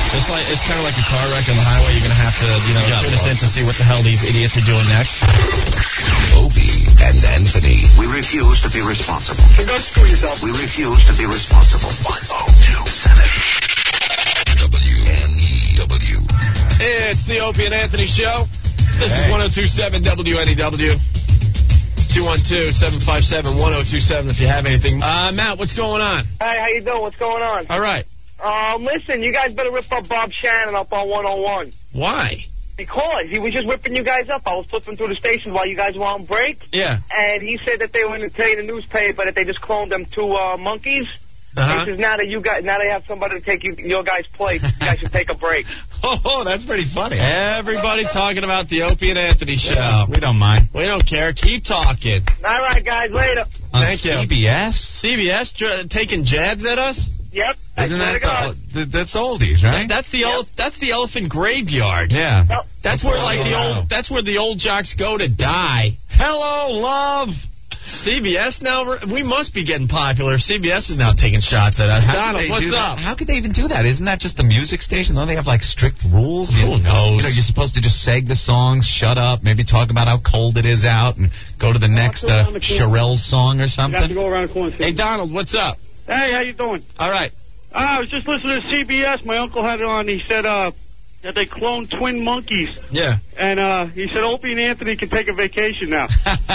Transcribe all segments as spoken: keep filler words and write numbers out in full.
It's like it's kind of like a car wreck on the highway. You're going to have to, you know, Yeah, tune us well. in to see what the hell these idiots are doing next. Opie and Anthony. We refuse to be responsible. So go screw yourself. We refuse to be responsible. one oh two seven W N E W. It's the Opie and Anthony Show. This hey. is one oh two seven W N E W. two one two, seven five seven, one oh two seven if you have anything. Uh, Matt, what's going on? Hey, how you doing? What's going on? All right. Um, listen, you guys better rip up Bob Shannon up on one oh one. Why? Because he was just ripping you guys up. I was flipping through the stations while you guys were on break. Yeah. And he said that they were going to tell you in the newspaper that they just cloned them two uh, monkeys. Uh-huh. He says now that you guys, now they have somebody to take you, your guys' place, you guys should take a break. Oh, that's pretty funny. Everybody talking about the Opie and Anthony Show. Yeah, we don't mind. We don't care. Keep talking. All right, guys, later. On Thank you. C B S? C B S dr- taking jabs at us? Yep. Isn't that the, the, that's oldies, right? That's the Yep. ele- That's the elephant graveyard. Yeah. Yep. That's where like the old. That's where the old jocks go to die. Hello, love. C B S now. We must be getting popular. If C B S is now taking shots at us. How Donald, could they what's do up? that? How could they even do that? Isn't that just the music station? Don't they have like strict rules? Who you, knows? You know, you're supposed to just seg the songs, shut up, maybe talk about how cold it is out, and go to the next uh, Sherelle's song or something. You have to go around the corner. Hey, Donald, what's up? Hey, how you doing? All right. Uh, I was just listening to C B S. My uncle had it on. He said uh, that they cloned twin monkeys. Yeah. And uh, he said Opie and Anthony can take a vacation now.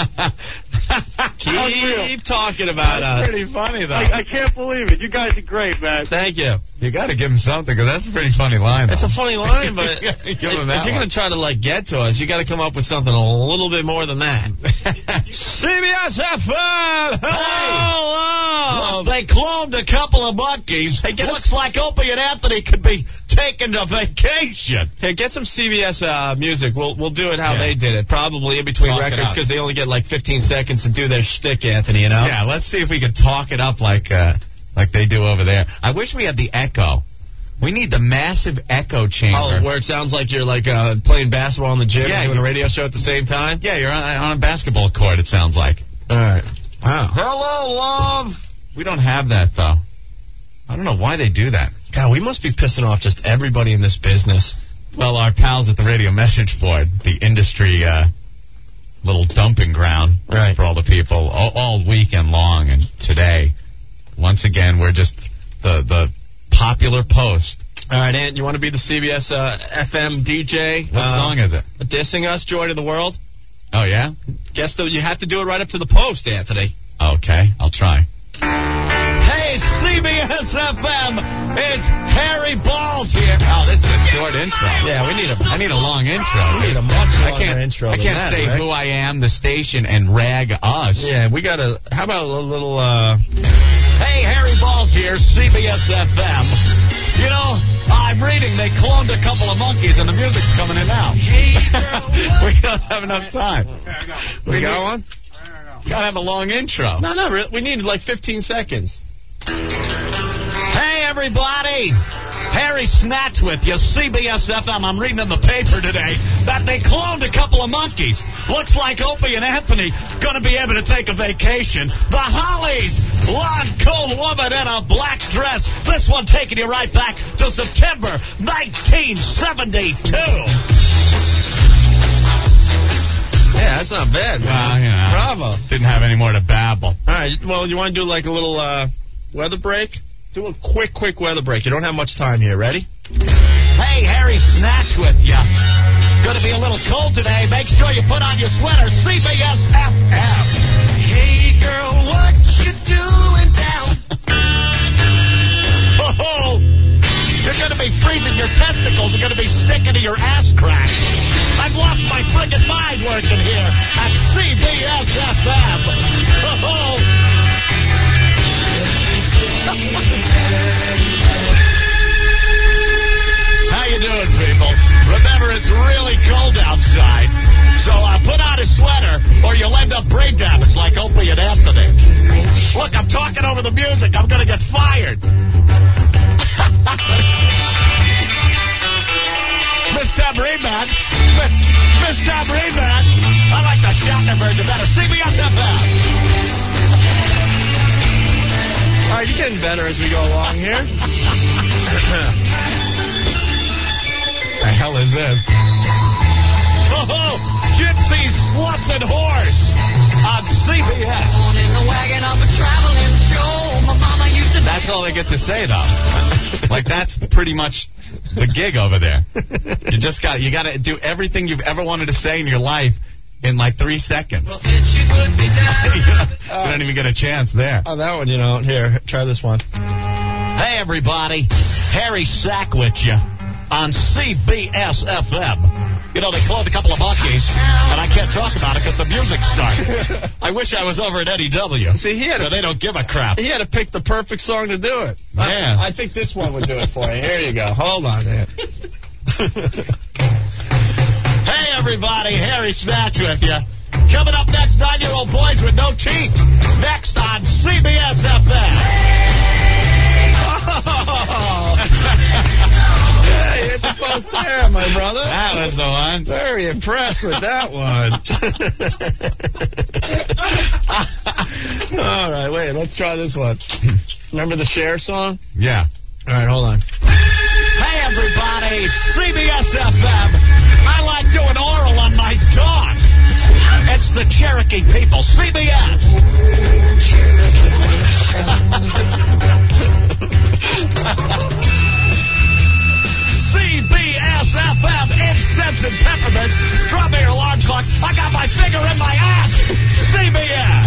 Keep talking about That's us. pretty funny, though. I, I can't believe it. You guys are great, man. Thank you. You got to give him something, because that's a pretty funny line, though. It's a funny line, but Give if, him if that you're one. going to try to, like, get to us, you got to come up with something a little bit more than that. C B S F M! Hello! They cloned a couple of monkeys. Hey, get Looks like Opie and Anthony could be taking a vacation. Hey, get some C B S uh, music. We'll we'll do it how Yeah. they did it. Probably in between Talk it records, up. because they only get like fifteen seconds to do their shtick, Anthony, you know? Yeah, let's see if we can talk it up like uh, like they do over there. I wish we had the echo. We need the massive echo chamber. Oh, where it sounds like you're like uh, playing basketball in the gym Yeah, and doing you- a radio show at the same time? Yeah, you're on, on a basketball court, it sounds like. All right. Wow. Hello, love. We don't have that, though. I don't know why they do that. God, we must be pissing off just everybody in this business. Well, our pals at the radio message board, the industry uh, little dumping ground Right. for all the people, all, all weekend long, and today, once again, we're just the the popular post. All right, Ant, you want to be the C B S uh, F M D J? What uh, song is it? Dissing us, Joy to the World? Oh, yeah? Guess that you have to do it right up to the post, Anthony. Okay, I'll try. Hey, C B S F M, it's Harry Balls here. Oh, this is a short intro. Yeah, we need a I need a long intro. we need dude. a much I longer can't, intro I than can't that, say Rick. who I am, the station, and rag us. Yeah, we got to. How about a little? uh Hey, Harry Balls here, C B S F M. You know, I'm reading they cloned a couple of monkeys, and the music's coming in now. We don't have enough time. We got one. Gotta have a long intro. No, no, really, we need like fifteen seconds. Hey, everybody. Harry Snatch with you, C B S F M. I'm reading in the paper today that they cloned a couple of monkeys. Looks like Opie and Anthony going to be able to take a vacation. The Hollies, blonde, cold woman in a black dress. This one taking you right back to September nineteen seventy-two. Yeah, that's not bad, man. Well, you know, Bravo. Didn't have any more to babble. All right, well, you want to do like a little uh, weather break? Do a quick, quick weather break. You don't have much time here. Ready? Hey, Harry Snatch with you. Going to be a little cold today. Make sure you put on your sweater. C B S F M. Hey, girl, what you doing down? Oh, you're going to be freezing. Your testicles are going to be sticking to your ass crack. I've lost my friggin' mind working here at C B S F M. Oh. How you doing, people? Remember, it's really cold outside, so uh, put on a sweater or you'll end up brain damage like Opie and Anthony. Look, I'm talking over the music. I'm going to get fired. Miss Tambourine Man. Miss Tambourine Man. I like the shotgun version better. C B S F M. All right, you're getting better as we go along here. this? Oh, Gypsy Sluts and Horse on C B S. In the wagon of a traveling show. My mama used to. That's all they get to say, though. Like, that's pretty much the gig over there. You just got you got to do everything you've ever wanted to say in your life in like three seconds. Well, said she would be down. you, don't, you don't even get a chance there. Oh, that one you don't. Here, try this one. Hey, everybody. Harry Sack with you on C B S F M. You know, they closed a couple of monkeys, and I can't talk about it because the music started. I wish I was over at Eddie W. See, he had so a, they don't give a crap. He had to pick the perfect song to do it. Yeah. I, I think this one would do it for you. Here you go. Hold on, man. Hey, everybody. Harry Snatch with you. Coming up next, nine-year-old boys with no teeth. Next on C B S F M. Oh. Yeah, you hit the post there, my brother. That was the one. Very impressed with that one. All right, wait, let's try this one. Remember the Cher song? Yeah. All right, hold on. Hey, everybody. C B S F M. I like doing oral on my dog. It's the Cherokee people. C B S. C B S F M, incense and peppermints, strawberry alarm clock. I got my finger in my ass. C B S.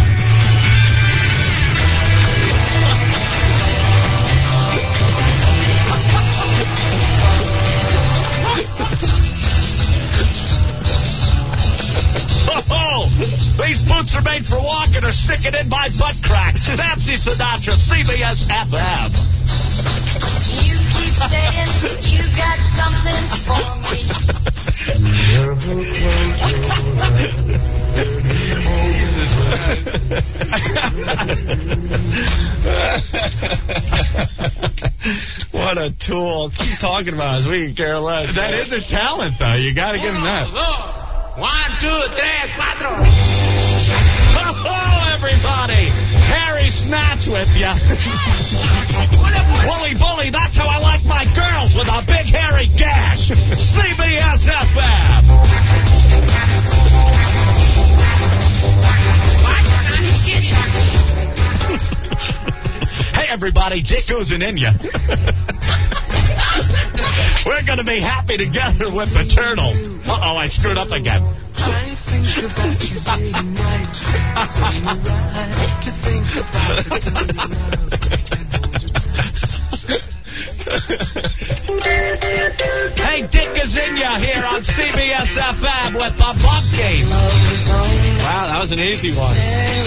Oh, these boots are made for walking or sticking in my butt crack. Nancy Sinatra, C B S F M. You keep saying you got something for me. What a tool. Keep talking about us. We can care less. That is a talent, though. You got to give him that. One, two, tres, cuatro. Hello, everybody. Harry Snatch with you. Wooly bully, that's how I like my girls, with a big hairy gash. C B S F M. Hey, everybody, Dick oozing in you. We're going to be happy together with the Turtles. Uh-oh, I screwed up again. I think about you day and night. To think about Hey, Dick Gazinia here on C B S F M with the Monkeys. Wow, that was an easy one.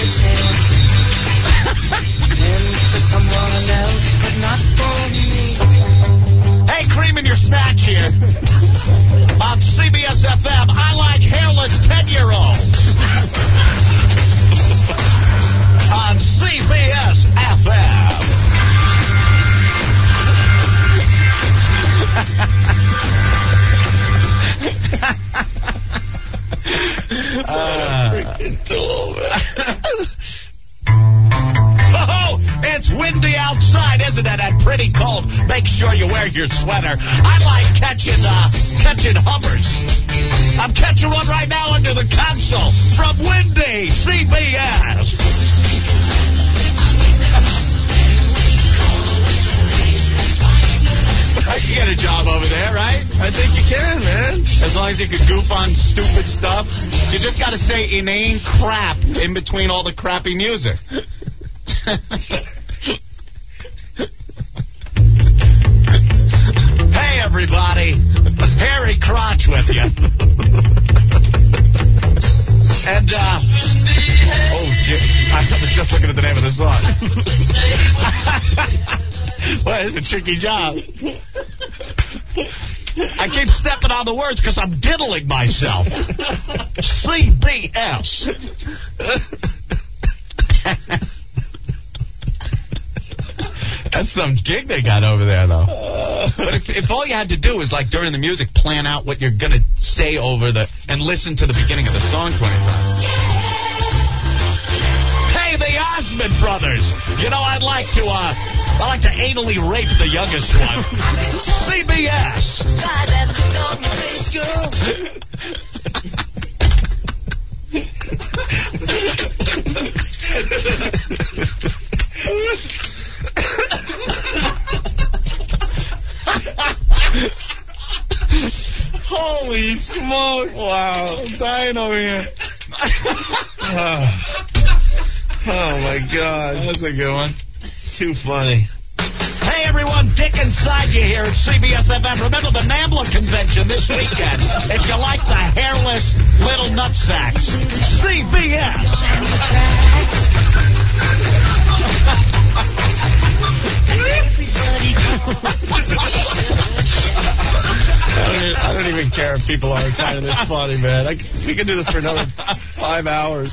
Hey, Cream in your snatch here. On C B S F M, I like hairless ten-year-olds. On C B S F M. uh, freaking tool, man. Oh, it's windy outside, isn't it? And pretty cold. Make sure you wear your sweater. I like catching, uh, catching hummers. I'm catching one right now under the console from Windy C B S. I can get a job over there, right? I think you can, man. As long as you can goof on stupid stuff. You just got to say inane crap in between all the crappy music. Hey, everybody. Harry Crotch with you. And, uh... oh, I was just looking at the name of the song. Well, it's a tricky job. I keep stepping on the words because I'm diddling myself. C B S. That's some gig they got over there, though. Uh, but if, if all you had to do was, like, during the music, plan out what you're going to say over the... and listen to the beginning of the song twenty times. Hey, the Osmond Brothers. You know, I'd like to, uh... I like to anally rape the youngest one. C B S. Holy smoke. Wow. I'm dying over here. oh. oh, my God. That's a good one. Too funny. Hey, everyone, Dick inside you here at C B S F M. Remember the NAMBLA convention this weekend. If you like the hairless little nutsacks, C B S. I don't, I don't even care if people aren't finding this funny, man. I, we can do this for another five hours.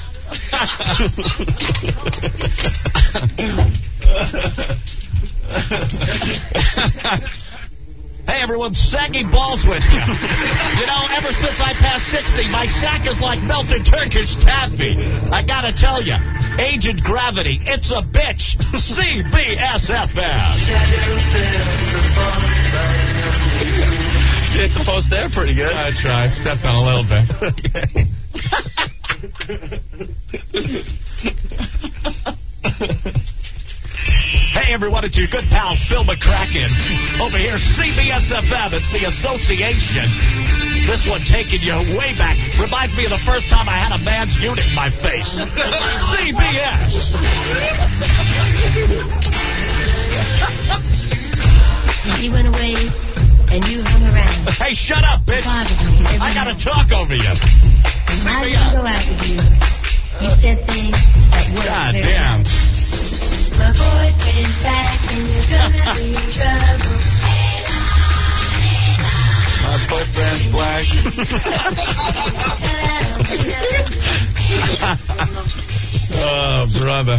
Hey, everyone, saggy balls with you. You know, ever since I passed sixty, my sack is like melted Turkish taffy. I gotta tell you, Agent Gravity, it's a bitch. C B S F M. You hit the post there pretty good. I tried. Stepped on a little bit. Hey, everyone, it's your good pal, Phil McCracken. Over here, C B S F M. It's the association. This one taking you way back. Reminds me of the first time I had a man's unit in my face. C B S. He went away, and you hung around. Hey, shut up, bitch. I gotta talk over you. And I didn't go out with you. You said things that weren't God very damn. My boyfriend's back, and you're gonna be in trouble. My boyfriend's black. Oh, brother.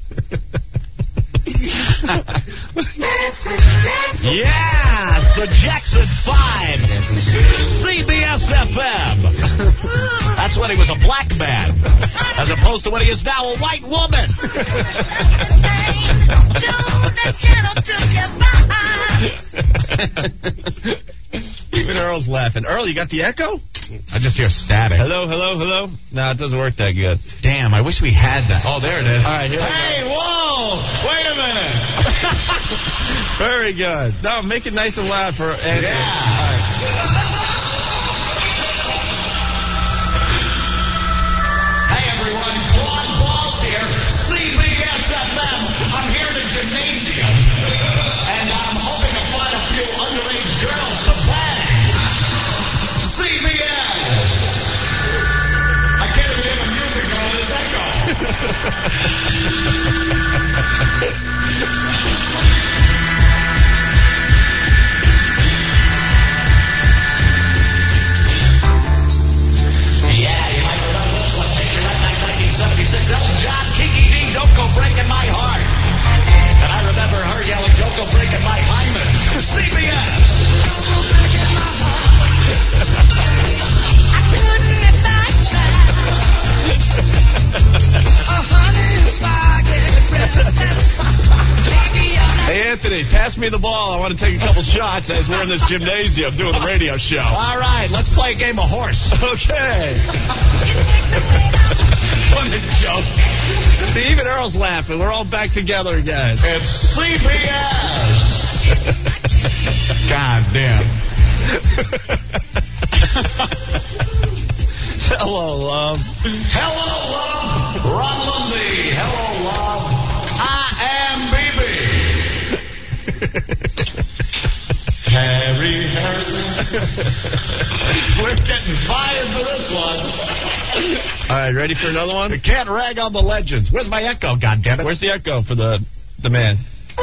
Yeah, it's the Jackson five. C B S F M. That's when he was a black man, as opposed to when he is now a white woman. Even Earl's laughing. Earl, you got the echo? I just hear static. Hello, hello, hello? No, it doesn't work that good. Damn, I wish we had that. Oh, there it is. All right, here we Hey, go. whoa! Wait a minute. Very good. No, make it nice and loud for Anthony. Yeah. All right. Hey, everyone. Claude Balls here. C B S F M. I'm here in the gymnasium. And I'm hoping to find a few underage girls to bang. C B S. I can't even hear the music on this echo. Yeah, you might remember this one. Take your right back, nineteen seventy-six. Elton John, Kiki D, Don't Go Breaking My Heart. And I remember her yelling, Don't Go Breaking My Hymen. C B S. Hey, Anthony, pass me the ball. I want to take a couple shots as we're in this gymnasium doing the radio show. All right, let's play a game of horse. Okay. What a joke. See, even Earl's laughing. We're all back together again. It's C B S. God damn. Hello, love. Hello, love. Ron Lundy. Hello, love. I am B B. Harry Harrison. We're getting fired for this one. All right, ready for another one? We can't rag on the legends. Where's my echo, goddammit? Where's the echo for the the man?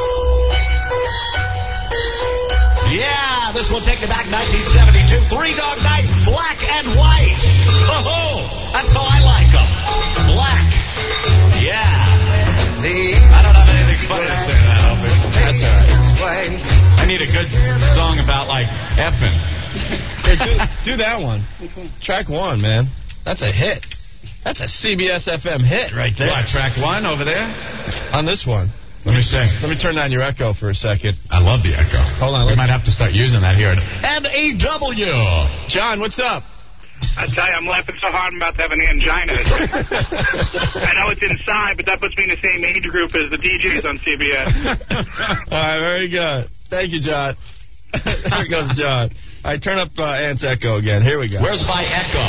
Yeah, this will take you back nineteen seventy-two. Three Dog Night, black and white. Oh, that's how I like them. Black. Yeah. I don't have anything funny to say to that, Opie. That's all right. I need a good song about, like, effing. Here, do, do that one. Track one, man. That's a hit. That's a C B S F M hit right there. What, track one over there? On this one. Let me see. Let me turn down your echo for a second. I love the echo. Hold on. We Let's... might have to start using that here at N E W. John, what's up? I tell you, I'm laughing so hard I'm about to have an angina. I know it's inside, but that puts me in the same age group as the D Js on C B S. All right, very good. Thank you, John. There goes John. All right, turn up uh, Ant's echo again. Here we go. Where's my echo?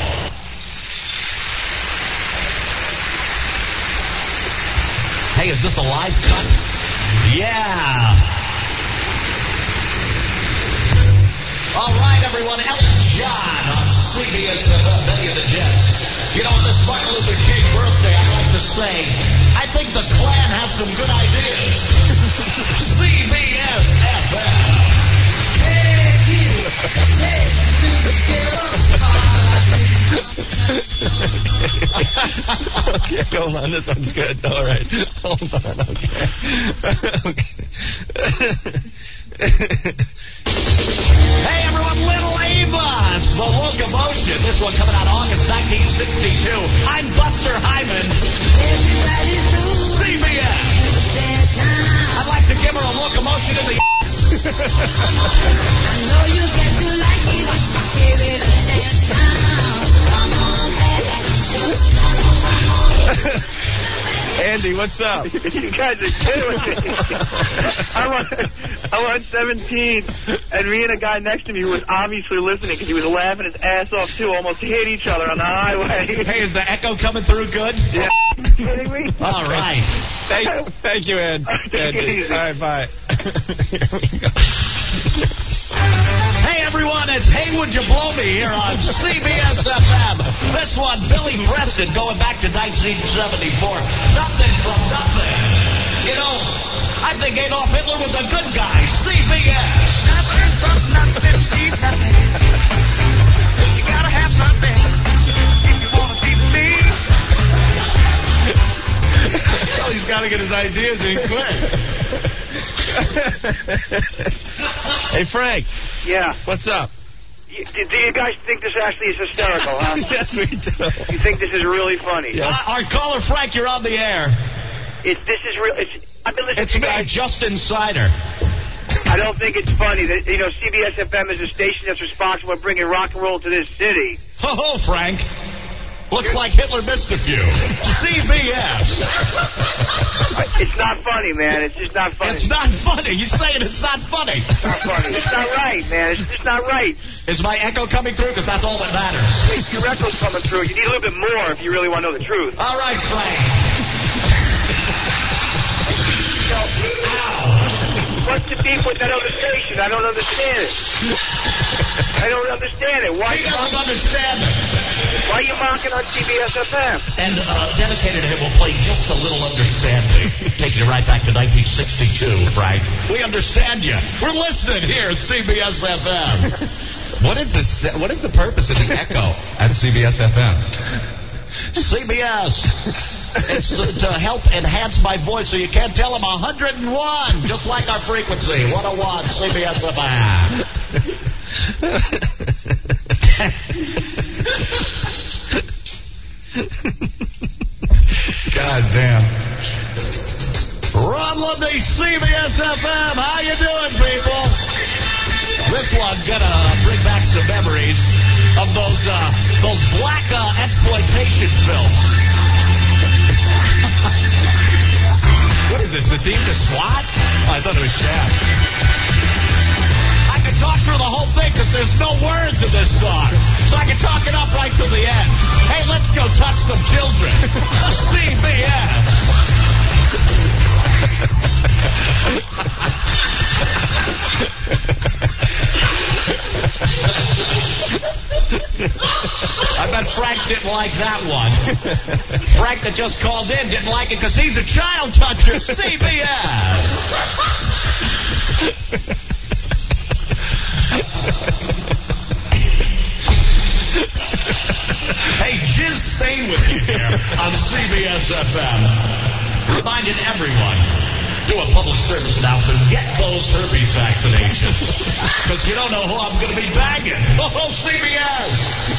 Hey, is this a live cut? Yeah. All right, everyone. Elton John on C B S F M, Benny and the Jets. You know, on this Martin Luther King birthday, I'd like to say, I think the Klan has some good ideas. C B S F M. Okay, hold on. This one's good. All right. Hold on. Okay. Hey, everyone, Little Ava. It's the Locomotion. This one coming out August nineteen sixty-two. I'm Buster Hyman. C B S. I'd like to give her a locomotion in the... I know you get to like it. Give it a chance now. Come on, baby. Andy, what's up? You guys are killing me. I'm on, I'm on seventeen, and me and a guy next to me who was obviously listening because he was laughing his ass off, too, almost hit each other on the highway. Hey, is the echo coming through good? Yeah. Are you kidding me? All right. Thank, thank you, Ed. Take it Andy. easy. All right, bye. Here we go. Hey, everyone, it's Hey, Would You Blow Me here on C B S F M. This one, Billy Preston, going back to nineteen seventy-four. Nothing from nothing. You know, I think Adolf Hitler was a good guy. C B S. Nothing from nothing, keep nothing. You gotta have nothing if you wanna see me. Well, he's got to get his ideas in quick. Hey, Frank. Yeah. What's up? You, do you guys think this actually is hysterical, huh? Yes, we do. You think this is really funny? Yes. Uh, our caller, Frank, you're on the air. It, this is real. It's, I've been listening It's to you me, guys. Justin Sider. I don't think it's funny that, you know, C B S F M is a station that's responsible for bringing rock and roll to this city. Ho ho, Frank. Looks like Hitler missed a few. C B S. It's not funny, man. It's just not funny. It's not funny. You're saying it's not funny. It's not funny. It's not right, man. It's just not right. Is my echo coming through? Because that's all that matters. Your echo's coming through. You need a little bit more if you really want to know the truth. All right, Frank. What's the beef with that other station? I don't understand it. I don't understand it. Why He you doesn't mocking, understand it. why you mocking on C B S F M? And uh, dedicated to him, we'll play Just a Little Understanding. Taking you right back to nineteen sixty-two, Frank. We understand you. We're listening here at C B S F M. What is the what is the purpose of the echo at C B S F M? C B S. It's uh, to help enhance my voice so you can't tell I'm one hundred and one, just like our frequency, one oh one, C B S F M. God damn. Ron Lundy, C B S F M. How you doing, people? This one gonna bring back some memories of those uh, those black uh, exploitation films. What is this, the team to SWAT? Oh, I thought it was Chad. I can talk through the whole thing because there's no words in this song. So I can talk it up right to the end. Hey, let's go touch some children. C B S. I bet Frank didn't like that one. Frank that just called in didn't like it because he's a child toucher. C B S. Hey, Jizz staying with you here on C B S F M. Reminding everyone, do a public service announcement, get those herpes vaccinations. Because you don't know who I'm going to be bagging. Oh, C B S.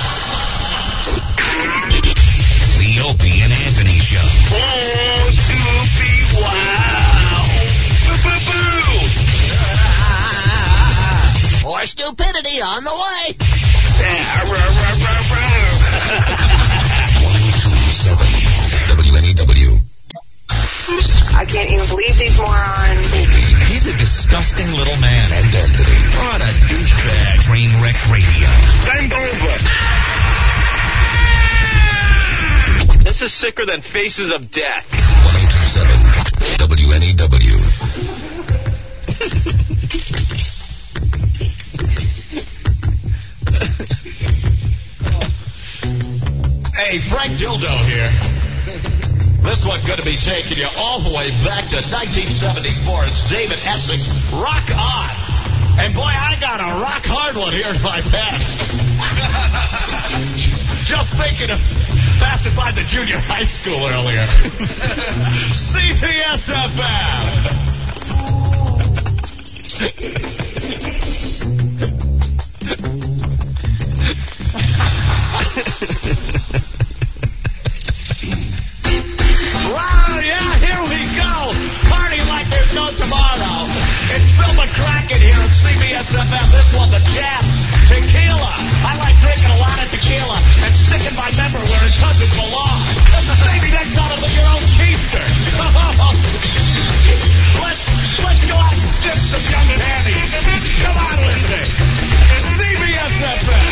The Opie and Anthony Show. Oh, Soupy, wow. Boo-boo-boo. More stupidity on the way. one two seven W N E W. I can't even believe these morons. He's a disgusting disgusting little man. And Anthony. What a douchebag. Trainwreck Radio. Bend over. This is sicker than Faces of Death. one oh two seven W N E W. Hey, Frank Dildo here. This one's going to be taking you all the way back to nineteen seventy-four. It's David Essex, Rock On. And boy, I got a rock hard one here in my pants. Just thinking of passing by the junior high school earlier. C B S F M. Wow, yeah, here we go. Party like there's no tomorrow. It's Phil McCracken here at C B S F M. This one, the Jam Tequila. I like drinking a lot of tequila and sticking my member where it doesn't belong. Maybe next time I'll put your own keister. let's, let's go out and sip some young panties. Come on with me. C B S F M.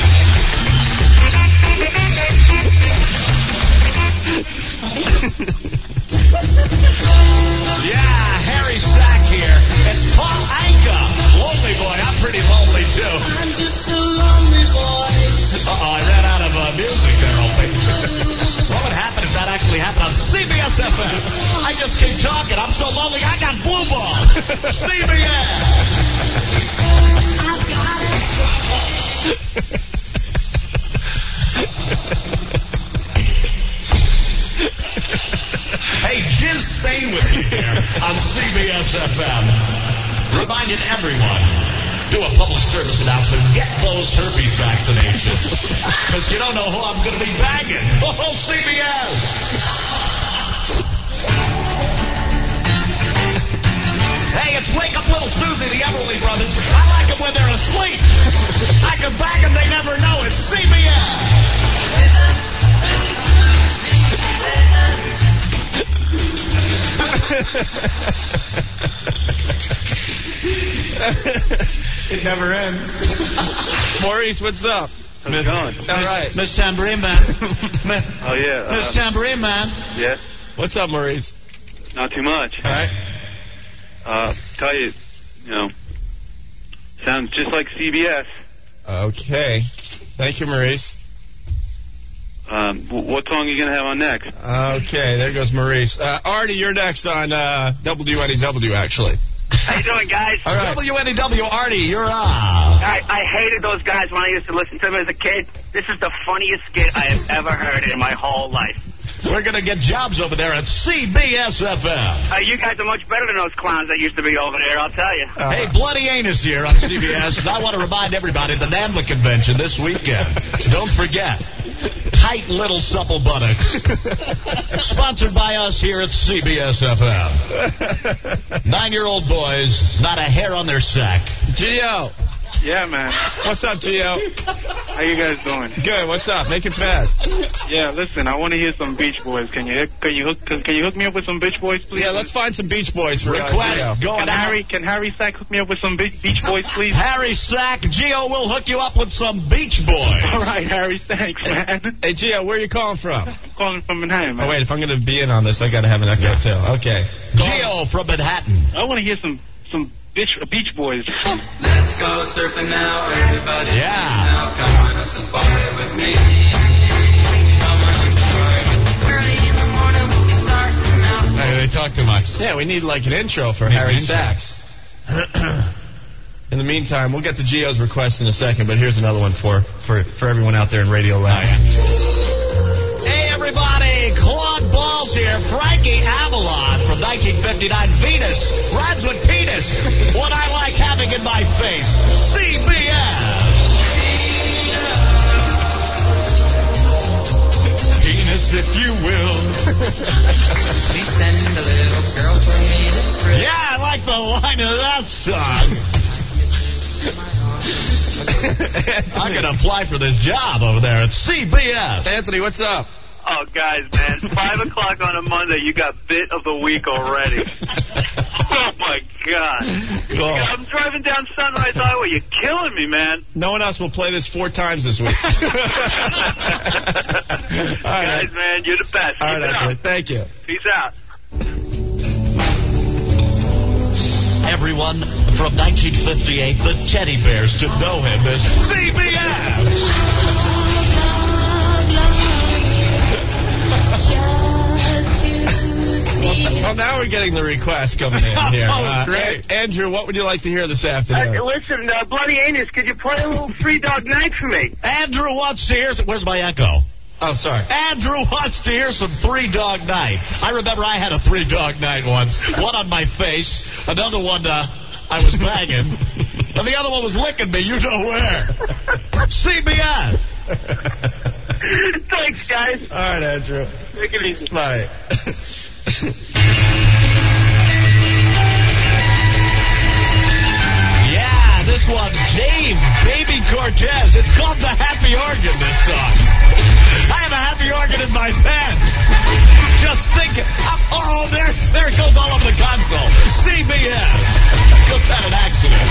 Yeah, Harry Sack here. It's Paul Anka. Lonely boy. I'm pretty lonely, too. I'm just a lonely boy. Uh-oh, I ran out of uh, music there, Opie. What would happen if that actually happened on C B S F M? I just keep talking. I'm so lonely, I got blue balls. C B S. I've got it. Hey, Jizz Sane with you here on C B S F M. Reminding everyone, do a public service announcement, get those herpes vaccinations. Because you don't know who I'm going to be bagging. Oh, C B S! Hey, it's Wake Up Little Susie, the Everly Brothers. I like them when they're asleep. I can bag them, they never know. It's C B S. It never ends. Maurice, what's up? How's it going? All right. Miss Tambourine Man. Oh, yeah. Miss Uh, Tambourine Man. yeah. What's up, Maurice? Not too much. All right. Uh, tell you, you know, sounds just like C B S. Okay. Thank you, Maurice. Um, w- what song are you going to have on next? Okay, there goes Maurice. Uh, Artie, you're next on uh, W N E W, actually. How you doing, guys? All right. W N E W, Artie, you're on. I, I hated those guys when I used to listen to them as a kid. This is the funniest skit I have ever heard in my whole life. We're going to get jobs over there at C B S F M. Uh, you guys are much better than those clowns that used to be over there, I'll tell you. Uh, Hey, Bloody Anus here on C B S, and I want to remind everybody the NAMBLA convention this weekend. Don't forget, tight little supple buttocks. Sponsored by us here at C B S F M. Nine-year-old boys, not a hair on their sack. Gio. Yeah, man. What's up, Gio? How you guys doing? Good. What's up? Make it fast. Yeah, listen, I want to hear some Beach Boys. Can you can you hook can you hook me up with some Beach Boys, please? Yeah, let's find some Beach Boys for uh, Request Gio. going Can out. Harry can Harry Sack hook me up with some Beach, Beach Boys, please? Harry Sack, Gio will hook you up with some Beach Boys. All right, Harry, thanks, man. Hey, Gio, where are you calling from? I'm calling from Manhattan, man. Oh, wait, if I'm going to be in on this, I got to have an echo, too. Okay. Gio from Manhattan. I want to hear some some Beach Beach Boys. Let's go surfing now, everybody. Yeah. Now come on us and party with me. Come on and party. Early in the morning we'll be starting out. Hey, they talk too much. Yeah, we need like an intro for Harry intro. Sacks. In the meantime, we'll get to Gio's request in a second, but here's another one for, for, for everyone out there in Radio Land. Hey, everybody, Claude Balls here. Frankie Avalon from nineteen fifty-nine. Venus rhymes with penis. What I like having in my face. C B S. Penis, if you will. She sent a little girl for me to trip. Yeah, I like the line of that song. I'm going to apply for this job over there at C B S. Anthony, what's up? Oh, guys, man, five o'clock on a Monday, you got bit of the week already. Oh, my God. Cool. I'm driving down Sunrise Highway. You're killing me, man. No one else will play this four times this week. All right. Guys, man, you're the best. All Keep right, it Edward, up. thank you. Peace out. Everyone from nineteen fifty-eight, the Teddy Bears, to know him as C B S. Well, now we're getting the requests coming in here. Oh, Uh, great. A- Andrew, what would you like to hear this Uh, afternoon? listen, uh, Bloody Anus, could you play a little Three Dog Night for me? Andrew wants to hear... Where's my echo? Oh, sorry. Andrew wants to hear some Three Dog Night. I remember I had a Three Dog Night once. One on my face, another one uh, I was banging, and the other one was licking me, you know where. C B S. Thanks, guys. All right, Andrew. Take it easy. Bye. Yeah, this one, Dave Baby Cortez. It's called the Happy Organ, this song. I have a happy organ in my pants. Just thinking. Oh, there, there it goes all over the console. C B S. Just had an accident.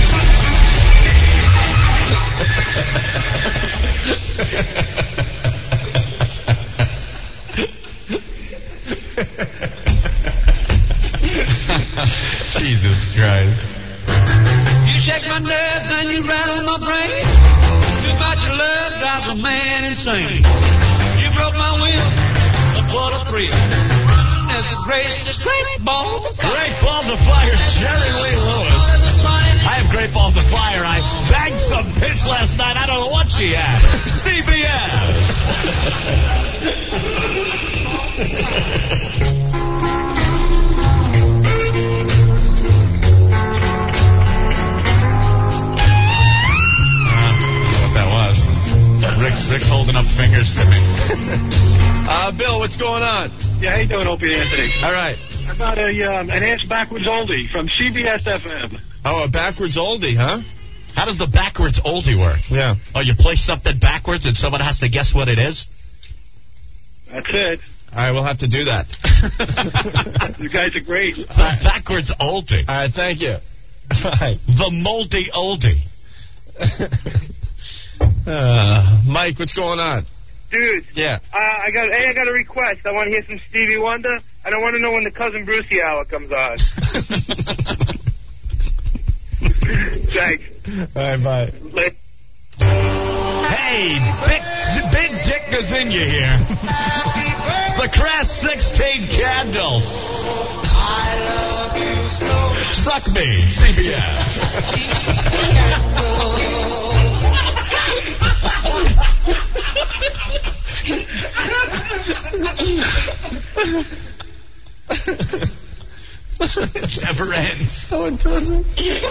Jesus Christ. You shake my nerves and you rattle my brain. Too much love drives a man insane. You broke my will, but what a thrill. There's a great, great balls of fire. Great balls of fire, Jerry Lee Lewis. I have great balls of fire. I banged some bitch last night. I don't know what she had. C B S. Rick's, Rick's holding up fingers to me. uh, Bill, what's going on? Yeah, how you doing, Opie and Anthony? All right. How about a, um, an ass backwards oldie from C B S F M? Oh, a backwards oldie, huh? How does the backwards oldie work? Yeah. Oh, you play something backwards and someone has to guess what it is? That's it. All right, we'll have to do that. You guys are great. The backwards oldie. All right, thank you. All right. The moldy oldie. Uh, Mike, what's going on? Dude, Yeah. uh, I got hey, I got a request. I want to hear some Stevie Wonder, and I want to know when the Cousin Brucey hour comes on. Thanks. All right, bye. Later. Hey, Big, Big Dick Gazinga here. The Crass sixteen Candle. Suck me, C B S. It never ends. No, it doesn't.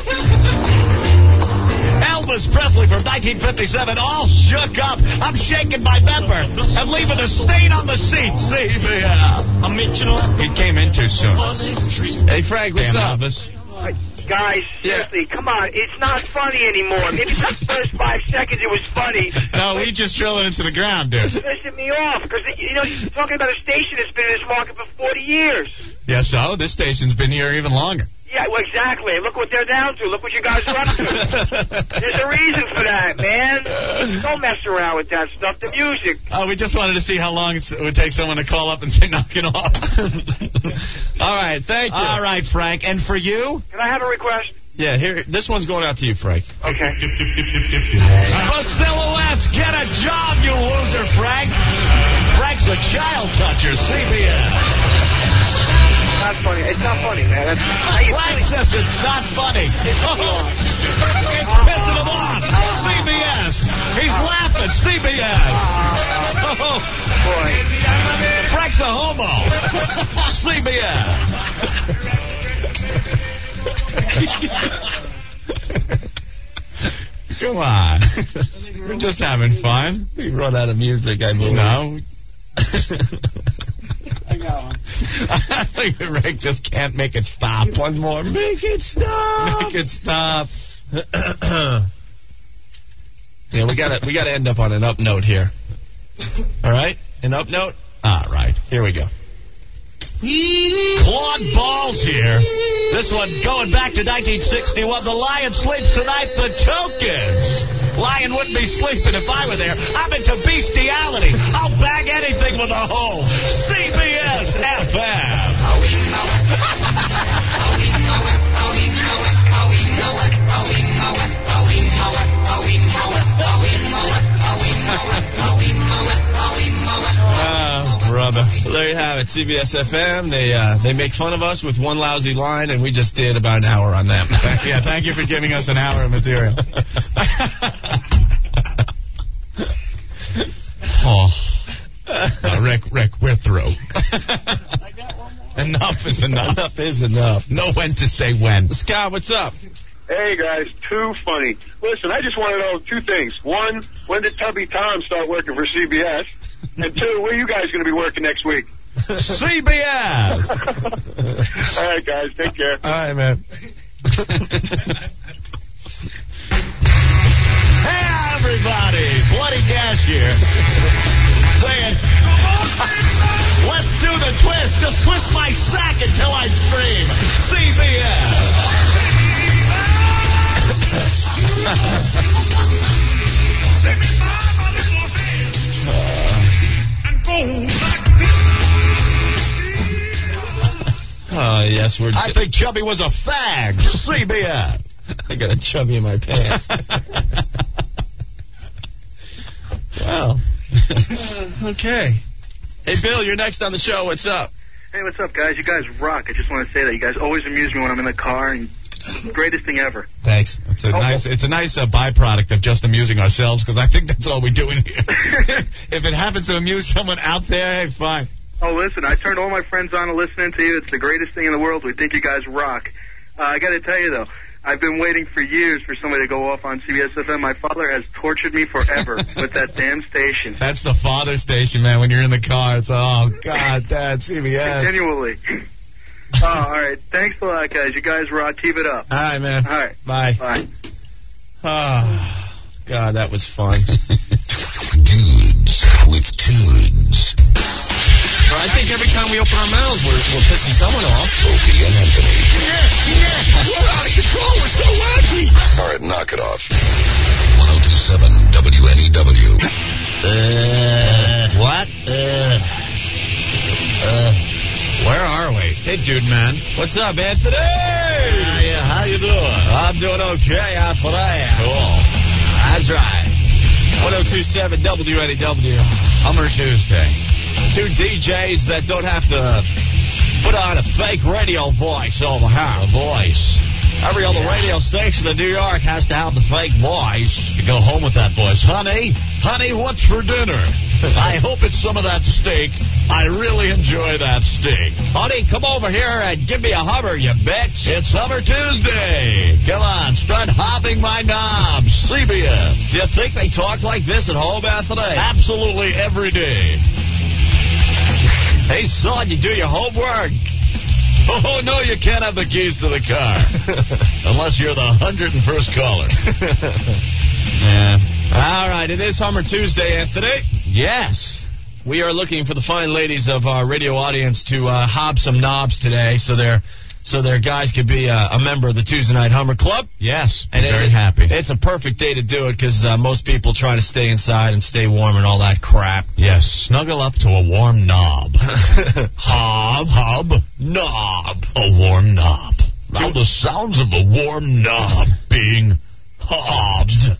Elvis Presley from nineteen fifty-seven, all shook up. I'm shaking my member. I'm leaving a stain on the seat. See me. I'm itching up. He came in too soon. Hey, Frank, what's Damn up? Elvis. Guys, Yeah. seriously, come on. It's not funny anymore. Maybe the first five seconds it was funny. No, we just drill it into the ground, dude. Pissing me off because, you know, you're talking about a station that's been in this market for forty years. Yeah, so this station's been here even longer. Yeah, well, exactly. Look what they're down to. Look what you guys are up to. There's a reason for that, man. Don't mess around with that stuff. The music. Oh, we just wanted to see how long it would take someone to call up and say, knock it off. All right, thank you. All right, Frank. And for you? Can I have a request? Yeah, here. This one's going out to you, Frank. Okay. The Silhouettes, get a job, you loser, Frank. Frank's a child toucher, C B S. Not funny. It's not funny, man. That's, how you Frank feeling? says it's not funny. Oh, it's pissing him off. C B S. He's laughing. C B S. Oh, Boy. Frank's a homo. C B S. Come on. We're just having fun. We run out of music, I believe. No. I got one. I think Rick just can't make it stop. One more. Make it stop. Make it stop. Yeah, we gotta we gotta end up on an up note here. All right. An up note? All right. Here we go. Claude Balls here. This one going back to nineteen sixty-one. The Lion sleeps tonight. The Tokens. Lion wouldn't be sleeping if I were there. I'm into bestiality. I'll bag anything with a hoe. C B S F M. Uh, brother. So there you have it. C B S F M. They uh, they make fun of us with one lousy line, and we just did about an hour on them. Yeah, thank you for giving us an hour of material. Oh. Uh, Rick, Rick, we're through. Enough is enough. Enough is enough. Know when to say when. Scott, what's up? Hey, guys, too funny. Listen, I just want to know two things. One, when did Tubby Tom start working for C B S? And two, where are you guys going to be working next week? C B S! All right, guys, take care. All right, man. Hey, everybody! Bloody Cash here. Saying, let's do the twist. Just twist my sack until I scream. C B S. Oh, yes, we're... I think Chubby was a fag. C B S. I got a chubby in my pants. Wow. Okay. Hey, Bill, you're next on the show. What's up? Hey, what's up, guys? You guys rock. I just want to say that. You guys always amuse me when I'm in the car, and greatest thing ever. Thanks. It's a oh, nice It's a nice uh, byproduct of just amusing ourselves, because I think that's all we do in here. If it happens to amuse someone out there, hey, fine. Oh, listen, I turned all my friends on to listening to you. It's the greatest thing in the world. We think you guys rock. Uh, I got to tell you, though, I've been waiting for years for somebody to go off on C B S F M. My father has tortured me forever with that damn station. That's the father station, man. When you're in the car, it's, oh, God, Dad, C B S. Continually. Oh, all right. Thanks a lot, guys. You guys rock. Keep it up. All right, man. All right. Bye. Bye. Oh, God, that was fun. Dudes with tunes. Well, I think every time we open our mouths, we're, we're pissing someone off. Opie and Anthony. Yeah, yeah. We're out of control. We're so wacky. All right, knock it off. one oh two seven W N E W. Uh, what? Uh, uh, where are we? Hey, dude, man. What's up, Anthony? Uh, yeah, how you doing? I'm doing okay, Anthony. Cool. That's right. one oh two seven W N E W. Hummer Tuesday. Two D Js that don't have to put on a fake radio voice over here. A voice. Every other Yeah. radio station in New York has to have the fake voice. You go home with that voice. Honey, honey, what's for dinner? I hope it's some of that steak. I really enjoy that steak. Honey, come over here and give me a Hummer, you bitch. It's Hummer Tuesday. Come on, start hopping my knobs. C B S. Do you think they talk like this at home, Anthony? Absolutely every day. Hey, son, you do your homework. Oh, no, you can't have the keys to the car. Unless you're the one hundred first caller. Yeah. All right, it is Hummer Tuesday, Anthony. Yes. We are looking for the fine ladies of our radio audience to uh, hob some knobs today so their so their guys could be uh, a member of the Tuesday Night Hummer Club. Yes, And very it, happy. It's a perfect day to do it because uh, most people try to stay inside and stay warm and all that crap. Yes, snuggle up to a warm knob. Hob, hob, knob. A warm knob. Now the sounds of a warm knob being hobbed.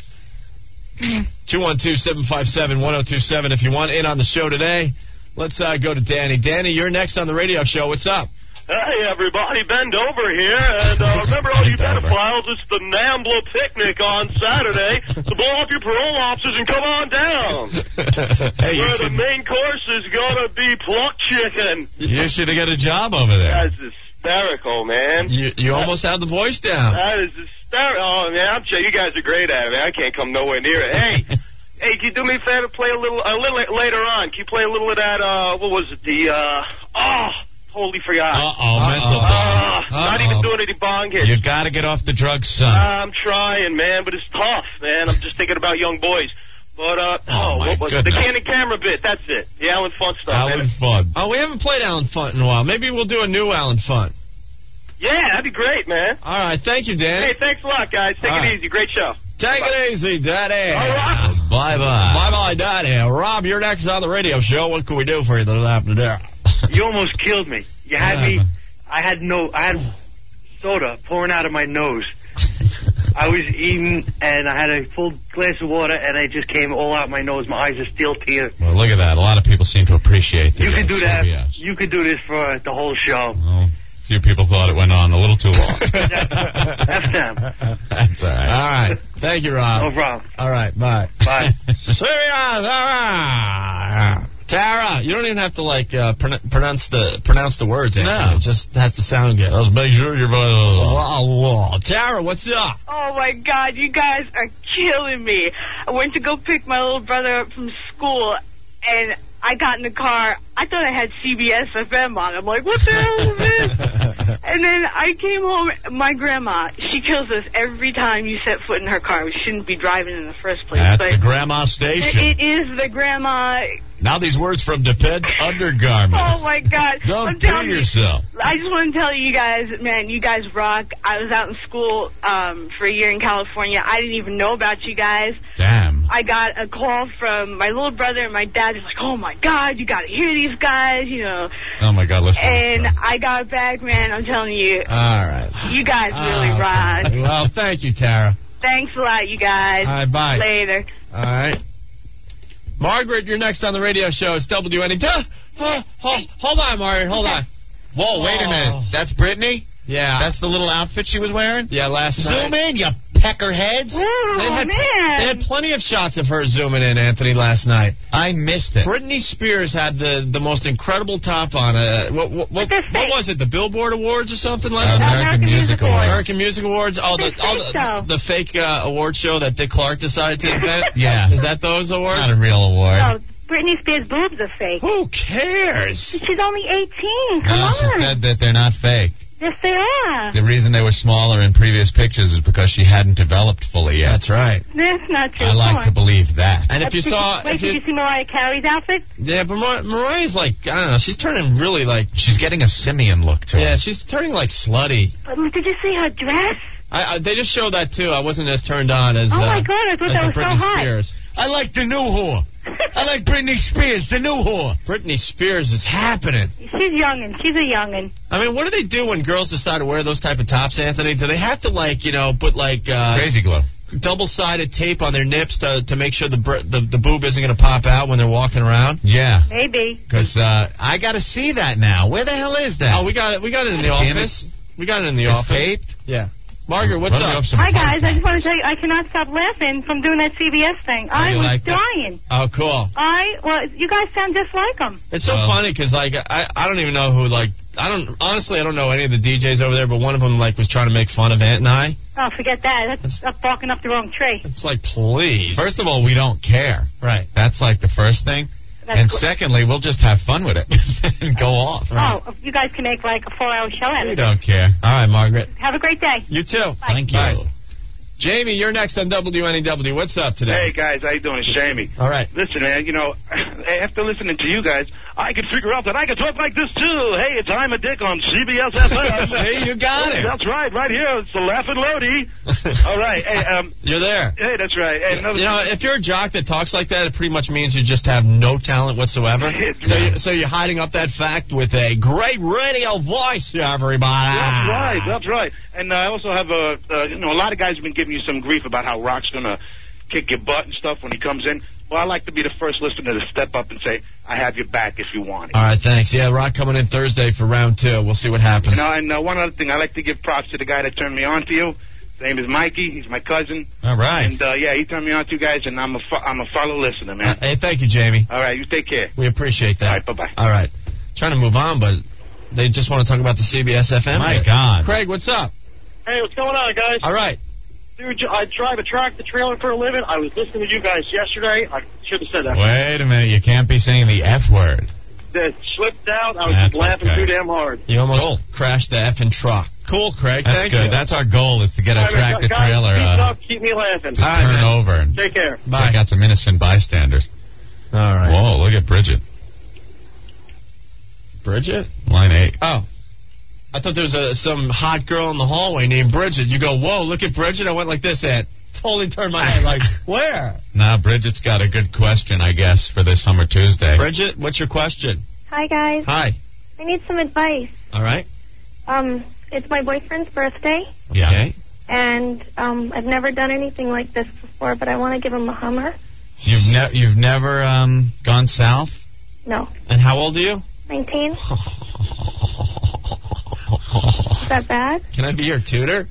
two one two, seven five seven, one oh two seven if you want in on the show today. Let's uh, go to Danny. Danny, you're next on the radio show. What's up? Hey, everybody, Bend Over here. And uh, remember all you pedophiles, it's the NAMBLA picnic on Saturday. So blow off your parole officers and come on down. Hey, you Where the should, main course is going to be pluck chicken. you should have got a job over there. That's hysterical, man. You you almost have the voice down. That is hysterical. Oh, man, I'm sure you guys are great at it, man. I can't come nowhere near it. Hey, hey, can you do me a favor? Play a little, a little later on. Can you play a little of that, uh, what was it, the, uh, oh, totally forgot. Uh-oh, mental Uh, bong. not Uh-oh. even doing any bong hits. You got to get off the drugs, son. I'm trying, man, but it's tough, man. I'm just thinking about young boys. But, uh, Oh, oh, my what was it? The goodness. candid camera bit. That's it. The Alan Funt stuff. Alan baby. Funt. Oh, we haven't played Alan Funt in a while. Maybe we'll do a new Alan Funt. Yeah, that'd be great, man. All right, thank you, Dan. Hey, thanks a lot, guys. Take All it right. easy. Great show. Take Bye. it easy, Daddy. All right. Bye-bye. Bye-bye, Daddy. Rob, you're next on the radio show. What can we do for you this afternoon? You almost killed me. You had me. I had no. I had soda pouring out of my nose. I was eating, and I had a full glass of water, and it just came all out my nose. My eyes are still tears. Well, look at that. A lot of people seem to appreciate this. You could do that. C B S. You could do this for the whole show. Well, a few people thought it went on a little too long. F them. That's all right. All right. Thank you, Rob. No problem. All right, bye. Bye. Serious. All right. Tara, you don't even have to like uh, pron- pronounce the pronounce the words. Anthony. No. It just has to sound good. Let's make sure you're. Whoa, Tara, what's up? Oh, my God, you guys are killing me. I went to go pick my little brother up from school, and I got in the car. I thought I had C B S F M on. I'm like, what the hell is this? And then I came home. My grandma, she kills us every time you set foot in her car. We shouldn't be driving in the first place. That's but the grandma station. It is the grandma. Now these words from Depend Undergarment. Oh, my God. Don't I'm do telling you, yourself. I just want to tell you guys, man, you guys rock. I was out in school um, for a year in California. I didn't even know about you guys. Damn. I got a call from my little brother and my dad. He's like, oh, my God, you got to hear these guys, you know. Oh, my God, listen. And I got back, man, I'm telling you. All right. You guys really Oh, rock. okay. Well, thank you, Tara. Thanks a lot, you guys. All right, bye. Later. All right. Margaret, you're next on the radio show. It's W N E. Duh. Hold, hold, hold on, Margaret. Hold on. Whoa, wait a minute. That's Brittany? Yeah. That's the little outfit she was wearing? Yeah, last Zoom night. in, you peckerheads. Oh, They had, man. they had plenty of shots of her zooming in, Anthony, last night. I missed it. Britney Spears had the, the most incredible top on. Uh, what, what, what, But what was it? The Billboard Awards or something last Uh, night? American Music Awards. American Music Awards. All the They all think the, so. the fake uh, award show that Dick Clark decided to invent. Yeah. Is that those awards? Not a real award. No, Britney Spears' boobs are fake. Who cares? She's only eighteen. Come No, on. she said that they're not fake. Yes, they are. The reason they were smaller in previous pictures is because she hadn't developed fully yet. That's right. That's not true. I like Come to on. believe that. And if Uh, you did saw, wait, if did you, you see Mariah Carey's outfit? yeah, but Mar- Mariah's like, I don't know, she's turning really like, She's getting a simian look to her. yeah, she's turning like slutty. But did you see her dress? I, I, they just showed that too. I wasn't as turned on as. Oh, uh, my God, I thought as that the was so Britney hot. Spears. I like the new whore. I like Britney Spears, the new whore. Britney Spears is happening. She's youngin'. She's a youngin'. I mean, what do they do when girls decide to wear those type of tops, Anthony? Do they have to like, you know, put like uh, Crazy glue. double-sided tape on their nips to to make sure the br- the, the boob isn't going to pop out when they're walking around? Yeah. Maybe. Because uh, I got to see that now. Where the hell is that? Oh, we got it. We got it in the Damn office. We got it in the It's office. taped? Yeah. Margaret, what's Run me up? up some Hi, guys. hard I just want to tell you, I cannot stop laughing from doing that C B S thing. I you was like that? dying. Oh, cool. I, well, you guys sound just like them. It's so Well- funny because like I I don't even know who like I don't honestly I don't know any of the D Js over there, but one of them like was trying to make fun of Ant and I. Oh, forget that. That's up barking up the wrong tree. It's like, please. First of all, we don't care. Right. That's like the first thing. That's and cool. secondly, we'll just have fun with it and go off. Oh, you guys can make like a four-hour show out We of it. don't care. All right, Margaret. Have a great day. You too. Thank you. Bye. Jamie, you're next on W N E W. What's up today? Hey, guys, how you doing? It's Jamie. All right. Listen, man, you know, after listening to you guys, I could figure out that I could talk like this, too. Hey, it's I'm a Dick on C B S F M. See, you got it. That's right, right here. It's the Laughing Lodi. All right. Hey, um, You're there. hey, that's right. Hey, another You know, if you're a jock that talks like that, it pretty much means you just have no talent whatsoever. So, you, so you're hiding up that fact with a great radio voice, everybody. That's right, that's right. And uh, I also have a, uh, you know, a lot of guys have been giving you some grief about how Rock's going to kick your butt and stuff when he comes in. Well, I like to be the first listener to step up and say, I have your back if you want it. All right, thanks. Yeah, Rock coming in Thursday for round two. We'll see what happens. You know, and uh, one other thing, I like to give props to the guy that turned me on to you. His name is Mikey. He's my cousin. All right. And, uh, yeah, he turned me on to you guys, and I'm a, fo- I'm a follow listener, Uh, man. hey, thank you, Jamie. All right, you take care. We appreciate that. All right, bye-bye. All right. Trying to move on, but they just want to talk about the C B S F M. My God. Craig, what's up? Hey, what's going on, guys? All right. Dude, I drive a tractor trailer for a living. I was listening to you guys yesterday. I should have said that. Wait a minute. You can't be saying the F word. uh, slipped out. I was That's just laughing okay. too damn hard. You almost crashed the effing truck. Cool, Craig. That's Thank good. you. That's our goal, is to get a All right, tractor guys, trailer keep, uh, up, keep me laughing. to turn over and Take care. Bye. take out some innocent bystanders. All right. Whoa, look at Bridget. Bridget? Line eight. Oh. I thought there was a, some hot girl in the hallway named Bridget. You go, whoa, look at Bridget. I went like this, Ed. Totally turned my head like, where? Now, Bridget's got a good question, I guess, for this Hummer Tuesday. Bridget, what's your question? Hi, guys. Hi. I need some advice. All right. Um, it's my boyfriend's birthday, Yeah. Okay. and um, I've never done anything like this before, but I want to give him a Hummer. You've, ne- you've never um, gone south? No. And how old are you? nineteen? Is that bad? Can I be your tutor?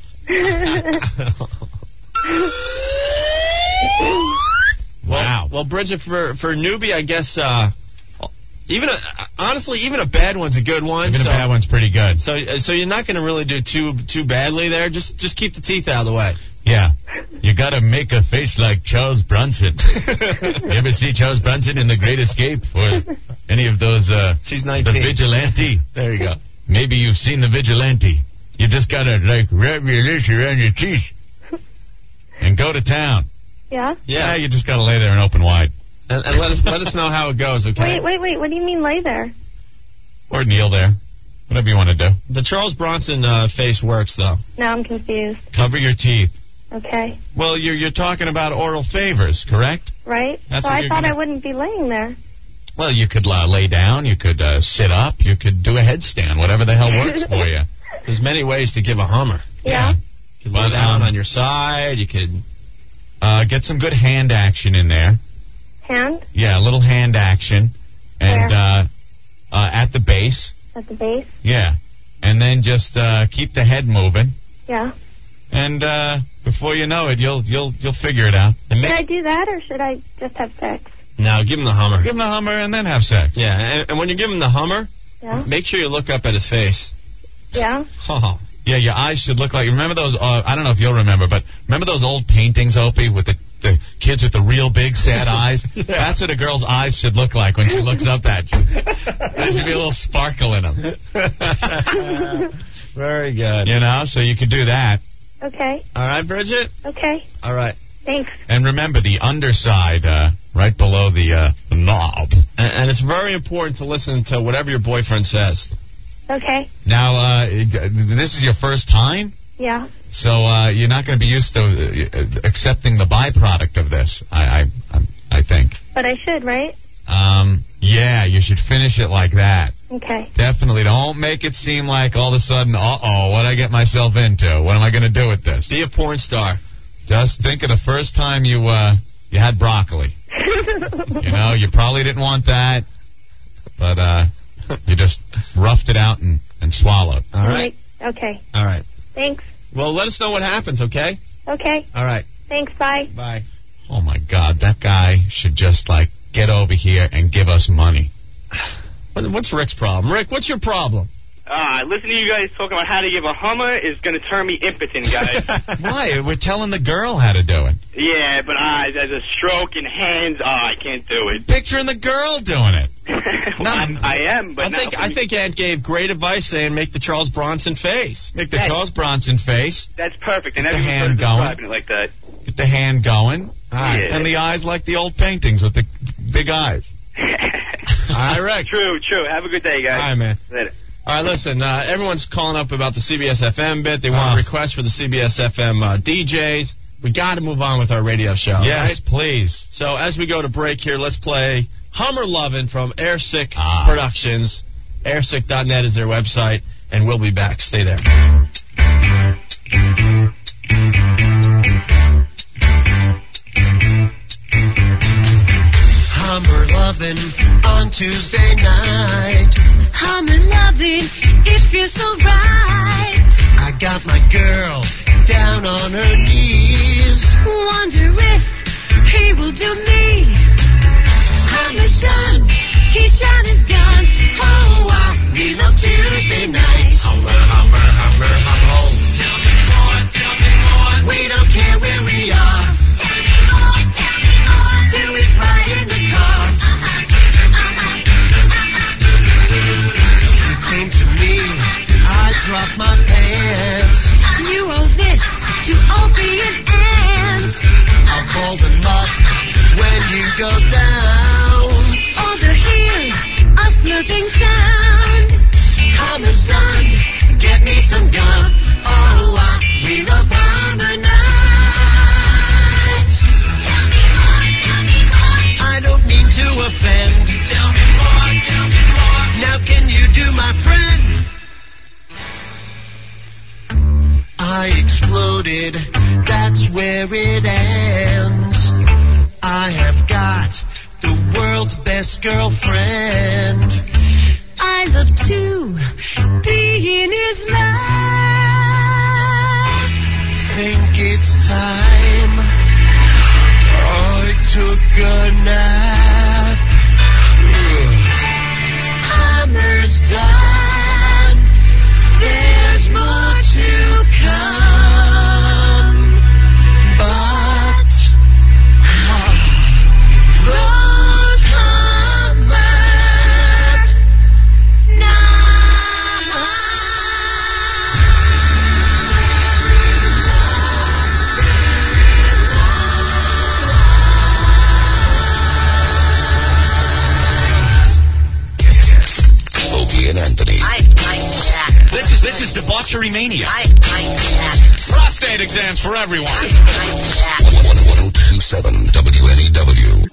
Wow. Well, well, Bridget, for, for a newbie, I guess, uh, even a, honestly, even a bad one's a good one. Even so, a bad one's pretty good. So, so you're not going to really do too too badly there. Just just keep the teeth out of the way. Yeah. You gotta make a face like Charles Bronson. You ever see Charles Bronson in The Great Escape? Or any of those, uh... She's nineteen. The Vigilante? There you go. Maybe you've seen The Vigilante. You just gotta, like, wrap your lips around your teeth. And go to town. Yeah? Yeah, you just gotta lay there and open wide. And, and let us let us know how it goes, okay? Wait, wait, wait. What do you mean lay there? Or kneel there. Whatever you want to do. The Charles Bronson uh, face works, though. Now I'm confused. Cover your teeth. Okay. Well, you're you're talking about oral favors, correct? Right? That's so what I you're thought gonna- I wouldn't be laying there. Well, you could uh, lay down, you could uh, sit up, you could do a headstand, whatever the hell works for you. There's many ways to give a Hummer. Yeah. You could lay But, down um, on your side. You could... Uh, get some good hand action in there. Hand? Yeah, a little hand action. And Where? uh, uh, at the base. At the base? Yeah. And then just uh, keep the head moving. Yeah. And uh, before you know it, you'll you'll you'll figure it out. And Should make, I do that, or should I just have sex? No, give him the Hummer. give him the Hummer and then have sex. Yeah, and, and when you give him the Hummer, Yeah? make sure you look up at his face. Yeah? Oh. Yeah, your eyes should look like... Remember those... Uh, I don't know if you'll remember, but remember those old paintings, Opie, with the, the kids with the real big, sad eyes? Yeah. That's what a girl's eyes should look like when she looks up at you. There should be a little sparkle in them. Very good. You know, so you could do that. Okay. All right, Bridget? Okay. All right. Thanks. And remember, the underside, uh, right below the, uh, the knob. And, and it's very important to listen to whatever your boyfriend says. Okay. Now, uh, this is your first time? Yeah. So uh, you're not going to be used to uh, accepting the byproduct of this, I, I, I think. But I should, right? Um, yeah, you should finish it like that. Okay. Definitely. Don't make it seem like all of a sudden, uh-oh, what did I get myself into? What am I going to do with this? Be a porn star. Just think of the first time you uh, you had broccoli. You know, you probably didn't want that, but uh, you just roughed it out and, and swallowed. All right. Okay. All right. Thanks. Well, let us know what happens, okay? Okay. All right. Thanks. Bye. Bye. Oh, my God, that guy should just, like, get over here and give us money. What- What's Rick's problem? Rick, what's your problem? Ah, listening to you guys talking about how to give a Hummer is going to turn me impotent, guys. Why? We're telling the girl how to do it. Yeah, but ah, as a stroke and hands, ah, I can't do it. Picturing the girl doing it. Well, I, I am, but I not think for I me. think Ant gave great advice saying make the Charles Bronson face. Make the Hey. Charles Bronson face. That's perfect. And Get the everyone's hand describing it like that. Get the hand going. Yeah. And the eyes like the old paintings with the big eyes. All right, Rick. True, true. Have a good day, guys. All right, man. Later. All right, listen, uh, everyone's calling up about the C B S F M bit. They want Uh. a request for the C B S F M uh, D Js. We got to move on with our radio show. Yes, right? please. So as we go to break here, let's play Hummer Lovin' from Airsick Ah. Productions. airsick dot net is their website, and we'll be back. Stay there. Hummer lovin' on Tuesday night. Hummer loving, it feels so right. I got my girl down on her knees. Wonder if he will do me. Hummer's done, he's shot his gun. Oh, I we love Tuesday nights. Hummer, hummer, hummer, hummer. Tell me more, tell me more. We don't care where we are. Tell me more, tell me more. Do it right in the car. Uh-huh, uh-huh, uh-huh. world's best girlfriend. I love to be in his life. Think it's time I took a nap. Hammer's done. There's more to come. But those Hummer Opie and Anthony. I like that. This is this is debauchery mania. I like that. Prostate exams for everyone. I like that. one oh two seven W N E W.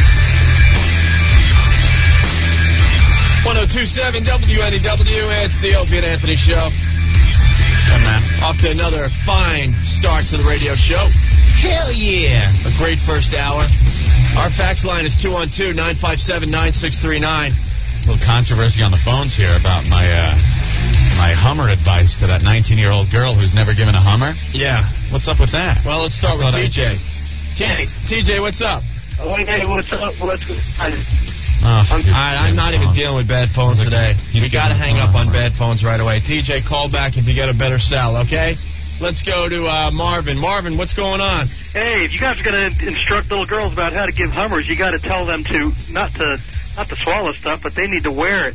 one oh two seven W N E W. It's the Opie and Anthony Show. Come on. Off to another fine start to the radio show. Hell yeah. A great first hour. Our fax line is two one two, nine five seven, nine six three nine. A little controversy on the phones here about my uh, my Hummer advice to that nineteen-year-old girl who's never given a Hummer. Yeah. What's up with that? Well, let's start with T J. T- TJ, what's up? Oh, hey, what's up? What's good? Oh, I'm, I, I'm not even dealing with bad phones today. We got to hang up on bad phones right away. T J, call back if you get a better cell, okay? Let's go to uh, Marvin. Marvin, what's going on? Hey, if you guys are going to instruct little girls about how to give Hummers, you got to tell them to not to not to swallow stuff, but they need to wear it.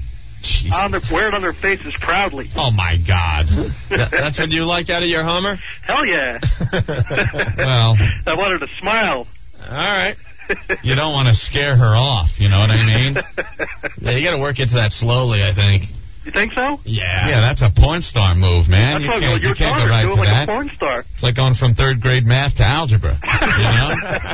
On their, wear it on their faces proudly. Oh, my God. That, that's what you like out of your Hummer? Hell yeah. Well, I want her to smile. All right. You don't want to scare her off, you know what I mean? Yeah, you got to work into that slowly, I think. You think so? Yeah. Yeah, that's a porn star move, man. That's you what can't, your you can't go daughter's right doing to like that. a porn star. It's like going from third grade math to algebra, you know?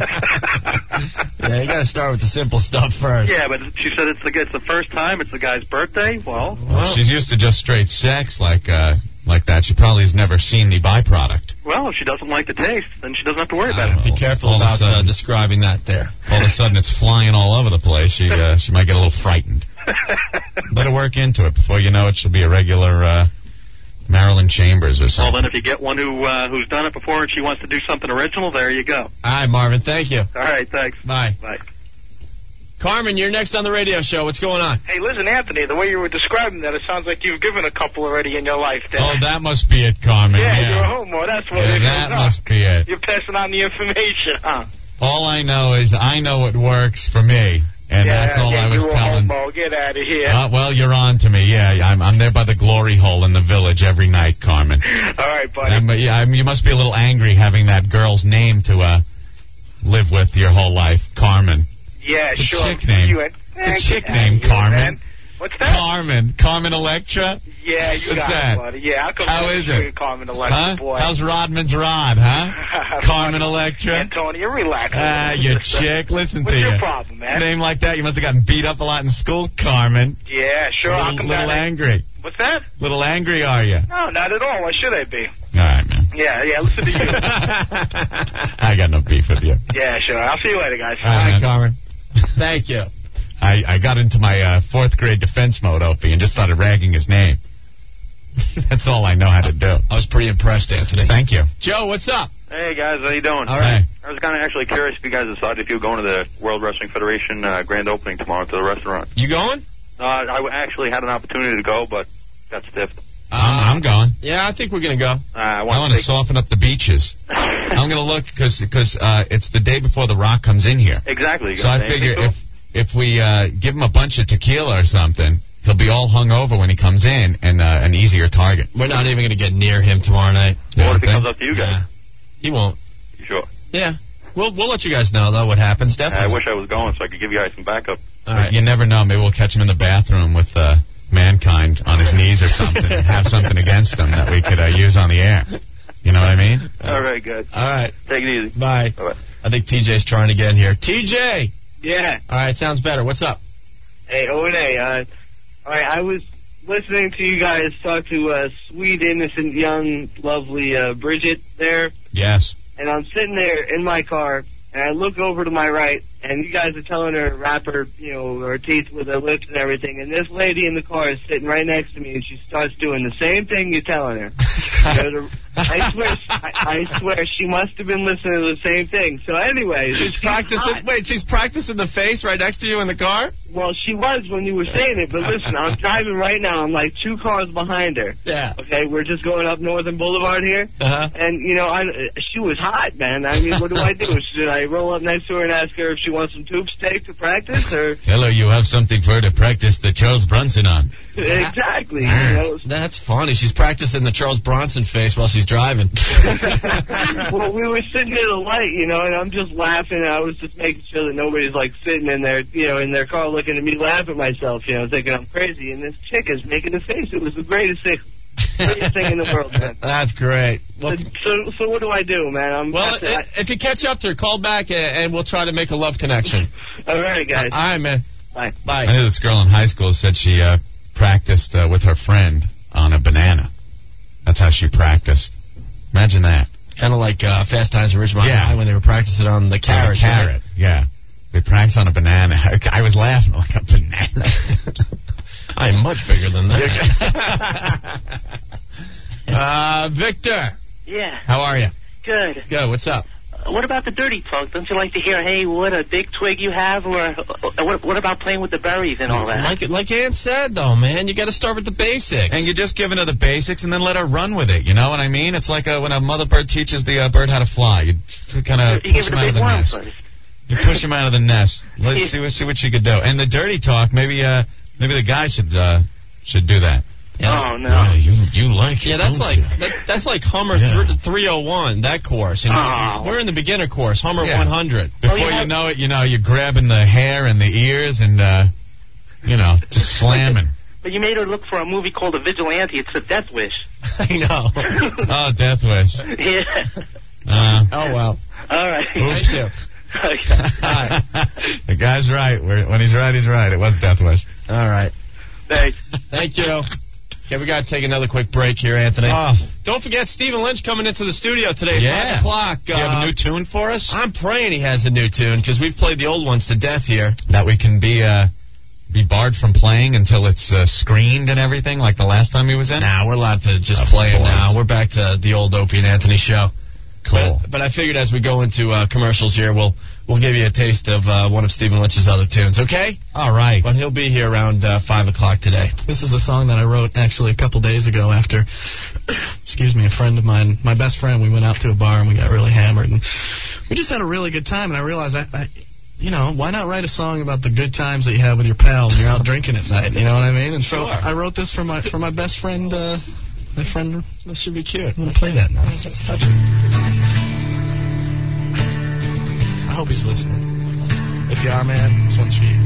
Yeah, you got to start with the simple stuff first. Yeah, but she said it's the it's the first time. It's the guy's birthday. Well, Well, she's used to just straight sex like uh, like that. She probably has never seen the byproduct. well, if she doesn't like the taste, then she doesn't have to worry about it. Be careful All of a about uh, sudden- describing that there. All of a sudden, it's flying all over the place. She uh, she might get a little frightened. Better work into it before you know it. She'll be a regular uh, Marilyn Chambers or Well, something. then if you get one who uh, who's done it before and she wants to do something original, there you go. All right, Marvin, thank you. All right, thanks. Bye. Bye. Carmen, you're next on the radio show. What's going on? Hey, listen, Anthony, the way you were describing that, it sounds like you've given a couple already in your life. There. Oh, that must be it, Carmen. yeah, Yeah, you're a homo. That's what Yeah, it is. that huh? must be it. You're passing on the information, huh? All I know is I know what works for me, and yeah, that's all yeah, I was you're telling. a homo. Get out of here. Uh, well, you're on to me. Yeah, I'm I'm there by the glory hole in the village every night, Carmen. All right, buddy. I'm, yeah, I'm, you must be a little angry having that girl's name to uh, live with your whole life, Carmen. yeah, It's a sure. chick name. You ain't- It's Eh, a chick get name, outta here, Carmen. man. What's that? Carmen. Carmen Electra? Yeah, you What's got that? it, buddy. Yeah, I'll come How down is the street it? and Carmen Electra, Huh? boy. How's Rodman's Rod, huh? Carmen Electra? Antonio, relax. Ah, you chick. Listen What's to your you. problem, man? Name like that, you must have gotten beat up a lot in school, Carmen. Yeah, sure. A I'll little, come little down. and- angry. What's that? Little angry, are you? No, not at all. Why should I be? All right, man. Yeah, yeah. Listen to you. I got no beef with you. Yeah, sure. I'll see you later, guys. All right, man. Carmen. Thank you. I, I got into my uh, fourth grade defense mode, Opie, and just started ragging his name. That's all I know how to do. I was pretty impressed, Anthony. Thank you. Joe, what's up? Hey guys, how you doing? All right. I was kind of actually curious if you guys decided if you were going to the World Wrestling Federation uh, grand opening tomorrow to the restaurant. You going? Uh, I w- actually had an opportunity to go, but got stiffed. I'm, I'm going. Yeah, I think we're going to go. Uh, I I want want to soften up the beaches. I'm going to look because because uh, it's the day before The Rock comes in here. Exactly. You So got I figure anything if if we uh, give him a bunch of tequila or something, he'll be all hung over when he comes in and uh, an easier target. We're not even going to get near him tomorrow night. cool? What if he think? comes up to you guys? He won't. You sure? Yeah. We'll we'll let you guys know, though, what happens. I Definitely. wish I was going so I could give you guys some backup. All right. You never know. Maybe we'll catch him in the bathroom with uh, Mankind on his knees or something and have something against him that we could uh, use on the air. You know what I mean? All right, good. All right. Take it easy. Bye. Bye-bye. I think T J's trying to get in here. T J! Yeah. All right, sounds better. What's up? Hey, O and A. Uh, all right, I was listening to you guys talk to uh, sweet, innocent, young, lovely uh, Bridget there, Yes. and I'm sitting there in my car and I look over to my right, and you guys are telling her to wrap her, you know, her teeth with her lips and everything, and this lady in the car is sitting right next to me, and she starts doing the same thing you're telling her. You know, I swear, I, I swear, she must have been listening to the same thing. So, anyways, she's practicing. Wait, she's practicing the face right next to you in the car? Well, she was when you were saying it, but listen, I'm driving right now. I'm like two cars behind her. Yeah. Okay, we're just going up Northern Boulevard here. Uh-huh. And, you know, I, she was hot, man. I mean, what do I do? Should I roll up next to her and ask her if she wants some tube steak to practice? Or Tell her you have something for her to practice the Charles Bronson on. Exactly. You know? That's funny. She's practicing the Charles Bronson face while she's driving. Well, we were sitting at a light, you know, and I'm just laughing. And I was just making sure that nobody's, like, sitting in their, you know, in their car looking at me laugh at myself, you know, thinking I'm crazy. And this chick is making a face. It was the greatest thing, greatest thing in the world, man. That's great. Well, so, so what do I do, man? I'm well to, I, if you catch up to her, call back, and, and we'll try to make a love connection. All right, guys. All right, man. Bye. Bye. I knew this girl in high school said she uh, practiced uh, with her friend on a banana. That's how she practiced. Imagine that. Kind of like uh, Fast Times at Ridgemont Yeah. High when they were practicing on the carrot. On a carrot, yeah. They practiced on a banana. I was laughing like a banana. I'm much bigger than that. uh, Victor. Yeah. How are you? Good. Good. What's up? Uh, what about the dirty talk? Don't you like to hear, hey, what a big twig you have? Or uh, what, what about playing with the berries and all that? Like like Ann said, though, man, you got to start with the basics. And you're just giving her the basics and then let her run with it. You know what I mean? It's like uh when a mother bird teaches the uh, bird how to fly. You kind of You push give him it a out of big the worm nest. first. You push him out of the nest. Let's see what see what she could do. And the dirty talk, maybe uh maybe the guy should uh should do that. Oh, no. Yeah, you you like Yeah, it, that's don't like you? that, that's like Hummer Yeah. th- three oh one, that course. And Oh. we're in the beginner course, Hummer Yeah. one hundred. Before you you have- know it, you know, you're grabbing the hair and the ears and, uh, you know, just slamming. But you made her look for a movie called A Vigilante. It's a Death Wish. I know. Oh, Death Wish. Yeah. Uh, Oh, well. All right. Thank you. Okay. All right. the guy's right. We're, when he's right, he's right. It was Death Wish. All right. Thanks. Thank you. Okay, we got to take another quick break here, Anthony. Oh. Don't forget Stephen Lynch coming into the studio today at Yeah. five o'clock. Do you have Uh, a new tune for us? I'm praying he has a new tune, because we've played the old ones to death here. That we can be uh, be barred from playing until it's uh, screened and everything, like the last time he was in? Nah, we're allowed to just Of play it course. now. We're back to the old Opie and Anthony show. Cool. But, but I figured as we go into uh, commercials here, we'll we'll give you a taste of uh, one of Stephen Lynch's other tunes, okay? All right. But he'll be here around uh, five o'clock today. This is a song that I wrote actually a couple days ago after, excuse me, a friend of mine, my best friend, we went out to a bar and we got really hammered and we just had a really good time. And I realized, I, I you know, why not write a song about the good times that you have with your pal when you're out drinking at night? You know what I mean? And so Sure. I wrote this for my for my best friend. Uh, my friend, this should be cute. I'm gonna play that now. Let's touch it. I hope he's listening. If you are, man, this one's for you.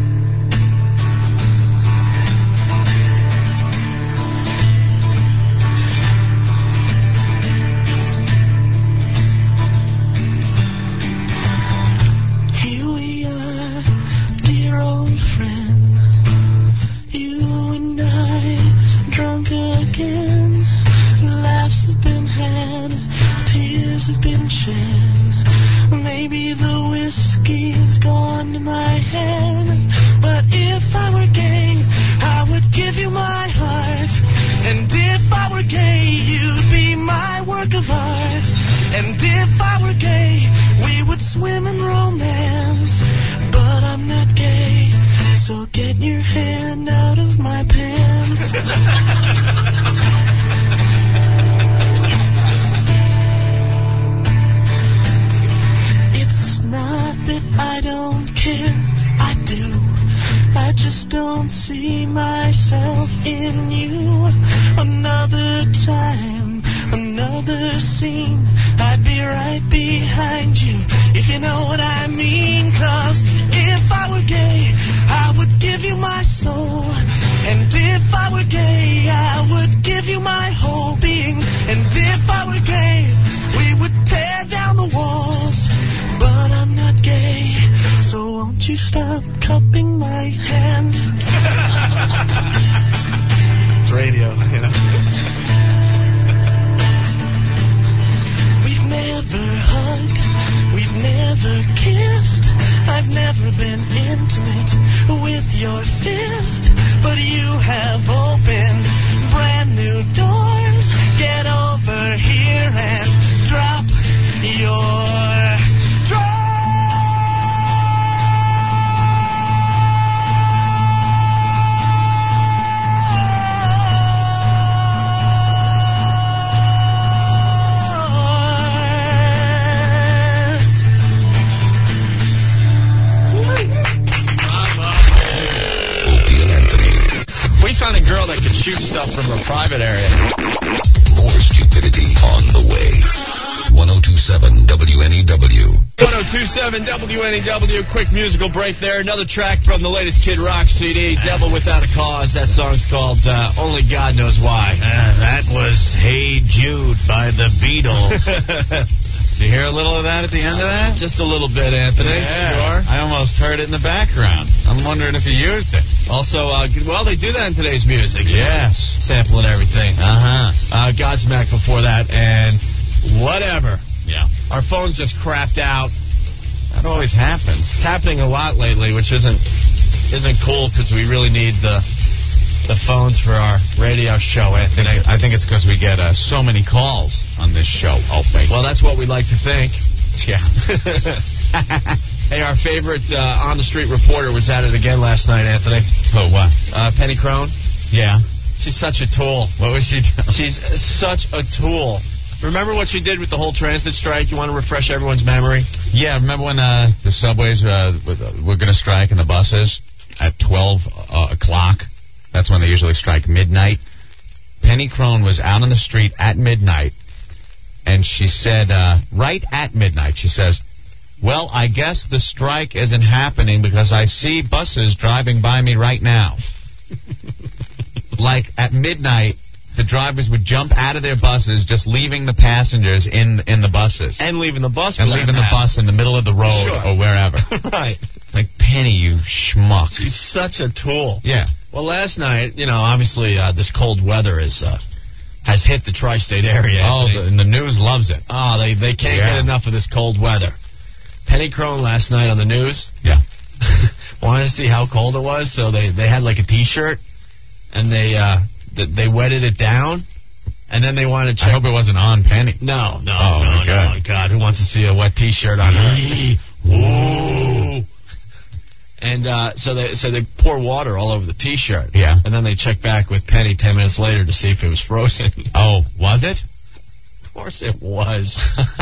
Here we are, dear old friend. You and I, drunk again. Laughs have been had, tears have been shed. Maybe the whiskey's gone to my head. But if I were gay, I would give you my heart. And if I were gay, you'd be my work of art. And if I were gay, we would swim in romance. But I'm not gay, so get your hand out of my pants. It's not that I don't care, I do. I just don't see myself in you. Another time, another scene, I'd be right behind you, if you know what I mean. 'Cause if I were gay, I would give you my soul. And if I were gay, I would give you my whole being. And if I were gay, we would tear down the walls. But I'm not gay, so won't you stop cupping my hand? It's radio, you know. We've never hugged, we've never kissed. intimate with your fist, but you have opened brand new doors. Get over here and drop your found a girl that could shoot stuff from a private area. More stupidity on the way. one oh two seven W N E W. one oh two seven W N E W. Quick musical break there. Another track from the latest Kid Rock C D, Devil Without a Cause. That song's called uh, Only God Knows Why. Uh, that was Hey Jude by the Beatles. Did you hear a little of that at the end of that? Just a little bit, Anthony. Yeah. Sure. I almost heard it in the background. I'm wondering if you used it. Also, uh, well, they do that in today's music. Yes. Sampling everything. Uh-huh. Uh, Godsmack before that, and whatever. Yeah. Our phone's just crapped out. That always happens. It's happening a lot lately, which isn't isn't cool because we really need the the phones for our radio show, Anthony. I think it's because we get uh, so many calls on this show. Oh, wait. Well, that's what we like to think. Yeah. Hey, our favorite uh, on-the-street reporter was at it again last night, Anthony. Oh, what? Uh, Penny Crone. Yeah. She's such a tool. What was she doing? She's such a tool. Remember what she did with the whole transit strike? You want to refresh everyone's memory? Yeah, remember when uh, the subways uh, were going to strike and the buses at twelve o'clock? That's when they usually strike, midnight. Penny Crone was out on the street at midnight, and she said, uh, right at midnight, she says, well, I guess the strike isn't happening because I see buses driving by me right now. Like, at midnight, the drivers would jump out of their buses, just leaving the passengers in in the buses. And leaving the bus. And leaving the bus in the middle of the road Sure. or wherever. Right. Like, Penny, you schmuck. She's such a tool. Yeah. Well, last night, you know, obviously uh, this cold weather is uh, has hit the tri-state area. Oh, the, and the news loves it. Oh, they, they can't Yeah. get enough of this cold weather. Penny Crone last night on the news. Yeah. Wanted to see how cold it was, so they, they had like a T-shirt, and they uh, th- they wetted it down, and then they wanted to check. I hope it wasn't on Penny. No, no, Oh, no, my no, God. my God. Who wants to see a wet T-shirt on her? Whoa. And uh, so they so they pour water all over the T-shirt. Yeah. And then they check back with Penny ten minutes later to see if it was frozen. Oh, was it? Of course it was.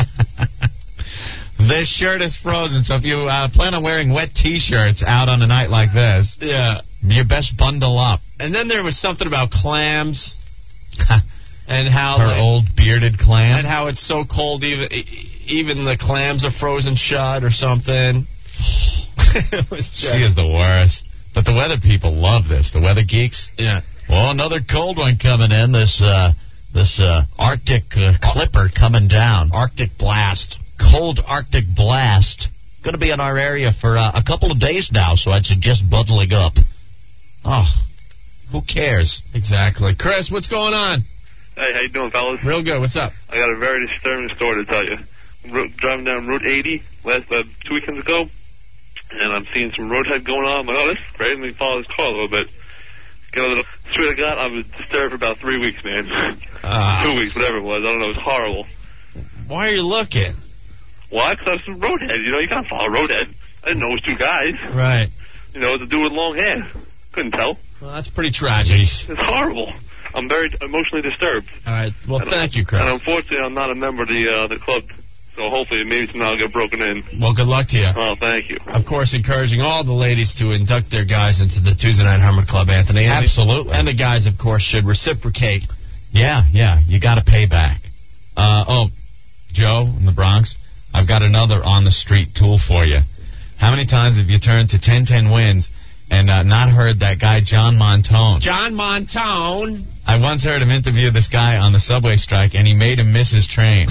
This shirt is frozen, so if you uh, plan on wearing wet T-shirts out on a night like this, Yeah. you best bundle up. And then there was something about clams and how Her like, old bearded clam. and how it's so cold even even the clams are frozen shut or something. It was just, She is the worst. But the weather people love this. The weather geeks. yeah. Well, another cold one coming in. This uh, this uh, Arctic uh, clipper coming down. Arctic blast. Cold Arctic blast. Going to be in our area for uh, a couple of days now, so I'd suggest bundling up. Oh, who cares? Exactly. Chris, what's going on? Hey, how you doing, fellas? Real good. What's up? I got a very disturbing story to tell you. Ro- driving down Route eighty last uh, two weekends ago, and I'm seeing some roadhead going on. I'm like, oh, this is great. Let me follow this car a little bit. Get a little. Swear to God, I was disturbed for about three weeks, man. Uh, Two weeks, whatever it was. I don't know. It was horrible. Why are you looking? Why? Because I was some roadhead. You know, you can't follow roadhead. I didn't know it was two guys. Right. You know, it was a dude with long hair. Couldn't tell. Well, that's pretty tragic. It's horrible. I'm very emotionally disturbed. All right. Well, And, thank you, Chris. And unfortunately, I'm not a member of the uh, the club. So hopefully, maybe somehow I'll get broken in. Well, good luck to you. Oh, thank you. Of course, encouraging all the ladies to induct their guys into the Tuesday Night Hummer Club, Anthony. And Absolutely. The, and the guys, of course, should reciprocate. Yeah, yeah, you got to pay back. Uh, oh, Joe in the Bronx, I've got another on-the-street tool for you. How many times have you turned to ten ten Wins and uh, not heard that guy John Montone? John Montone. I once heard him interview this guy on the subway strike, and he made him miss his train.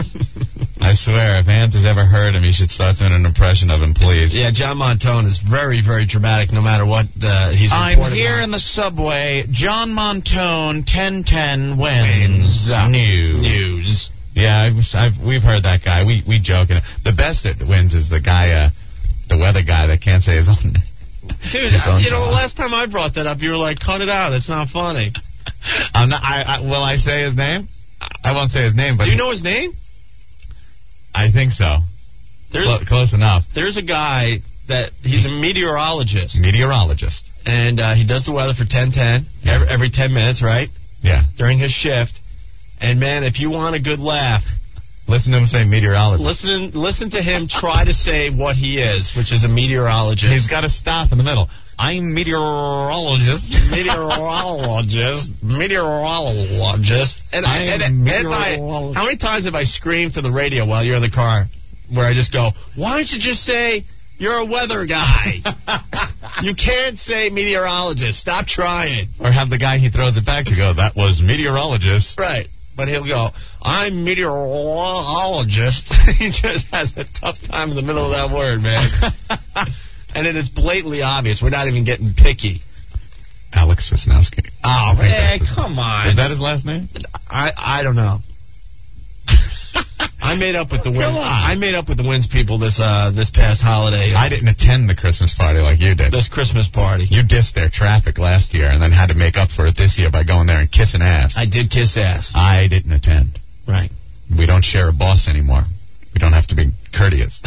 I swear, if Ant has ever heard him, he should start doing an impression of him, please. Yeah, John Montone is very, very dramatic no matter what uh, he's I'm reporting here on. in the subway. John Montone, ten ten Wins. Wins. News. News. Yeah, I've, I've, we've heard that guy. We we joke. The best that wins is the guy, uh, the weather guy that can't say his own name. Dude, I, you know, the last time I brought that up, you were like, cut it out. It's not funny. I'm not, I, I, will I say his name? I won't say his name, but... Do you know his name? I think so. Cl- close enough. There's a guy that, he's a meteorologist. Meteorologist. And uh, he does the weather for ten ten, yeah. every, every ten minutes, right? Yeah. During his shift. And, man, if you want a good laugh... Listen to him say meteorologist. Listen listen to him try to say what he is, which is a meteorologist. He's got to stop in the middle. I'm meteorologist. Meteorologist. Meteorologist. And, I, and, and, and I, how many times have I screamed to the radio while you're in the car where I just go, why don't you just say you're a weather guy? You can't say meteorologist. Stop trying. Or have the guy he throws it back to go, that was meteorologist. Right. But he'll go, I'm meteorologist. He just has a tough time in the middle of that word, man. And it is blatantly obvious. We're not even getting picky. Alex Wisnowski. Oh, man, come on. Is that his last name? I I don't know. I made up with the wins. I made up with the wins people this uh this past holiday. I didn't attend the Christmas party like you did. This Christmas party. You dissed their traffic last year and then had to make up for it this year by going there and kissing ass. I did kiss ass. I didn't attend. Right. We don't share a boss anymore. We don't have to be courteous.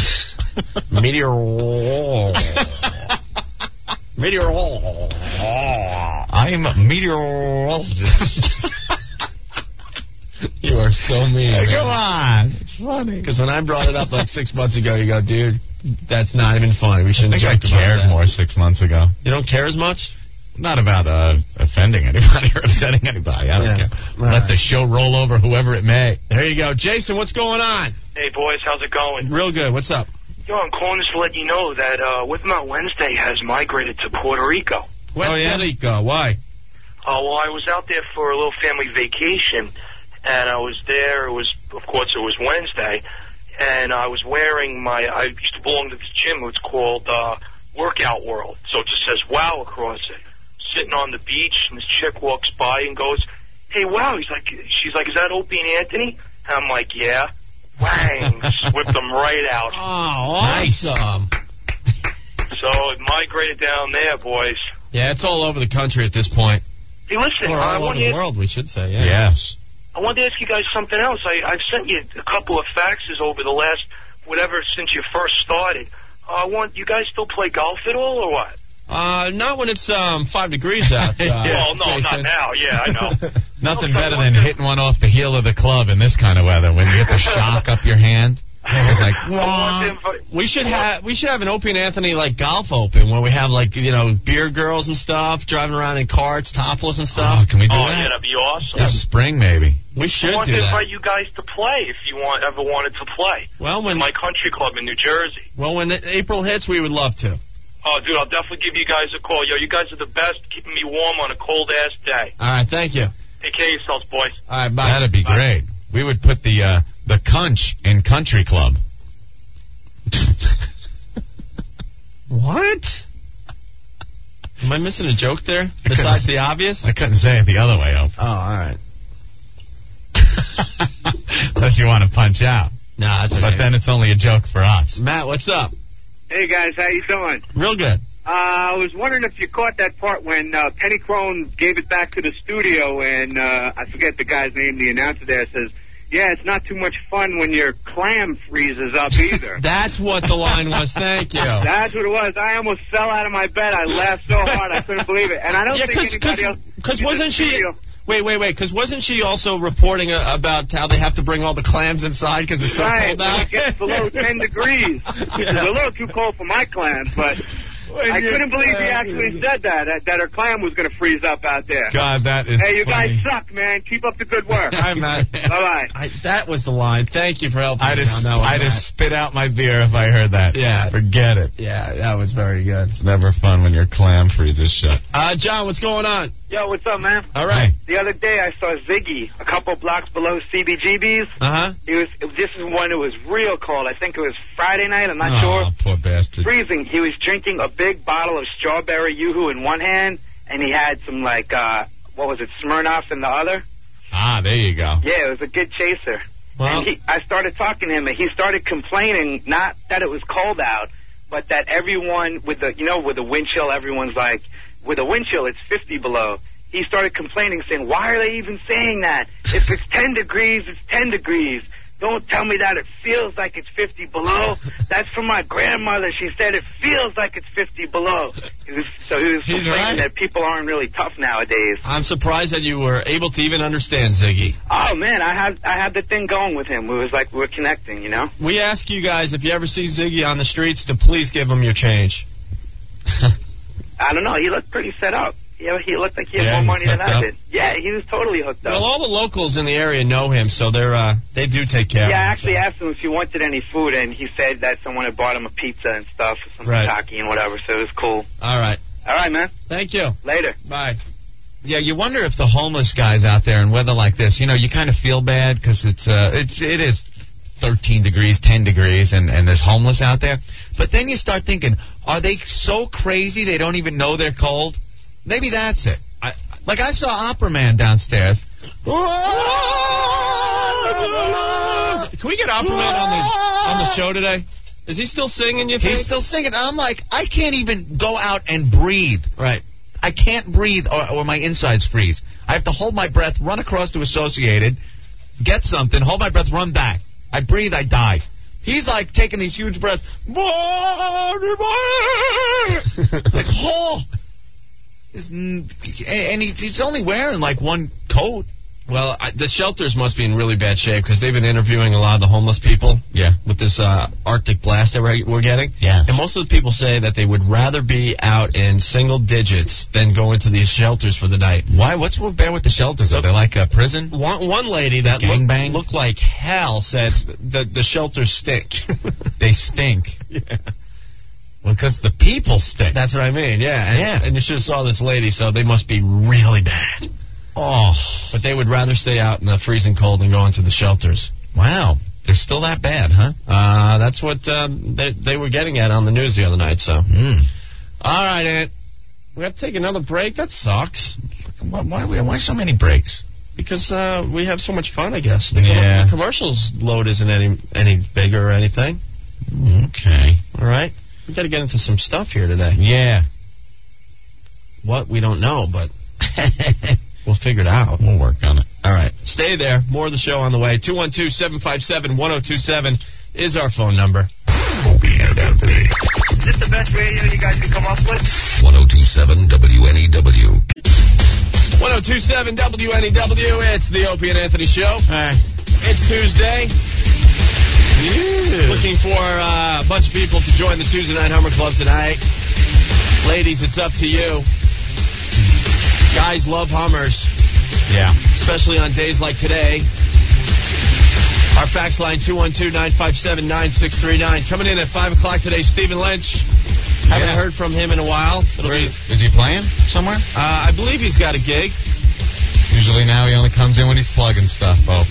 Meteor. Meteor. I'm a meteorologist. You are so mean. Hey, come on. It's funny. Because when I brought it up like six months ago, you go, dude, that's not even funny. We shouldn't I think joke I cared about that. more six months ago. You don't care as much? Not about uh, offending anybody or upsetting anybody. I don't Yeah. care. Right. Let the show roll over whoever it may. There you go. Jason, what's going on? Hey, boys, how's it going? Real good. What's up? Yo, I'm calling just to let you know that uh, With Them Out Wednesday has migrated to Puerto Rico. Puerto Rico. Why? Uh, well, I was out there for a little family vacation, and I was there. It was, of course, it was Wednesday, and I was wearing my, I used to belong to this gym. It's called uh, Workout World, so it just says WOW across it. Sitting on the beach, and this chick walks by and goes, hey, wow. He's like, she's like, is that Opie and Anthony? And I'm like, yeah. Wang, whipped them right out. Oh, awesome. So it migrated down there, boys. Yeah, it's all over the country at this point. Hey, listen, Or I all over want the to world, we should say, yeah. Yes. I wanted to ask you guys something else. I, I've sent you a couple of faxes over the last, whatever, since you first started. Uh, I want, you guys still play golf at all, or what? Uh, not when it's um five degrees out. Uh, well, no, Jason. not now. Yeah, I know. Nothing better than hitting one off the heel of the club in this kind of weather when you get the shock up your hand. It's like, we should have we should have an Opie and Anthony like golf open where we have like you know beer girls and stuff driving around in carts, topless and stuff. Oh, can we do Oh, that? yeah, that'd be awesome. This spring, maybe. We should I want do to that. invite you guys to play if you want ever wanted to play. Well, when my country club in New Jersey. Well, when April hits, we would love to. Oh, dude, I'll definitely give you guys a call. Yo, you guys are the best, keeping me warm on a cold-ass day. All right, thank you. Take care of yourselves, boys. All right, bye. That'd be Bye. great. We would put the uh, the Cunch in Country Club. What? Am I missing a joke there? Besides the obvious? I couldn't say it the other way, Ope. Oh, all right. Unless you want to punch out. No, that's okay. But then it's only a joke for us. Matt, what's up? Hey guys, how you doing? Real good. Uh, I was wondering if you caught that part when uh, Penny Crone gave it back to the studio, and uh, I forget the guy's name. The announcer there says, "Yeah, it's not too much fun when your clam freezes up either." That's what the line was. Thank you. That's what it was. I almost fell out of my bed. I laughed so hard I couldn't believe it, and I don't Yeah, think cause, anybody cause, else. Because in the wasn't she? studio- Wait, wait, wait. Because wasn't she also reporting uh, about how they have to bring all the clams inside because it's so Right, cold out? when it gets below ten degrees. It's a little too cold for my clams, but I you're couldn't believe he clam- actually said that, that, that her clam was going to freeze up out there. God, that is Hey, you funny. guys suck, man. Keep up the good work. All right, Matt. Bye-bye. I, that was the line. Thank you for helping I me just, on that one, I Matt. just spit out my beer if I heard that. Yeah. Forget it. Yeah, that was very good. It's never fun when your clam freezes shut. Uh, John, what's going on? Yo, what's up, man? All right. The other day I saw Ziggy a couple blocks below C B G B's. Uh-huh. It was, it, this is when it was real cold. I think it was Friday night. I'm not Oh, sure. poor bastard. Freezing. He was drinking a big bottle of strawberry Yoo-hoo in one hand, and he had some, like, uh, what was it, Smirnoff in the other. Ah, there you go. Yeah, it was a good chaser. Well, and he, I started talking to him, and he started complaining, not that it was cold out, but that everyone with the, you know, with the wind chill, everyone's like, with a wind chill, it's fifty below. He started complaining, saying, why are they even saying that? If it's ten degrees, it's ten degrees. Don't tell me that it feels like it's fifty below. That's from my grandmother. She said it feels like it's fifty below. He was, so he was He's complaining right. that people aren't really tough nowadays. I'm surprised that you were able to even understand Ziggy. Oh, man, I had I had the thing going with him. It was like we were connecting, you know? We ask you guys, if you ever see Ziggy on the streets, to please give him your change. I don't know. He looked pretty set up. Yeah, he looked like he had Yeah, more he's money than hooked I up. did. Yeah, he was totally hooked up. Well, all the locals in the area know him, so they're uh, they do take care Yeah, I of him. actually asked him if he wanted any food, and he said that someone had bought him a pizza and stuff, some Right. takoyaki and whatever, so it was cool. All right. All right, man. Thank you. Later. Bye. Yeah, you wonder if the homeless guys out there in weather like this, you know, you kind of feel bad because it's uh, it's it is thirteen degrees, ten degrees, and and there's homeless out there. But then you start thinking, are they so crazy they don't even know they're cold? Maybe that's it. I, like I saw Opera Man downstairs. Can we get Opera Man on the on the show today? Is he still singing, you think? He's still singing. I'm like, I can't even go out and breathe. Right. I can't breathe or, or my insides freeze. I have to hold my breath, run across to Associated, get something, hold my breath, run back. I breathe, I die. He's like taking these huge breaths. Like, oh. And he, he's only wearing like one coat. Well, I, the shelters must be in really bad shape because they've been interviewing a lot of the homeless people. Yeah. With this uh, Arctic blast that we're, we're getting. Yeah. And most of the people say that they would rather be out in single digits than go into these shelters for the night. Why? What's so bad with the shelters? Are they like a prison? One, one lady that looked, Gangbang? looked like hell said the, the shelters stink. They stink. Yeah. Well, because the people stink. That's what I mean, yeah. And, Yeah. and you should have saw this lady, so they must be really bad. Oh. But they would rather stay out in the freezing cold than go into the shelters. Wow. They're still that bad, huh? Uh, that's what um, they, they were getting at on the news the other night, so. Mm. All right, Ant. We have to take another break? That sucks. Why, why, why so many breaks? Because uh, we have so much fun, I guess. The, Yeah. com- the commercials load isn't any any bigger or anything. Okay. All right? We got to get into some stuff here today. Yeah. What? We don't know, but we'll figure it out. We'll work on it. All right. Stay there. More of the show on the way. two one two, seven five seven, one oh two seven is our phone number. Opie and Anthony. Is this the best radio you guys can come up with? ten twenty-seven W N E W. one oh two seven W N E W. It's the Opie and Anthony Show. Hey. It's Tuesday. Looking for uh, a bunch of people to join the Tuesday Night Hummer Club tonight. Ladies, it's up to you. Guys love Hummers. Yeah. Especially on days like today. Our fax line, two one two, nine five seven, nine six three nine. Coming in at five o'clock today, Stephen Lynch. Haven't Yeah. heard from him in a while. It'll be, Is he playing somewhere? uh, I believe he's got a gig. Usually now he only comes in when he's plugging stuff, Bo.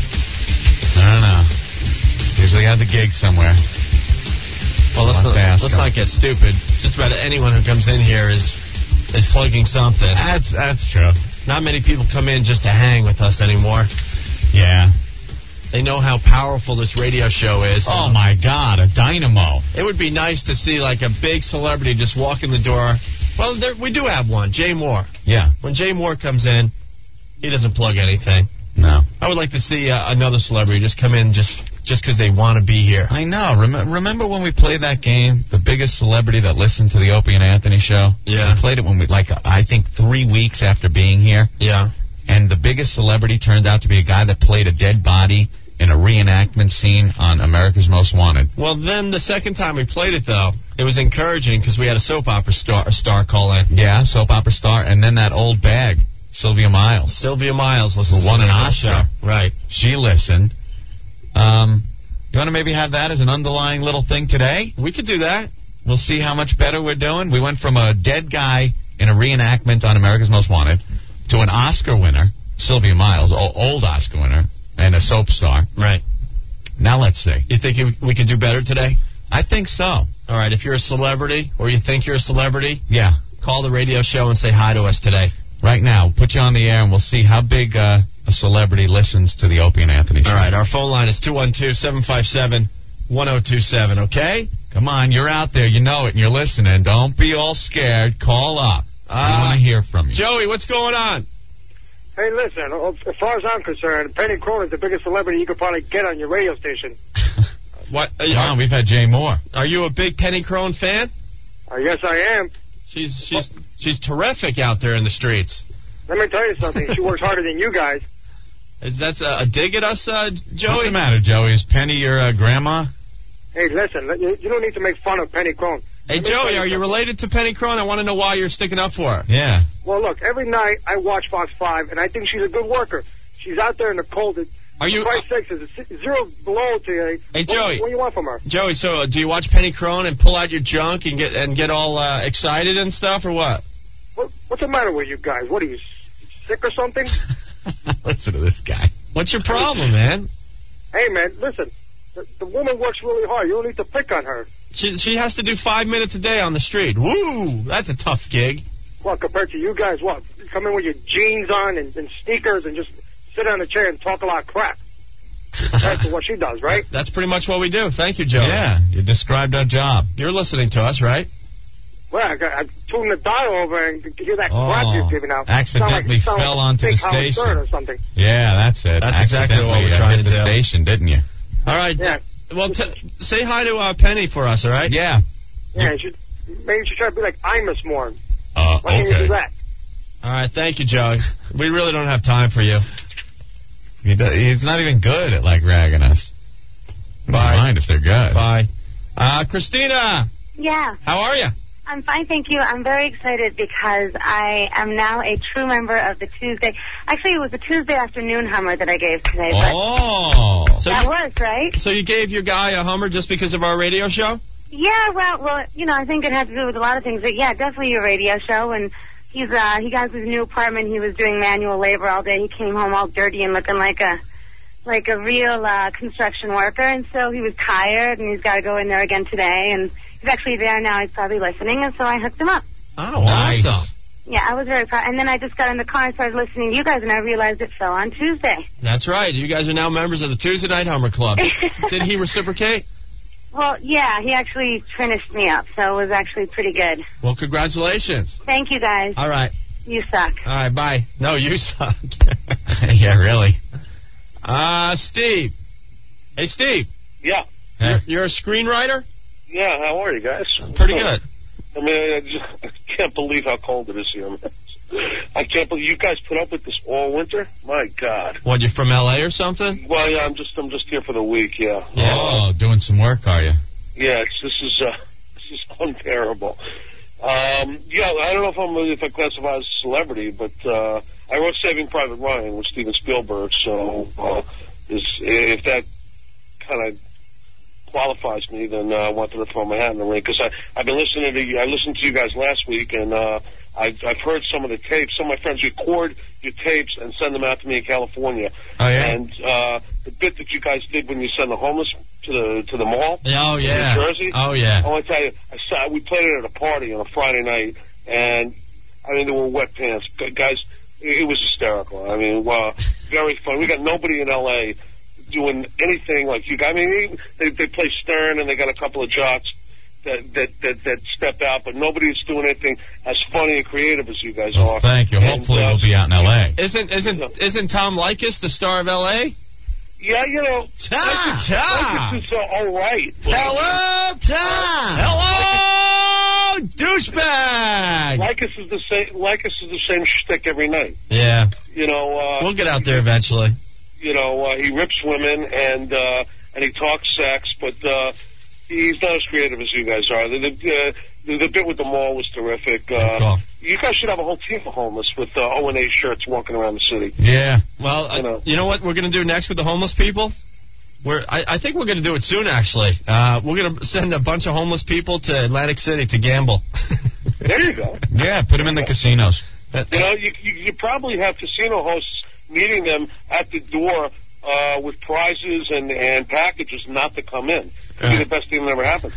I don't know. Usually has a gig somewhere. Well, let's, I'll not, have to ask let's him. not get stupid. Just about anyone who comes in here is is plugging something. That's that's true. Not many people come in just to hang with us anymore. Yeah. They know how powerful this radio show is. Oh my God, a dynamo. It would be nice to see like a big celebrity just walk in the door. Well, there, we do have one, Jay Moore. Yeah. When Jay Moore comes in, he doesn't plug anything. No. I would like to see uh, another celebrity just come in just just because they want to be here. I know. Rem- remember when we played that game? The biggest celebrity that listened to the Opie and Anthony show? Yeah. We played it when we, like, I think three weeks after being here. Yeah. And the biggest celebrity turned out to be a guy that played a dead body in a reenactment scene on America's Most Wanted. Well, then the second time we played it, though, it was encouraging because we had a soap opera star, star call in. Yeah, soap opera star. And then that old bag, Sylvia Miles. Sylvia Miles listens Won to an the Oscar. show. Right. She listened. Um, you want to maybe have that as an underlying little thing today? We could do that. We'll see how much better we're doing. We went from a dead guy in a reenactment on America's Most Wanted to an Oscar winner, Sylvia Miles, o- old Oscar winner, and a soap star. Right. Now let's see. You think you- we could do better today? I think so. All right. If you're a celebrity or you think you're a celebrity, Yeah. call the radio show and say hi to us today. Right now, put you on the air, and we'll see how big uh, a celebrity listens to the Opie and Anthony show. All right. Our phone line is two one two, seven five seven, one oh two seven, okay? Come on, you're out there. You know it, and you're listening. Don't be all scared. Call up. Uh, I want to hear from you. Joey, what's going on? Hey, listen, as far as I'm concerned, Penny Crone is the biggest celebrity you could probably get on your radio station. What? Come on, we've had Jay Moore. Are you a big Penny Crone fan? Uh, yes, I am. She's she's she's terrific out there in the streets. Let me tell you something. She works harder than you guys. Is that a, a dig at us, uh, Joey? What's the matter, Joey? Is Penny your uh, grandma? Hey, listen, you, you don't need to make fun of Penny Crone. Hey, Let me Joey, tell are you something. related to Penny Crone? I want to know why you're sticking up for her. Yeah. Well, look, every night I watch Fox five, and I think she's a good worker. She's out there in the cold. Are you? For Christ's sakes, is it zero below to you? Hey, what, Joey. What do you want from her? Joey, so uh, do you watch Penny Crone and pull out your junk and get and get all uh, excited and stuff, or what? what? What's the matter with you guys? What are you, sick or something? Listen to this guy. What's your problem, man? Hey, man, listen. The, the woman works really hard. You don't need to pick on her. She she has to do five minutes a day on the street. Woo! That's a tough gig. Well, compared to you guys, what? You come in with your jeans on and, and sneakers and just sit on a chair and talk a lot of crap. That's what she does, right? That's pretty much what we do. Thank you, Joey. Yeah, you described our job. You're listening to us, right? Well, I, I tuned the dial over and to hear that crap Oh, you're giving out. accidentally Sound like, sound fell like onto fake the Howard station. Stern or something. Yeah, that's it. That's exactly what we're Accidentally, uh, trying hit to the do. station, didn't you? All right. Yeah. Well, t- say hi to uh, Penny for us, all right? Yeah. Yeah, you should, maybe you should try to be like Imus more. Uh, Why can't you okay. do that? All right. Thank you, Joey. We really don't have time for you. He do, he's not even good at, like, ragging us. Never Bye. mind if they're good. Bye. Uh, Christina, Yeah, how are you? I'm fine, thank you. I'm very excited because I am now a true member of the Tuesday. Actually, it was a Tuesday afternoon Hummer that I gave today. But Oh. So that you, was, right? so you gave your guy a Hummer just because of our radio show? Yeah, well, well, you know, I think it had to do with a lot of things. But yeah, definitely your radio show. And he's uh, he got his new apartment. He was doing manual labor all day. He came home all dirty and looking like a like a real uh, construction worker. And so he was tired, and he's got to go in there again today. And he's actually there now. He's probably listening. And so I hooked him up. Oh, Nice. awesome. Yeah, I was very proud. And then I just got in the car and started listening to you guys, and I realized it fell on Tuesday. That's right. You guys are now members of the Tuesday Night Hummer Club. Did he reciprocate? Well, yeah, he actually finished me up, so it was actually pretty good. Well, congratulations. Thank you, guys. All right. You suck. All right, bye. No, you suck. Yeah, really. Uh, Steve. Hey, Steve. Yeah. You're, you're a screenwriter? Yeah, how are you guys? Pretty good. I mean, I, just, I can't believe how cold it is here, man. I can't believe you guys put up with this all winter. My God. What, you're from L A or something? Well, yeah, I'm just I'm just here for the week. Yeah. Yeah. Oh, doing some work, are you? Yeah, it's, this is uh, this is unbearable. Um, yeah, I don't know if I'm if I classify as a celebrity, but uh, I wrote Saving Private Ryan with Steven Spielberg, so uh, is if that kind of qualifies me, then uh, I wanted to throw my hat in the ring because I I've been listening to you. I listened to you guys last week, and uh, I've I've heard some of the tapes. Some of my friends record your tapes and send them out to me in California. Oh, yeah? And uh, the bit that you guys did when you send the homeless to the to the mall. Oh, yeah. In New Jersey. Oh, yeah. I want to tell you, I saw we played it at a party on a Friday night, and I mean there were wet pants, Gu- guys. It, it was hysterical. I mean, uh, very fun. We got nobody in L A doing anything like you guys. I mean, they they play Stern and they got a couple of jocks that that that, that step out, but nobody's doing anything as funny and creative as you guys Well, are. thank you. And, Hopefully uh, we'll be out in L A. Isn't isn't isn't Tom Likas the star of L A? Yeah, you know, Tom, Tom. Likas is uh, all right. but- Hello, Tom. Hello, douchebag. Likas is the same. Likas is the same shtick every night. Yeah, You know. Uh, we'll get out there eventually. You know, uh, he rips women and uh, and he talks sex, but uh, he's not as creative as you guys are. The the, uh, the, the bit with the mall was terrific. Uh, Cool. You guys should have a whole team of homeless with uh, O and A shirts walking around the city. Yeah. Well, uh, You know. you know what we're going to do next with the homeless people? We're, I, I think we're going to do it soon, actually. Uh, we're going to send a bunch of homeless people to Atlantic City to gamble. There you go. Yeah, put them in the casinos. You know, you, you you probably have casino hosts meeting them at the door uh, with prizes and, and packages not to come in. It'd be the best thing that ever happened.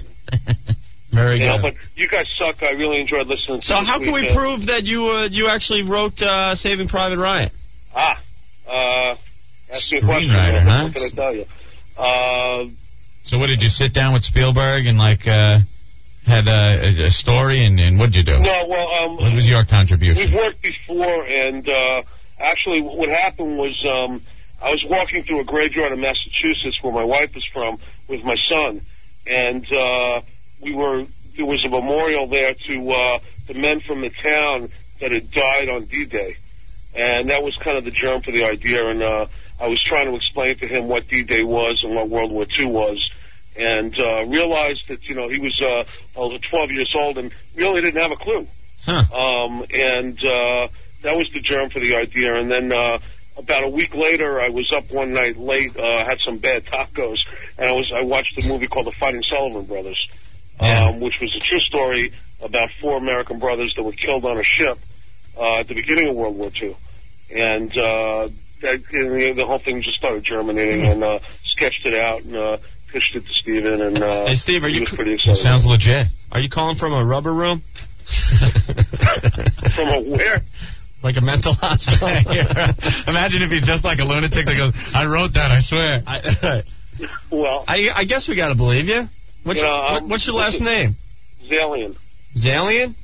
Very You good. know, but you guys suck. I really enjoyed listening to So this how can we weekend. prove that you uh, you actually wrote uh, Saving Private Ryan? Ah, uh, ask me a question. Screenwriter, What huh? can I tell you? Uh, So what, did you sit down with Spielberg and, like, uh, had a, a story, and, and what did you do? No, well, um... What was your contribution? We've worked before, and uh, actually what happened was um, I was walking through a graveyard in Massachusetts where my wife is from with my son, and uh, we were there was a memorial there to uh, the men from the town that had died on D-Day, and that was kind of the germ for the idea, and uh, I was trying to explain to him what D-Day was and what World War Two was, and uh, realized that, you know, he was uh, twelve years old and really didn't have a clue. Huh. Um, and uh, that was the germ for the idea. And then uh, about a week later, I was up one night late, uh, had some bad tacos, and I was I watched a movie called The Fighting Sullivan Brothers, yeah. um, which was a true story about four American brothers that were killed on a ship uh, at the beginning of World War Two. And uh, that, and the whole thing just started germinating, and uh, sketched it out and uh, pitched it to Steven, and uh, hey, Steve, are he you was pretty excited. Sounds legit. Are you calling from a rubber room? From a where? Like a mental hospital. Imagine if he's just like a lunatic that goes, I wrote that, I swear. I, well, I, I guess we got to believe you. What's, you know, your, what, um, what's your last name? Zalian. Zalian?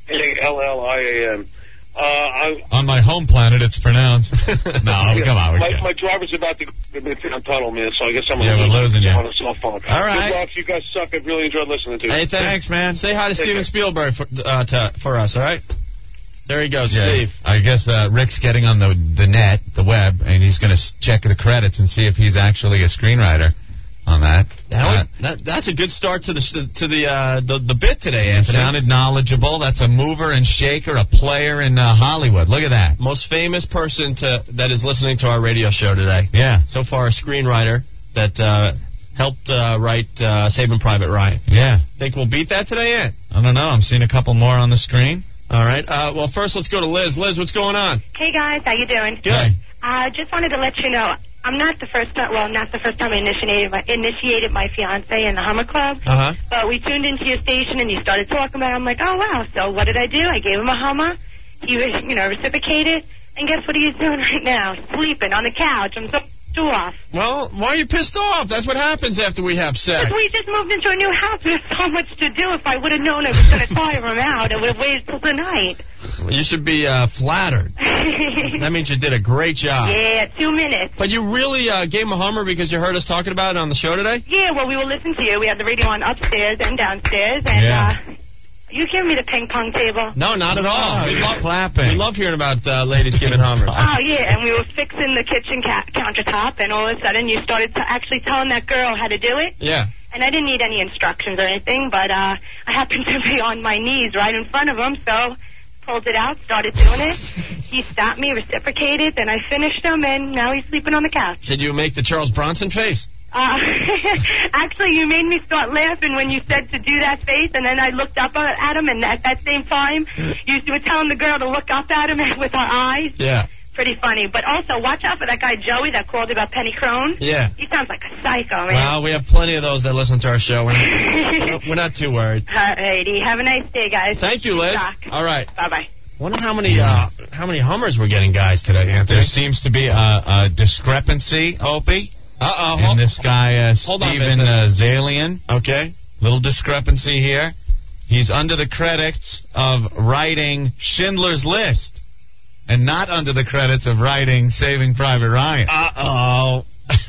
A L L I A N. Uh, I, On my home planet, it's pronounced. No, yeah, come on. We my, can't. my driver's about to go into the tunnel, man, so I guess I'm Yeah, we're losing you. on a cell phone. All right. Good luck. You guys suck. I've really enjoyed listening to you. Hey, thanks, man. Say hi to Take Steven care. Spielberg for, uh, to, for us, all right? There he goes, Yeah, Steve. I guess uh, Rick's getting on the the net, the web, and he's going to check the credits and see if he's actually a screenwriter on that. That, Uh, would, that that's a good start to the to the uh, the, the bit today, Anthony. sounded knowledgeable. That's a mover and shaker, a player in uh, Hollywood. Look at that. Most famous person to that is listening to our radio show today. Yeah. So far, a screenwriter that uh, helped uh, write uh, Saving Private Ryan. Yeah. Think we'll beat that today, Ant? I don't know. I'm seeing a couple more on the screen. All right. Uh, well, first, let's go to Liz. Liz, what's going on? Hey guys, how you doing? Good. I uh, just wanted to let you know I'm not the first time. Well, not the first time I initiated my, initiated my fiance in the Hummer Club. Uh huh. But we tuned into your station and you started talking about it. I'm like, oh wow. So what did I do? I gave him a Hummer. He was, you know, reciprocated. And guess what he's doing right now? Sleeping on the couch. I'm so off. Well, why are you pissed off? That's what happens after we have sex. Because we just moved into a new house. We have so much to do. If I would have known I was going to tire him out, I would have waited till tonight. You should be uh, flattered. That means you did a great job. Yeah, two minutes. But you really uh, gave him a Hummer because you heard us talking about it on the show today? Yeah, well, we will listen to you. We had the radio on upstairs and downstairs. And, Yeah. uh, you giving me the ping pong table? No, not at all. No, we you're love clapping. We love hearing about uh, ladies giving Hummers. Oh, yeah, and we were fixing the kitchen ca- countertop, and all of a sudden you started to actually telling that girl how to do it. Yeah. And I didn't need any instructions or anything, but uh, I happened to be on my knees right in front of him, so pulled it out, started doing it. He stopped me, reciprocated, then I finished him, and now he's sleeping on the couch. Did you make the Charles Bronson face? Uh, actually, you made me start laughing when you said to do that face, and then I looked up at him, and at that same time, you were telling the girl to look up at him with her eyes. Yeah. Pretty funny. But also, watch out for that guy Joey that called about Penny Crone. Yeah. He sounds like a psycho, man. Well, we have plenty of those that listen to our show. We're not, we're not too worried. Alrighty. Have a nice day, guys. Thank you, Liz. Doc. All right. Bye-bye. Wonder how many uh, how many Hummers we're getting, guys, today, Anthony. There seems to be a, a discrepancy, Opie. Uh-oh. And this guy, uh, Hold on, Steven uh, Zalian. Okay. Little discrepancy here. He's under the credits of writing Schindler's List and not under the credits of writing Saving Private Ryan. Uh-oh.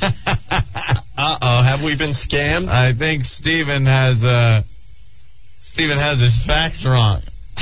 Uh-oh. Have we been scammed? I think Steven has, uh, Steven has his facts wrong.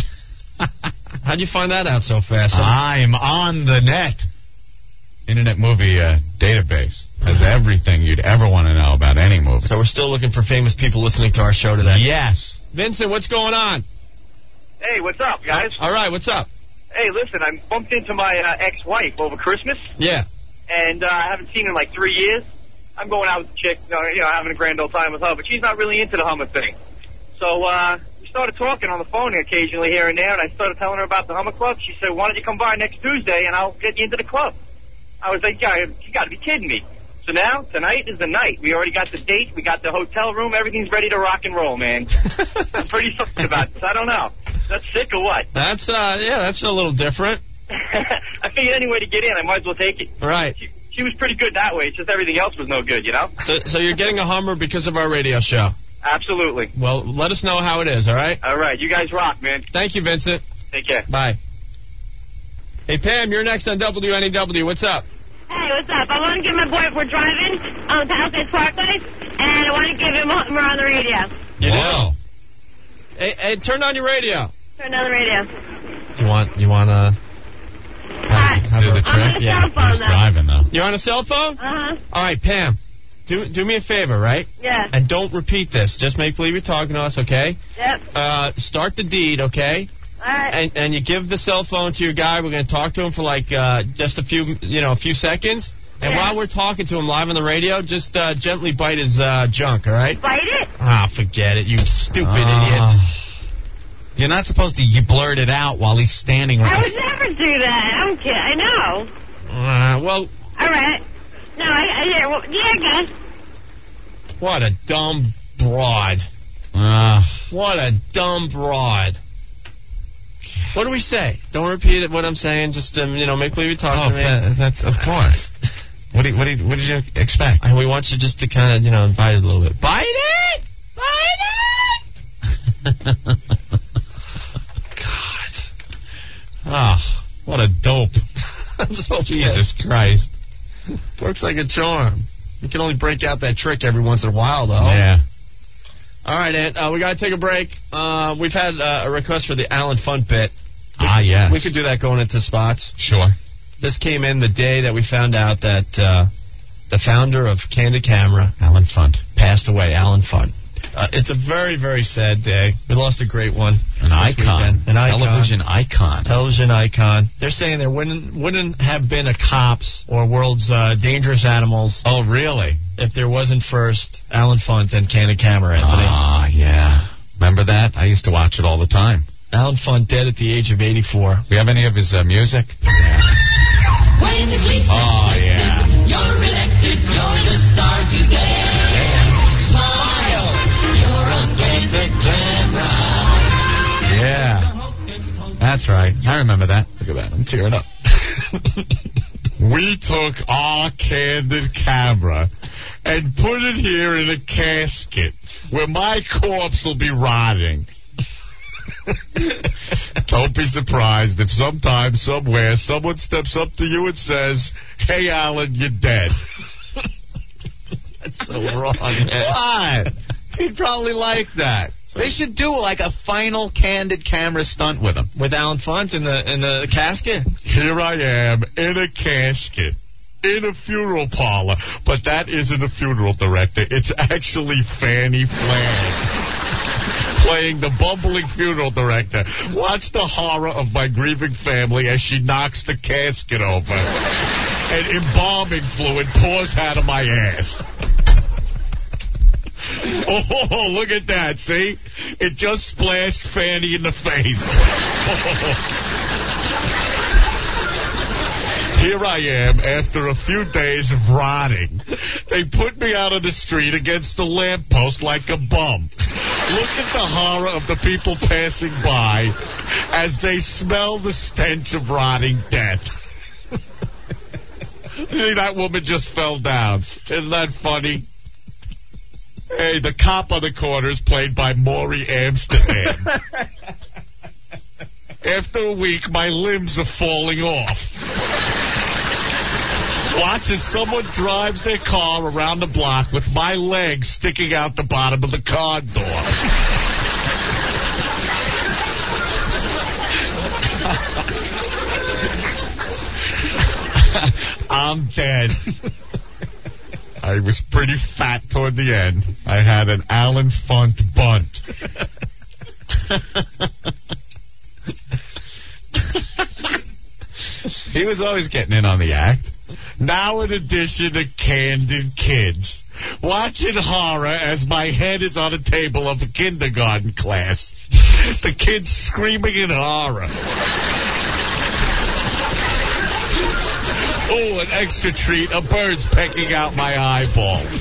How'd you find that out so fast? I'm on the net. Internet Movie uh, Database has everything you'd ever want to know about any movie. So we're still looking for famous people listening to our show today. Yes. Vincent, what's going on? Hey, what's up, guys? All right, what's up? Hey, listen, I bumped into my uh, ex-wife over Christmas, Yeah. and uh, I haven't seen her in like three years. I'm going out with the chick, uh, you know, having a grand old time with her, but she's not really into the Hummer thing. So uh, we started talking on the phone occasionally here and there, and I started telling her about the Hummer Club. She said, why don't you come by next Tuesday, and I'll get you into the club. I was like, yeah, you got to be kidding me. So now, tonight is the night. We already got the date. We got the hotel room. Everything's ready to rock and roll, man. I'm pretty stoked about this. I don't know. That's sick or what? That's, uh, yeah, that's a little different. I figured any way to get in, I might as well take it. Right. She, she was pretty good that way. It's just everything else was no good, you know? So, so you're getting a Hummer because of our radio show? Absolutely. Well, let us know how it is, all right? All right. You guys rock, man. Thank you, Vincent. Take care. Bye. Hey, Pam, you're next on W N E W. What's up? Hey, what's up? I want to give my boy, we're driving on Palisades Parkway, and I want to give him a Hummer on the radio. You wow. Hey, hey, turn on your radio. Turn on the radio. Do you want, you want to... Have do the trick? I'm on a yeah, cell phone, he's though. driving, though. You're on a cell phone? Uh-huh. All right, Pam, do do me a favor, right? Yeah. And don't repeat this. Just make believe you're talking to us, okay? Yep. Uh, start the deed, okay? All right. And and you give the cell phone to your guy. We're going to talk to him for like uh, just a few, you know, a few seconds. And Yeah. while we're talking to him live on the radio, just uh, gently bite his uh, junk, all right? Bite it? Ah, forget it, you stupid Ah. idiot. You're not supposed to you blurt it out while he's standing right. I would never do that. I don't care. I know. Uh, well, All right. No, I, I hear. Well, yeah, guys. what a dumb broad. Uh, What a dumb broad. What do we say? Don't repeat it, what I'm saying. Just, um, you know, make believe you talk oh, to me. that- that's of course. What do you, what do you, what did you expect? And we want you just to kind of, you know, bite it a little bit. Bite it! Bite it! God. Ah, what a dope. I'm so Jesus Christ. Works like a charm. You can only break out that trick every once in a while, though. Yeah. All right, Ed, uh, we got to take a break. Uh, we've had uh, a request for the Alan Funt bit. Ah, yes. We could do that going into spots. Sure. This came in the day that we found out that uh, the founder of Candid Camera, Alan Funt, passed away. Alan Funt. Uh, it's a very, very sad day. We lost a great one. An this icon. weekend. An icon. Television icon. Television icon. They're saying there wouldn't wouldn't have been a Cops or World's uh, Dangerous Animals. Oh, really? If there wasn't first Alan Funt and Candid Camera, Anthony. Ah, yeah. Remember that? I used to watch it all the time. Alan Funt dead at the age of eighty-four. We have any of his uh, music? When you least Oh, yeah. you're elected, you're the star today. Smile, you're a Candid Camera. Yeah. That's right. I remember that. Look at that. I'm tearing up. We took our Candid Camera and put it here in a casket where my corpse will be rotting. Don't be surprised if sometime, somewhere, someone steps up to you and says, "Hey, Alan, you're dead." That's so wrong, man. What? He'd probably like that. They should do like a final Candid Camera stunt with him. With Alan Funt in the in the casket? Here I am in a casket. In a funeral parlor. But that isn't a funeral director. It's actually Fanny Flagg. Playing the bumbling funeral director. Watch the horror of my grieving family as she knocks the casket over. And embalming fluid pours out of my ass. Oh, look at that, see? It just splashed Fanny in the face. Here I am after a few days of rotting. They put me out on the street against the lamppost like a bum. Look at the horror of the people passing by as they smell the stench of rotting death. That woman just fell down. Isn't that funny? Hey, the cop on the corner is played by Maury Amsterdam. After a week, my limbs are falling off. Watch as someone drives their car around the block with my legs sticking out the bottom of the car door. I'm dead. I was pretty fat toward the end. I had an Alan Funt bunt. He was always getting in on the act. Now in addition to Candid Kids. Watching horror as my head is on a table of a kindergarten class. The kids screaming in horror. Oh, an extra treat. A bird's pecking out my eyeballs.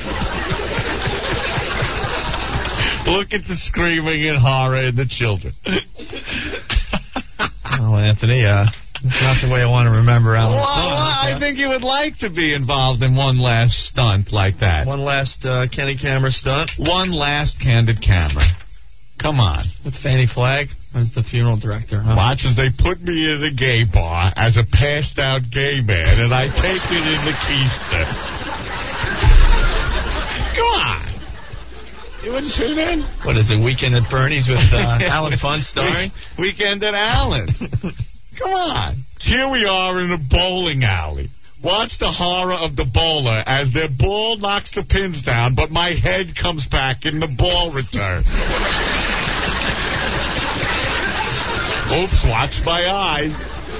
Look at the screaming and horror in the children. Oh, Anthony, uh, Not the way I want to remember Alan. Well, I think you would like to be involved in one last stunt like that. One last uh, candid camera stunt. One last candid camera. Come on. With Fanny Flagg as the funeral director, huh? Watch as they put me in a gay bar as a passed-out gay man, and I take it in the keister. Come on. You wouldn't tune in? What is it, Weekend at Bernie's with uh, Alan Fun starring? Weekend at Alan. Come on. Here we are in a bowling alley. Watch the horror of the bowler as their ball knocks the pins down, but my head comes back in the ball return. Oops, watch my eyes.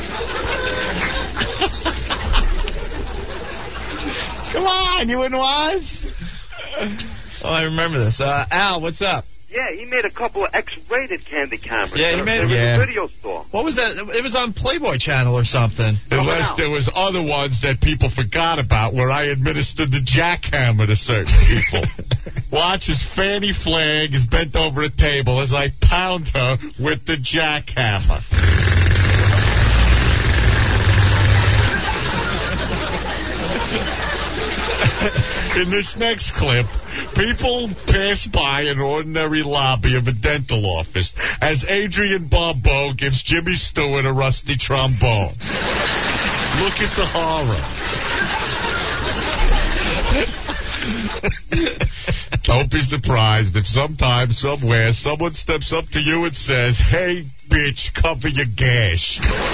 Come on, you wouldn't watch? Oh, I remember this. Uh, Al, what's up? Yeah, he made a couple of X-rated candy cameras. Yeah, he made them yeah. in the video store. What was that? It was on Playboy Channel or something. Unless there was other ones that people forgot about where I administered the jackhammer to certain people. Watch as Fanny Flagg is bent over a table as I pound her with the jackhammer. In this next clip, people pass by an ordinary lobby of a dental office as Adrian Barbeau gives Jimmy Stewart a rusty trombone. Look at the horror. Don't be surprised if sometime, somewhere, someone steps up to you and says, "Hey, bitch, cover your gash."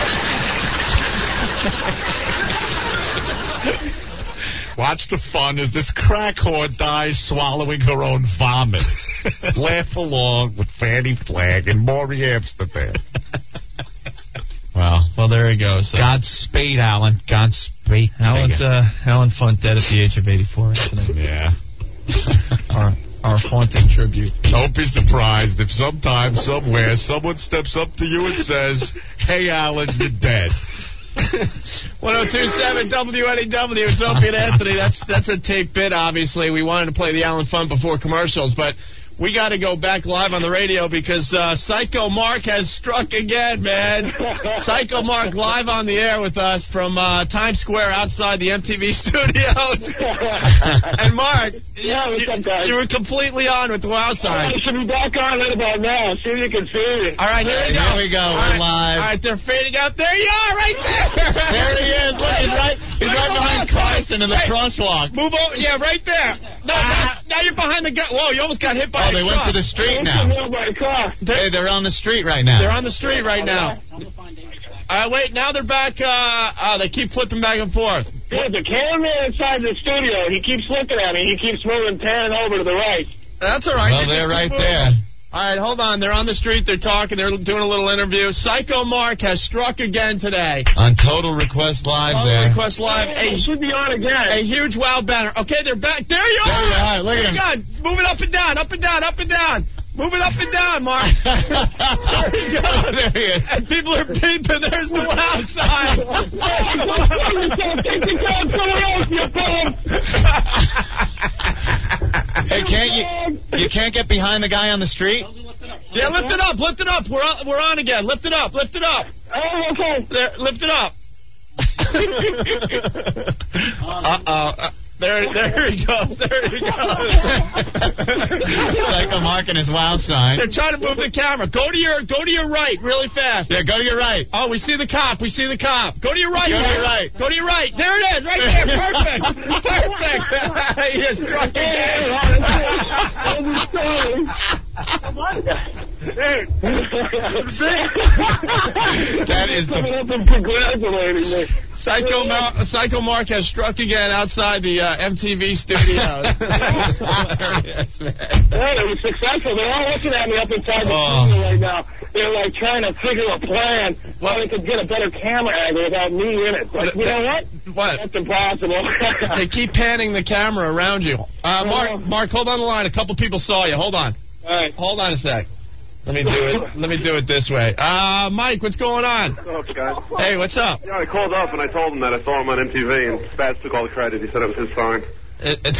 Watch the fun as this crack whore dies swallowing her own vomit. Laugh along with Fanny Flagg and Maury Amsterdam. Well, well, there he goes. So. Godspeed, Alan. Godspeed. Alan, uh, Alan Funt dead at the age of eighty-four. Yeah. our, our haunting tribute. Don't be surprised if sometime, somewhere, someone steps up to you and says, "Hey, Alan, you're dead." one oh two point seven W N E W, it's Opie and Anthony. That's that's a tape bit, obviously. We wanted to play the Alan Fun before commercials, but we got to go back live on the radio because uh, Psycho Mark has struck again, man. Psycho Mark live on the air with us from uh, Times Square outside the M T V studios. And Mark, yeah, you, what's up, guys? you were completely on with the Wow sign. I should be back on right about now. See if you can see me. All right, here we go. Here we go. All We're right. live. All right, they're fading out. There you are, right there. There he is. Look, he's right, he's right behind Carson in the Hey, crosswalk. Move over. Yeah, right there. No, Ah. now, now you're behind the gun. Whoa, you almost got hit by Oh, a they went truck. to the street now. Hey, they're on the street right now. They're on the street right now. Uh, wait, now they're back. Uh, uh, they keep flipping back and forth. Yeah, the cameraman inside the studio, he keeps looking at me. He keeps moving, panning over to the right. That's all right. Well, they're right there. All right, hold on. They're on the street. They're talking. They're doing a little interview. Psycho Mark has struck again today. On Total Request Live Total there. Request Live. Hey, should be on again. A huge wow banner. Okay, they're back. There you There are. you are. Look at him. God, move it up and down, up and down, up and down. Move it up and down, Mark. There you go. There he is. And people are peeping. There's the wow sign. Hey, can't you? You can't get behind the guy on the street? Yeah, lift it up, lift it up. We're on, we're on again. Lift it up, lift it up. Oh, okay. There, lift it up. Uh-oh. Uh, there, there he goes. There he goes. Psycho Mark and his wow sign. They're trying to move the camera. Go to your, go to your right, really fast. Yeah, go to your right. Oh, we see the cop. We see the cop. Go to your right. Go to Mark. your right. Go to your right. There it is, right there. Perfect. Perfect. He is struck again. That is the. Congratulating me. Psycho, Mar- Psycho Mark has struck again outside the uh, M T V studios. Hilarious, man. Yeah, it was successful. They're all looking at me up inside the Oh. studio right now. They're like trying to figure a plan how they could get a better camera angle without me in it. But you know what? What? That's impossible. They keep panning the camera around you. Uh, Mark, Mark, hold on the line. A couple people saw you. Hold on. All right. Hold on a sec. Let me do it. Let me do it this way. Uh, Mike, what's going on? What's up, guys? Hey, what's up? Yeah, I called up and I told him that I saw him on M T V, and Spaz took all the credit. He said it was his sign. It, it's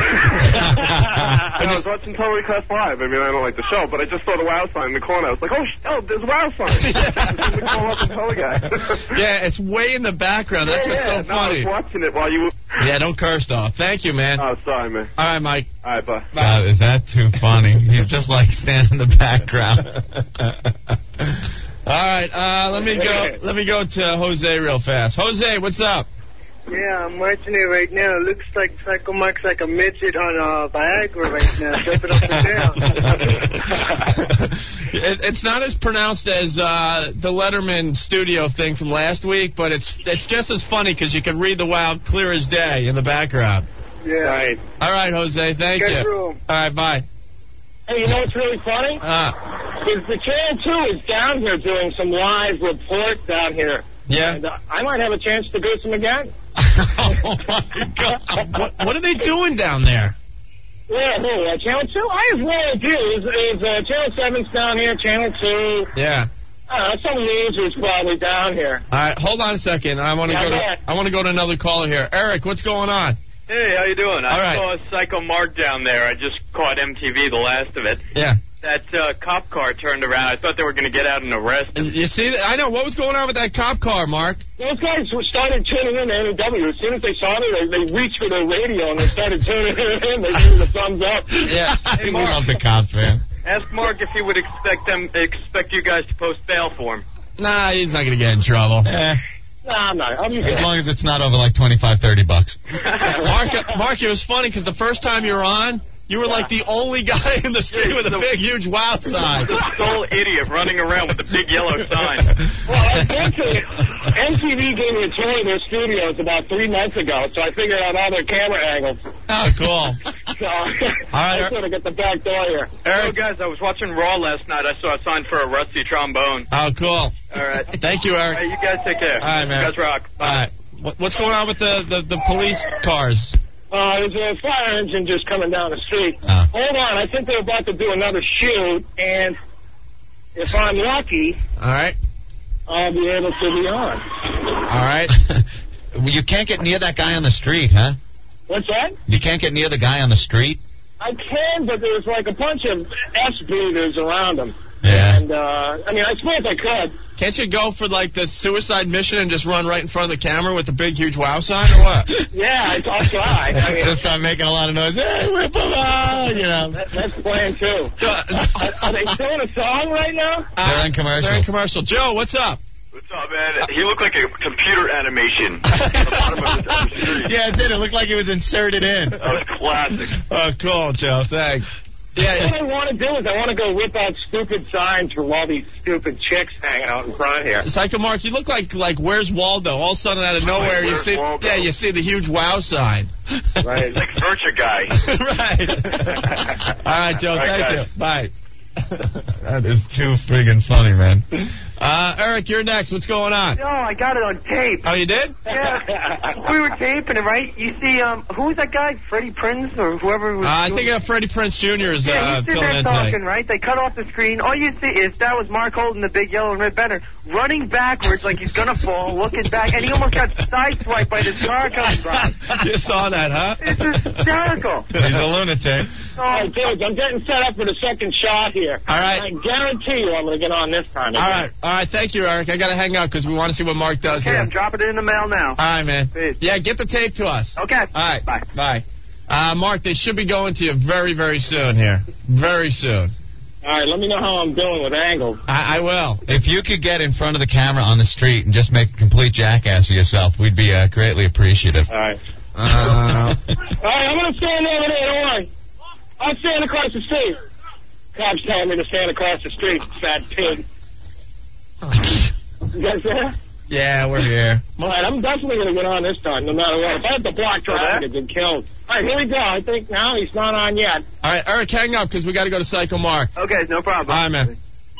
I was watching Total Request Live. I mean, I don't like the show, but I just saw the wow sign in the corner. I was like, oh, sh- oh there's a wow sign. I'm the call up and tell the guy. Yeah, it's way in the background. That's yeah, what's yeah. so No, funny. I was watching it while you were... Yeah, don't curse, though. Thank you, man. Oh, sorry, man. All right, Mike. All right, bye. Wow, is that too funny? You just like stand in the background. All right, uh, let me go. Let me go to Jose real fast. Jose, what's up? Yeah, I'm watching it right now. It looks like Psycho Mark's like a midget on uh, Viagra right now, jumping up and down. it, it's not as pronounced as uh, the Letterman studio thing from last week, but it's it's just as funny because you can read the wow clear as day in the background. Yeah. Right. All right, Jose, thank Get you. through. All right, bye. Hey, you know what's really funny? Uh, is the Channel two is down here doing some live reports out here. Yeah. And, uh, I might have a chance to goose them again. Oh, my God. What, what are they doing down there? Yeah, no, uh, Channel two? I have no idea. Is, is uh, Channel seven's down here, Channel two? Yeah. I don't know, some loser's probably down here. All right, hold on a second. I want to Yeah, go go to ahead. I want to go to another caller here. Eric, what's going on? Hey, how you doing? I All right. saw Psycho Mark down there. I just caught M T V, the last of it. Yeah. That uh, cop car turned around. I thought they were going to get out and arrest him. You see, that? I know. What was going on with that cop car, Mark? Those guys started tuning in to N E W. As soon as they saw me, they, they reached for their radio and they started tuning in. They gave me the thumbs up. Yeah. Hey, We Mark, love the cops, man. ask Mark if he would expect them expect you guys to post bail for him. Nah, he's not going to get in trouble. Eh, Nah, I'm not. I'm as long as it's not over like twenty-five, thirty bucks. Mark, Mark, it was funny because the first time you were on, you were like the only guy in the street with a big, huge wow sign. The sole idiot running around with the big yellow sign. Well, I went to M T V gave me a tour of their studios about three months ago, so I figured out all their camera angles. Oh, cool. So I sort of get the back door here. Oh, guys, I was watching Raw last night. I saw a sign for a rusty trombone. Oh, cool. All right. Thank you, Eric. All right, you guys take care. All right, man. You guys rock. Bye. All right. What- What's going on with the, the, the police cars? Uh, there's a fire engine just coming down the street. Oh. Hold on, I think they're about to do another shoot, and if I'm lucky, All right. I'll be able to be on. All right. You can't get near that guy on the street, huh? What's that? You can't get near the guy on the street? I can, but there's like a bunch of S-breathers around him. Yeah. And, uh, I mean, I suppose I could. Can't you go for, like, the suicide mission and just run right in front of the camera with the big, huge wow sign, or what? Yeah, I- I'll try. I mean, Just start making a lot of noise. Hey, whip 'em out, you know. that, that's playing, too. Are, are they doing a song right now? They're in commercial. They're in commercial. Joe, what's up? What's up, man? He looked like a computer animation. At the bottom of the street. Yeah, it did. It looked like it was inserted in. That was classic. Oh, cool, Joe. Thanks. Yeah, What I want to do is I want to go whip out stupid signs from all these stupid chicks hanging out in front here. Psycho Mark, you look like like Where's Waldo? All of a sudden, out of nowhere, you Where's see, Waldo? yeah, you see the huge wow sign. Right. Like Virtua guy. Right. All right, Joe. All right, thank guys. you. Bye. That is too friggin' funny, man. Uh, Eric, you're next. What's going on? No, I got it on tape. Oh, you did? Yeah. We were taping it, right? You see, um, who was that guy? Freddie Prinze or whoever was Uh, I doing think uh, Freddie Prinze Junior is Yeah, uh, he's sitting filling there in talking, tonight. right? They cut off the screen. All you see is that was Mark holding the big yellow and red banner, running backwards like he's gonna fall, looking back, and he almost got sideswiped by this car coming by. You saw that, huh? It's hysterical. He's a lunatic. All right, kids, I'm getting set up for the second shot here. All right. I guarantee you I'm going to get on this time. All right, all right. Thank you, Eric. I got to hang out because we want to see what Mark does Okay, here. I'm dropping it in the mail now. All right, man. Peace. Yeah, get the tape to us. Okay. All right. Bye. Bye. Uh, Mark, they should be going to you very, very soon here. Very soon. All right, let me know how I'm doing with angles. I, I will. If you could get in front of the camera on the street and just make a complete jackass of yourself, we'd be uh, greatly appreciative. All right. Uh, All right, I'm going to stand over there. Don't worry. I'm standing across the street. Cops telling me to stand across the street, fat pig. You guys there? yeah, we're here. All right, I'm definitely going to get on this time, no matter what. If I had to block traffic, I'd been killed. All right, here we go. I think now he's not on yet. All right, Eric, hang up because we got to go to Psycho Mark. Okay, no problem. All right, man.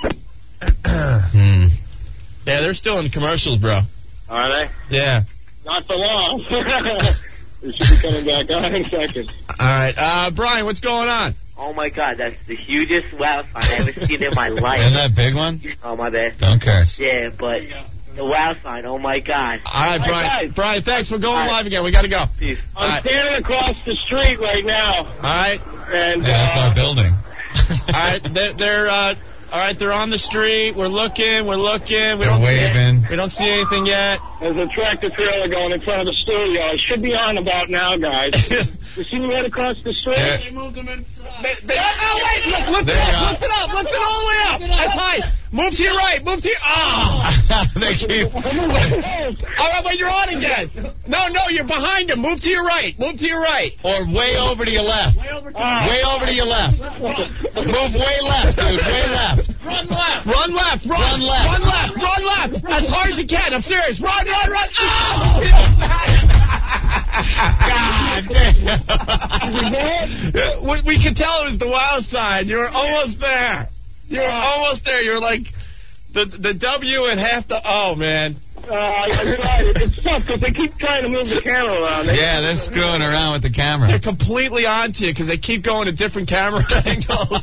Hmm. Yeah, they're still in the commercials, bro. Are they? Yeah. Not for long. We should be coming back on in a second. All right. Uh, Brian, what's going on? Oh, my God, that's the hugest wow sign I've ever seen in my life. Isn't that a big one? Oh, my bad. Don't curse. Yeah, but The wow sign. Oh, my God. All right, Brian. Hi, guys. Brian, thanks. We're going All right. live again. We got to go. Peace. All I'm right. standing across the street right now. All right. And, Yeah, that's uh, our building. All right. They're, they're uh, all right. They're on the street. We're looking. We're looking. We They're don't waving. See, we don't see anything yet. There's a tractor trailer going in front of the studio. I should be on about now, guys. You see me right across the street? Yeah. They moved them inside. They, they, oh, wait. Look, lift it There you up. are. Lift it up. Lift it all the way up. That's high. Move to your right. Move to your... Oh. They keep... All right, wait, you're on again. No, no, you're behind him. Move to your right. Move to your right. Or way over to your left. Way over to, way over to your left. Move way left, dude. Way left. Run left. Run left. Run, Run left. Run left. Run left. As hard as you can. I'm serious. Run, run, run. Oh! God damn. we, we could tell it was the wild side. You were almost there. You were almost there. You were like the the W and half the O, man. Uh, I, I tried. It, it's tough because they keep trying to move the camera around. They, Yeah, they're screwing around with the camera. They're completely onto you because they keep going to different camera angles.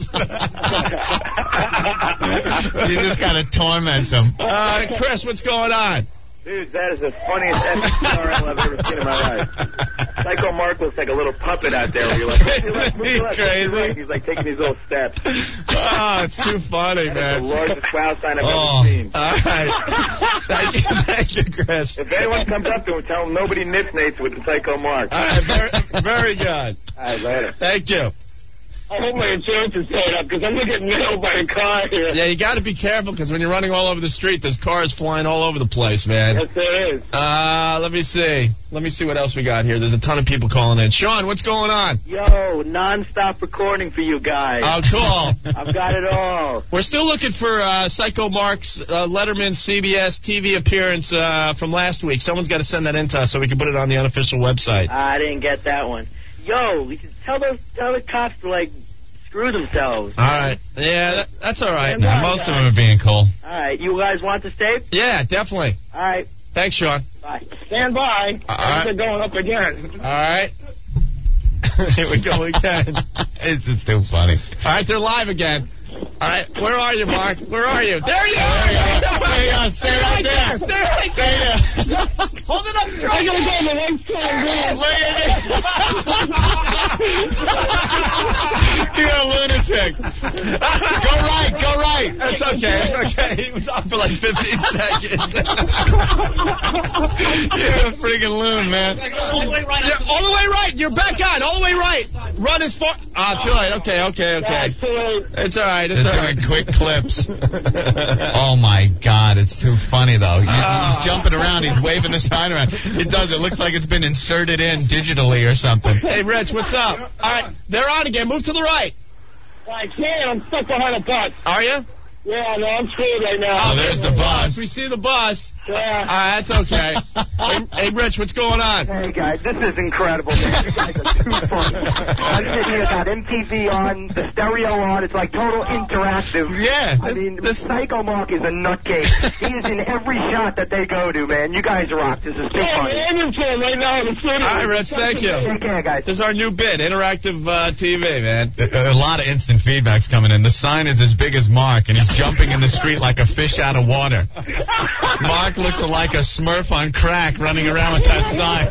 You just got to torment them. Uh, Chris, what's going on? Dude, that is the funniest F C R L I've ever seen in my life. Psycho Mark looks like a little puppet out there. Where you're like, move to your left, move to your left, move to your right. He's like taking these little steps. Oh, it's too funny, That is man. the largest wow sign I've Oh, ever seen. all right. Thank you, thank you, Chris. If anyone comes up to him, tell him nobody nits-nates with the Psycho Mark. All right, very, very good. All right, later. Thank you. I hope my insurance is paid up because I'm going to get nailed by a car here. Yeah, you got to be careful because when you're running all over the street, there's cars flying all over the place, man. Yes, there is. Uh, let me see. Let me see what else we got here. There's a ton of people calling in. Sean, what's going on? Yo, non-stop recording for you guys. Oh, cool. I've got it all. We're still looking for uh, Psycho Mark's uh, Letterman C B S T V appearance uh, from last week. Someone's got to send that in to us so we can put it on the unofficial website. I didn't get that one. Yo, we should tell those tell the cops to, like, screw themselves. All right. Yeah, that, that's all right. Nah, most of them are being cool. All right, you guys want the tape? Yeah, definitely. All right, Thanks, Sean. bye. Stand by. All right. They're going up again. All right. Here we go again. It's just too funny. All right, they're live again. All right, where are you, Mark? Where are you? There you are! There you are. Stay right there. Stay right there! Hold it up straight! I'm going to go on the right side. You're a lunatic. Go right, go right. That's okay, that's okay. He was off for like fifteen seconds. You're a freaking loon, man. All the way right. You're all the way right. You're back on. All the way right. Run as far. Ah, too late. Okay, okay, okay. It's all right. It's They're all right. doing quick clips. Oh, my God. It's too funny, though. He- He's jumping around. He's waving the sign around. It does. It looks like it's been inserted in digitally or something. Hey, Rich, what's up? All right, they're on again. Move to the right. I can't. I'm stuck behind a bus. Are you? Yeah, no, I'm screwed right now. Oh, there's the bus. We see the bus. Yeah. All right, that's okay. hey, hey, Rich, what's going on? Hey, guys, this is incredible, man. You guys are too funny. I'm sitting here, got M T V on, the stereo on. It's like total interactive. Yeah. I this- mean, this- Psycho Mark is a nutcase. He is in every shot that they go to, man. You guys rock. This is too Yeah, funny. I'm in town right now in the studio. All right, Rich, thank you. Take care, guys. This is our new bit, interactive uh, T V, man. A lot of instant feedback's coming in. The sign is as big as Mark, and he's jumping in the street like a fish out of water. Mark looks like a Smurf on crack running around with that sign.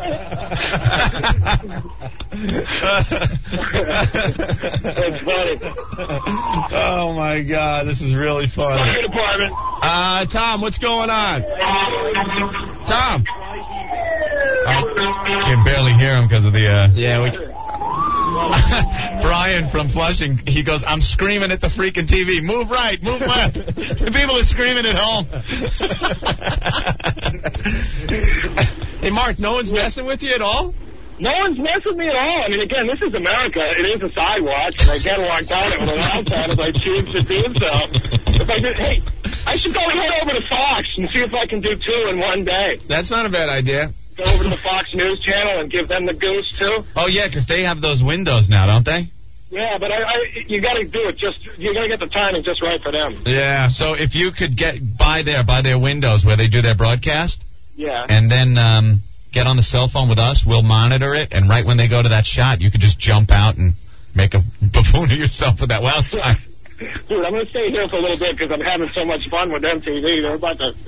That's funny. Oh, my God, this is really funny. Fire department. Uh, Tom, what's going on? Tom. I can barely hear him because of the... Uh... Yeah, we... Brian from Flushing, he goes, I'm screaming at the freaking T V. Move right, move left. The people are screaming at home. Hey, Mark, no one's messing with you at all? No one's messing with me at all. I mean, again, this is America. It is a sidewalk, and I get locked down it with a loud time if I choose to do so. If I did, hey, I should go head over to Fox and see if I can do two in one day. That's not a bad idea. Go over to the Fox News channel and give them the goose, too. Oh, yeah, because they have those windows now, don't they? Yeah, but I, I you got to do it just, you got to get the timing just right for them. Yeah. So if you could get by there, by their windows where they do their broadcast, Yeah. and then um, get on the cell phone with us, we'll monitor it, and right when they go to that shot, you could just jump out and make a buffoon of yourself with that wow sign. Dude, I'm going to stay here for a little bit because I'm having so much fun with M T V. They're about to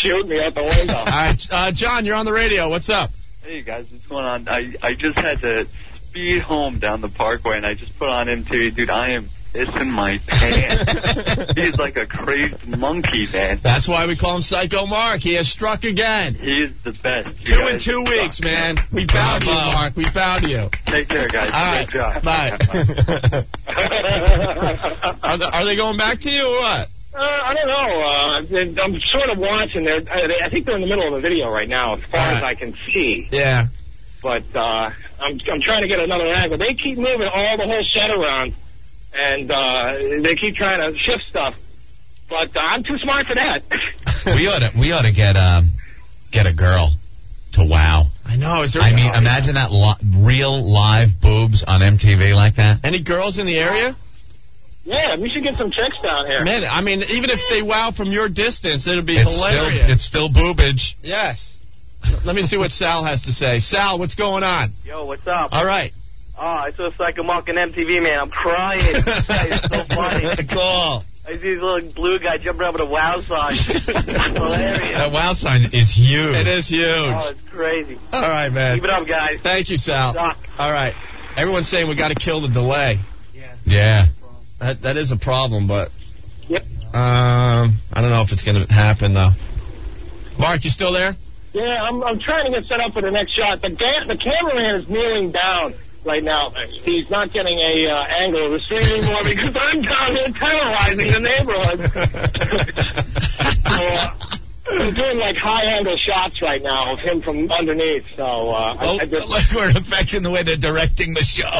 shoot me out the window. All right, uh, John, you're on the radio. What's up? Hey, guys, what's going on? I, I just had to speed home down the parkway, and I just put on M T V. Dude, I am pissing my pants. He's like a crazed monkey, man. That's why we call him Psycho Mark. He has struck again. He is the best. You Two in guys two suck. weeks, man. We found you, Mark. We found you. Take care, guys. All right. Great job. Bye. are, they, are they going back to you or what? Uh, I don't know. Uh, I'm sort of watching. They're, I think they're in the middle of a video right now, as far All right. as I can see. Yeah. But uh, I'm I'm trying to get another angle. They keep moving all the whole set around, and uh, they keep trying to shift stuff. But uh, I'm too smart for that. we ought to we ought to get um get a girl to WOW. I know. Is there? I mean, imagine that li- real live boobs on M T V like that. Any girls in the area? Yeah, we should get some chicks down here. Man, I mean, even if they wow from your distance, it'll be It's hilarious. still it's still boobage. Yes. Let me see what Sal has to say. Sal, what's going on? Yo, what's up? All right. Oh, I saw Psycho Mark on M T V, man. I'm crying. It's so funny. Cool. I see this little blue guy jumping around with a wow sign. It's hilarious. That WOW sign is huge. It is huge. Oh, it's crazy. All right, man. Keep it up, guys. Thank you, Sal. Suck. All right. Everyone's saying we got to kill the delay. Yeah. That That is a problem, but... Yep. Um, I don't know if it's going to happen, though. Mark, you still there? Yeah, I'm I'm trying to get set up for the next shot. The ga- the cameraman is kneeling down right now. He's not getting a uh, angle of the stream anymore because I'm down here terrorizing the neighborhood. so, uh, I'm doing like high angle shots right now of him from underneath. So uh, Oh, I, I just look, we're affecting the way they're directing the show.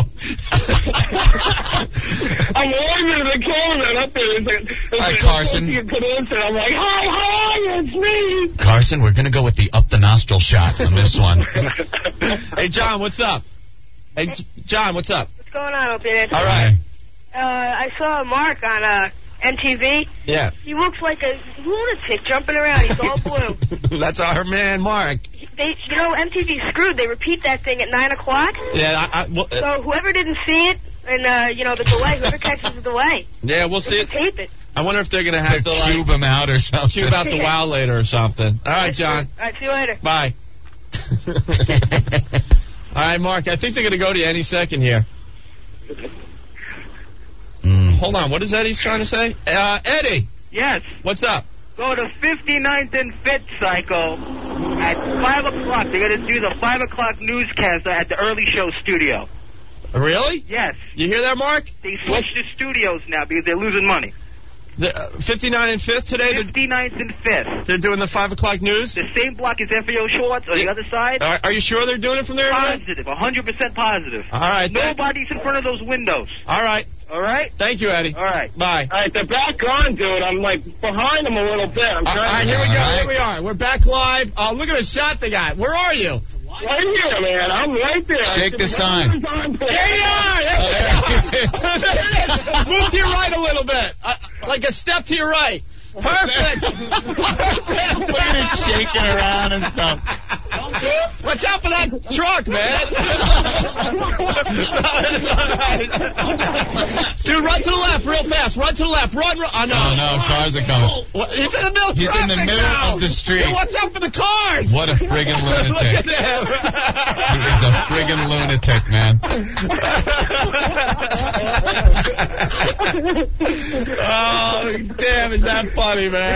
I'm waving to the cameraman up there. It's like, it's Hi, like, Carson. You could answer. I'm like, hi, hi, it's me. Carson, we're going to go with the up the nostril shot on this one. Hey, John, what's up? Hey, J- John, what's up? What's going on, Opie? All right. Uh, I saw Mark on uh, M T V. Yeah. He looks like a lunatic jumping around. He's all blue. That's our man, Mark. They, you know, M T V screwed. They repeat that thing at nine o'clock. Yeah, I, I, well, uh, So whoever didn't see it, and uh, you know the delay, whoever catches the delay, yeah, we'll see they it. can tape it. I wonder if they're going to have to, like, Cube him out or something. cube out the wow later or something. All right, John. All right, see you later. Bye. All right, Mark, I think they're going to go to you any second here. Mm. Hold on, what is Eddie's trying to say? Uh, Eddie, Yes. what's up? Go to fifty-ninth and Fifth, Psycho. At five o'clock, they're going to do the five o'clock newscast at the early show studio. Really? Yes. You hear that, Mark? They switched the studios now because they're losing money. The, uh, fifty-nine and fifth today, they're, fifty-ninth and Fifth. they're doing the five o'clock news? The same block as F A O Schwartz on the other side. Are, are you sure they're doing it from there? today? Positive, one hundred percent positive. All right. thank- Nobody's in front of those windows. All right. All right? Thank you, Eddie. All right. Bye. All right, they're back on, dude. I'm like behind them a little bit. I'm All trying right, to here we go. All right. Here we are. We're back live. Oh, look at the shot they got. Where are you? Right here, man. I'm right there. Shake the sign. There you are. There you go. Move to your right a little bit. Uh, like a step to your right. Perfect. Look at it shaking around and stuff. Watch out for that truck, man. Dude, run to the left real fast. Run to the left. Run, run. Oh, no. Oh, no, cars are coming. What? He's in the middle of He's in the traffic middle now. of the street. Hey, watch out for the cars. What a friggin' Look lunatic. at him. He's a friggin' lunatic, man. Oh, damn, is that funny, man?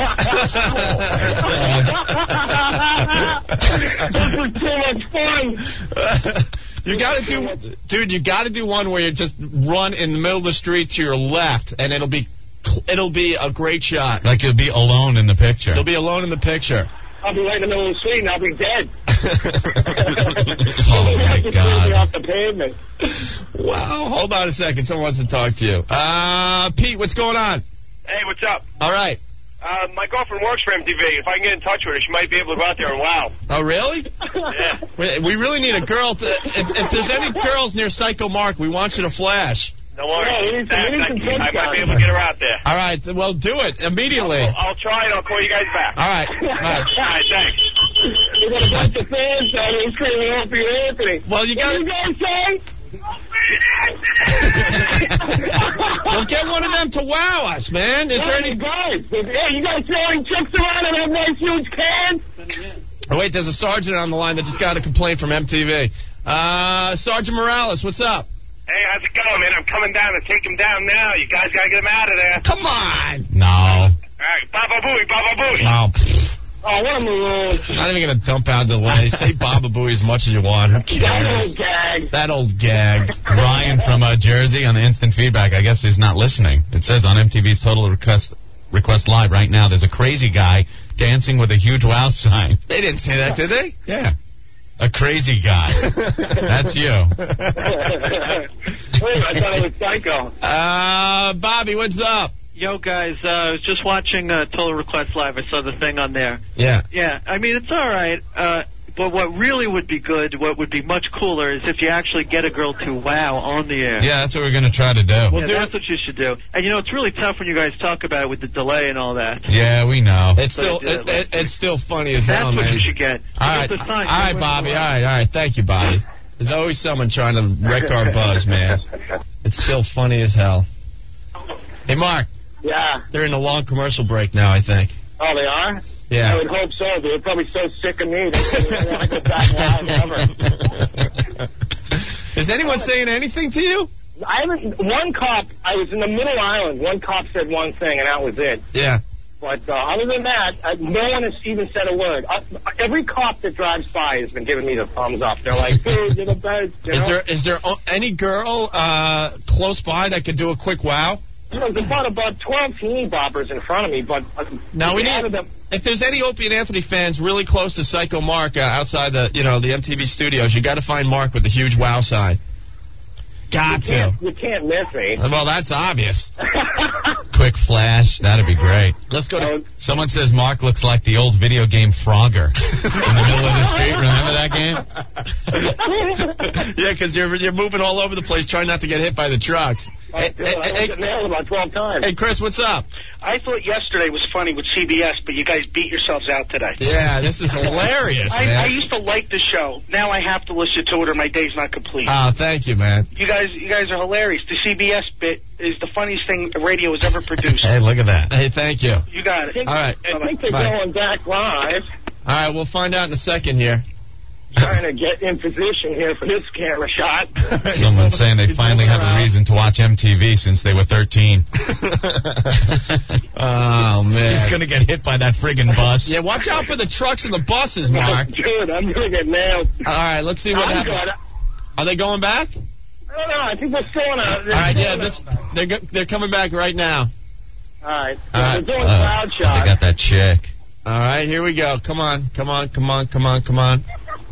This is too much fun. You gotta do, dude. You gotta do one where you just run in the middle of the street to your left, and it'll be, it'll be a great shot. Like you'll be alone in the picture. You'll be alone in the picture. I'll be right in the middle of the street and I'll be dead. Oh, my Me God. off the pavement. Wow. Hold on a second. Someone wants to talk to you. Uh, Pete, what's going on? Hey, what's up? All right. Uh, my girlfriend works for M T V. If I can get in touch with her, she might be able to go out there and wow. Oh, really? Yeah. We, we really need a girl. To, if, if there's any girls near Psycho Mark, we want you to flash. No worries. Yeah, we need some- we need some I, I kids might be down able to get her out there. All right. Well, do it immediately. I'll, I'll try and I'll call you guys back. All right. All right. All right, thanks. We got a bunch of fans down here screaming Opie Anthony. Well, you What got do you guys say? Well, get one of them to wow us, man. Is there any guys? Hey, you guys throwing chicks around and have nice huge cans? Oh, wait, there's a sergeant on the line that just got a complaint from M T V. Uh, Sergeant Morales, what's up? Hey, how's it going, man? I'm coming down to take him down now. You guys gotta get him out of there. Come on. No. All right, Baba Booey, Baba Booey. No. Oh, what a maroon. Not even going to dump out delay. Say Baba Booey as much as you want. Who cares? That old gag. That old gag. Ryan from uh, Jersey on the instant feedback, I guess he's not listening. It says on M T V's Total Request Request Live right now, there's a crazy guy dancing with a huge wow sign. They didn't say that, did they? Yeah. A crazy guy. That's you. Wait, I thought it was Psycho. Uh, Bobby, what's up? Yo, guys, uh, I was just watching uh, Total Request Live. I saw the thing on there. Yeah. Yeah, I mean, it's all right. Uh, but what really would be good, what would be much cooler, is if you actually get a girl to wow on the air. Yeah, that's what we're going to try to do. Well, yeah, that's what you should do. And, you know, it's really tough when you guys talk about it with the delay and all that. Yeah, we know. It's still it, it, it's still funny as hell, man. That's what you should get. All right, all right, Bobby. All right, all right. Thank you, Bobby. There's always someone trying to wreck our buzz, man. It's still funny as hell. Hey, Mark. Yeah. They're in a long commercial break now, I think. Oh, they are? Yeah. I would hope so. They're probably so sick of me. They don't want to go back live ever. Is anyone saying anything to you? I haven't. One cop, I was in the middle island. One cop said one thing, and that was it. Yeah. But uh, other than that, uh, no one has even said a word. Uh, every cop that drives by has been giving me the thumbs up. They're like, dude, you're the best. You Is know? there is there any girl uh, close by that could do a quick wow? There's about, about twelve teeny boppers in front of me, but... Uh, now, we need... Them, if there's any Opie and Anthony fans really close to Psycho Mark uh, outside the, you know, the M T V studios, you got to find Mark with the huge wow sign. Got you can't, to. You can't miss me. Well, that's obvious. Quick flash, that'd be great. Let's go to... Someone says Mark looks like the old video game Frogger in the middle of the street. Remember that game? Yeah, because you're, you're moving all over the place trying not to get hit by the trucks. Oh, hey, dude, hey, I hey, nailed about twelve times. Hey, Chris, what's up? I thought yesterday was funny with C B S, but you guys beat yourselves out today. Yeah, this is hilarious, I, man. I used to like the show. Now I have to listen to it or my day's not complete. Oh, thank you, man. You guys you guys are hilarious. The C B S bit is the funniest thing radio has ever produced. Hey, look at that. Hey, thank you. You got it. All right. I think they're Bye. going back live. All right, we'll find out in a second here. Trying to get in position here for this camera shot. Someone's saying they finally have a reason to watch M T V since they were thirteen. Oh, man. He's going to get hit by that friggin' bus. Yeah, watch out for the trucks and the buses, Mark. Dude, I'm going to get nailed. All right, let's see what I'm happens. good. Are they going back? I don't know. I think we're still in a... All right, yeah, this, they're go- they're coming back right now. All right. All right. We're doing Uh, crowd shot. They got that chick. All right, here we go. Come on, come on, come on, come on, come on.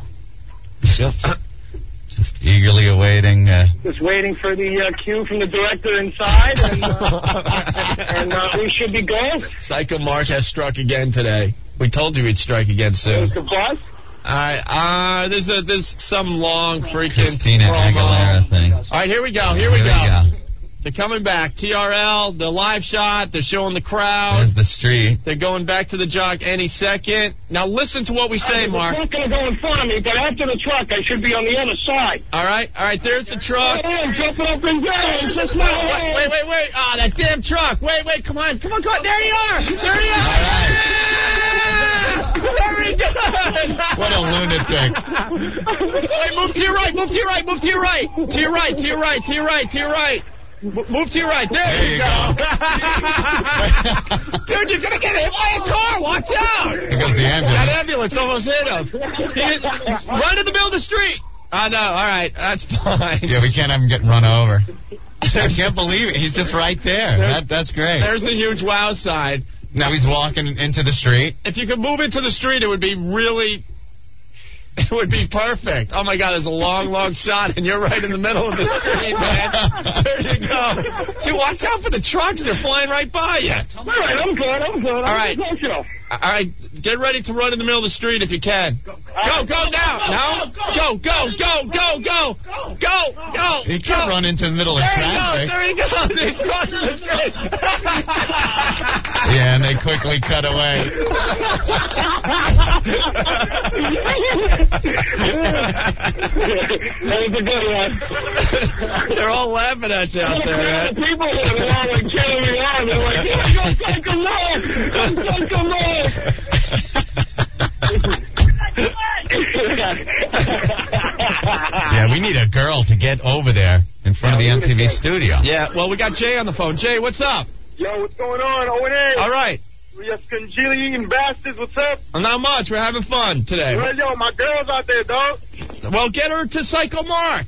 Just eagerly awaiting. Uh, Just waiting for the uh, cue from the director inside, and, uh, and uh, we should be going. Psycho Mark has struck again today. We told you he'd strike again soon. There's the bus. All right, uh, there's a there's some long freaking Christina promo. Aguilera thing. All right, here we go. Here, Here we, we go. go. They're coming back. T R L, the live shot. They're showing the crowd. There's the street. They're going back to the jock any second. Now listen to what we say, Uh, Mark. It's not going to go in front of me, but after the truck, I should be on the other side. All right, all right. There's the truck. Oh, I'm jumping up and down. It's just my Wait, wait, wait, wait. Ah, that damn truck. Wait, wait. Come on, come on, come on. There you are. There you are. All right. Very good. What a lunatic. Wait, move to your right. Move to your right. Move to your right. To your right. To your right. To your right. To your right. M- Move to your right. There, There you you go. Dude, you're going to get hit by a car. Watch out. Here goes the ambulance. That ambulance almost hit him. He hit, right in the middle of the street. I know. All right. That's fine. Yeah, we can't have him get run over. I can't believe it. He's just right there. That, that's great. There's the huge wow sign. Now he's walking into the street. If you could move into the street, it would be really... It would be perfect. Oh, my God, there's a long, long shot, and you're right in the middle of the street, man. There you go. Dude, watch out for the trucks. They're flying right by you. All right, I'm good. I'm good. All right. I'm good. All right, get ready to run in the middle of the street if you can. Go, go now. No? Go, go, go, go, go. Go, go. He can't run into the middle of There he traffic. goes. There he goes. He's crossing the street. Yeah, and they quickly cut away. was a good one. They're all laughing at you out there, man. People here, they're all like cheering me on. They're like, yeah, go Psycho Mark! Go Psycho Mark! Yeah, we need a girl to get over there in front of the M T V studio. Yeah, well, we got Jay on the phone. Jay, what's up? Yo, what's going on, O and A? All right. You congealing bastards, what's up? Not much. We're having fun today. Well, yo, my girl's out there, dog. Well, get her to Psycho Mark.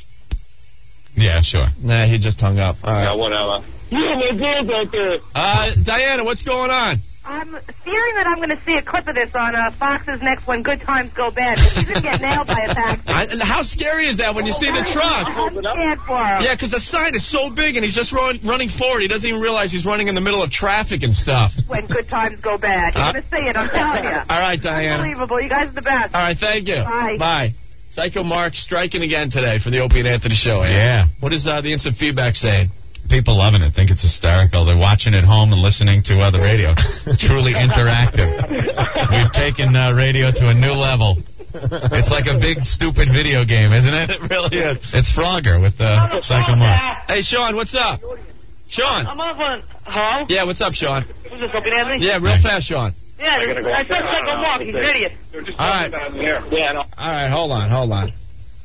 Yeah, sure. Nah, he just hung up. All right. Yeah, whatever. Yeah, my girl's out there. Uh, Diana, what's going on? I'm fearing that I'm going to see a clip of this on uh, Fox's next one, Good Times Go Bad. But he's going to get nailed by a taxi. I, how scary is that when you see the truck? I'm scared for him. Yeah, because the sign is so big and he's just run, running forward. He doesn't even realize he's running in the middle of traffic and stuff. When Good Times Go Bad. You're Uh, going to see it, I'm telling you. All right, Diana. Unbelievable. You guys are the best. All right, thank you. Bye. Bye. Psycho Mark striking again today for the Opie and Anthony show. Ann. Yeah. What is uh, the instant feedback saying? People loving it, think it's hysterical. They're watching at home and listening to uh, the radio. Truly interactive. We've taken uh, radio to a new level. It's like a big, stupid video game, isn't it? It really is. It's Frogger with uh, Psycho Mark. Hey, Sean, what's up? Sean. I'm off on... Hello? Yeah, what's up, Sean? Who's this, Opie and Anthony? Yeah, real fast, Sean. Yeah, I said Psycho Mark. He's an idiot. All right. Yeah, no. All right, hold on, hold on.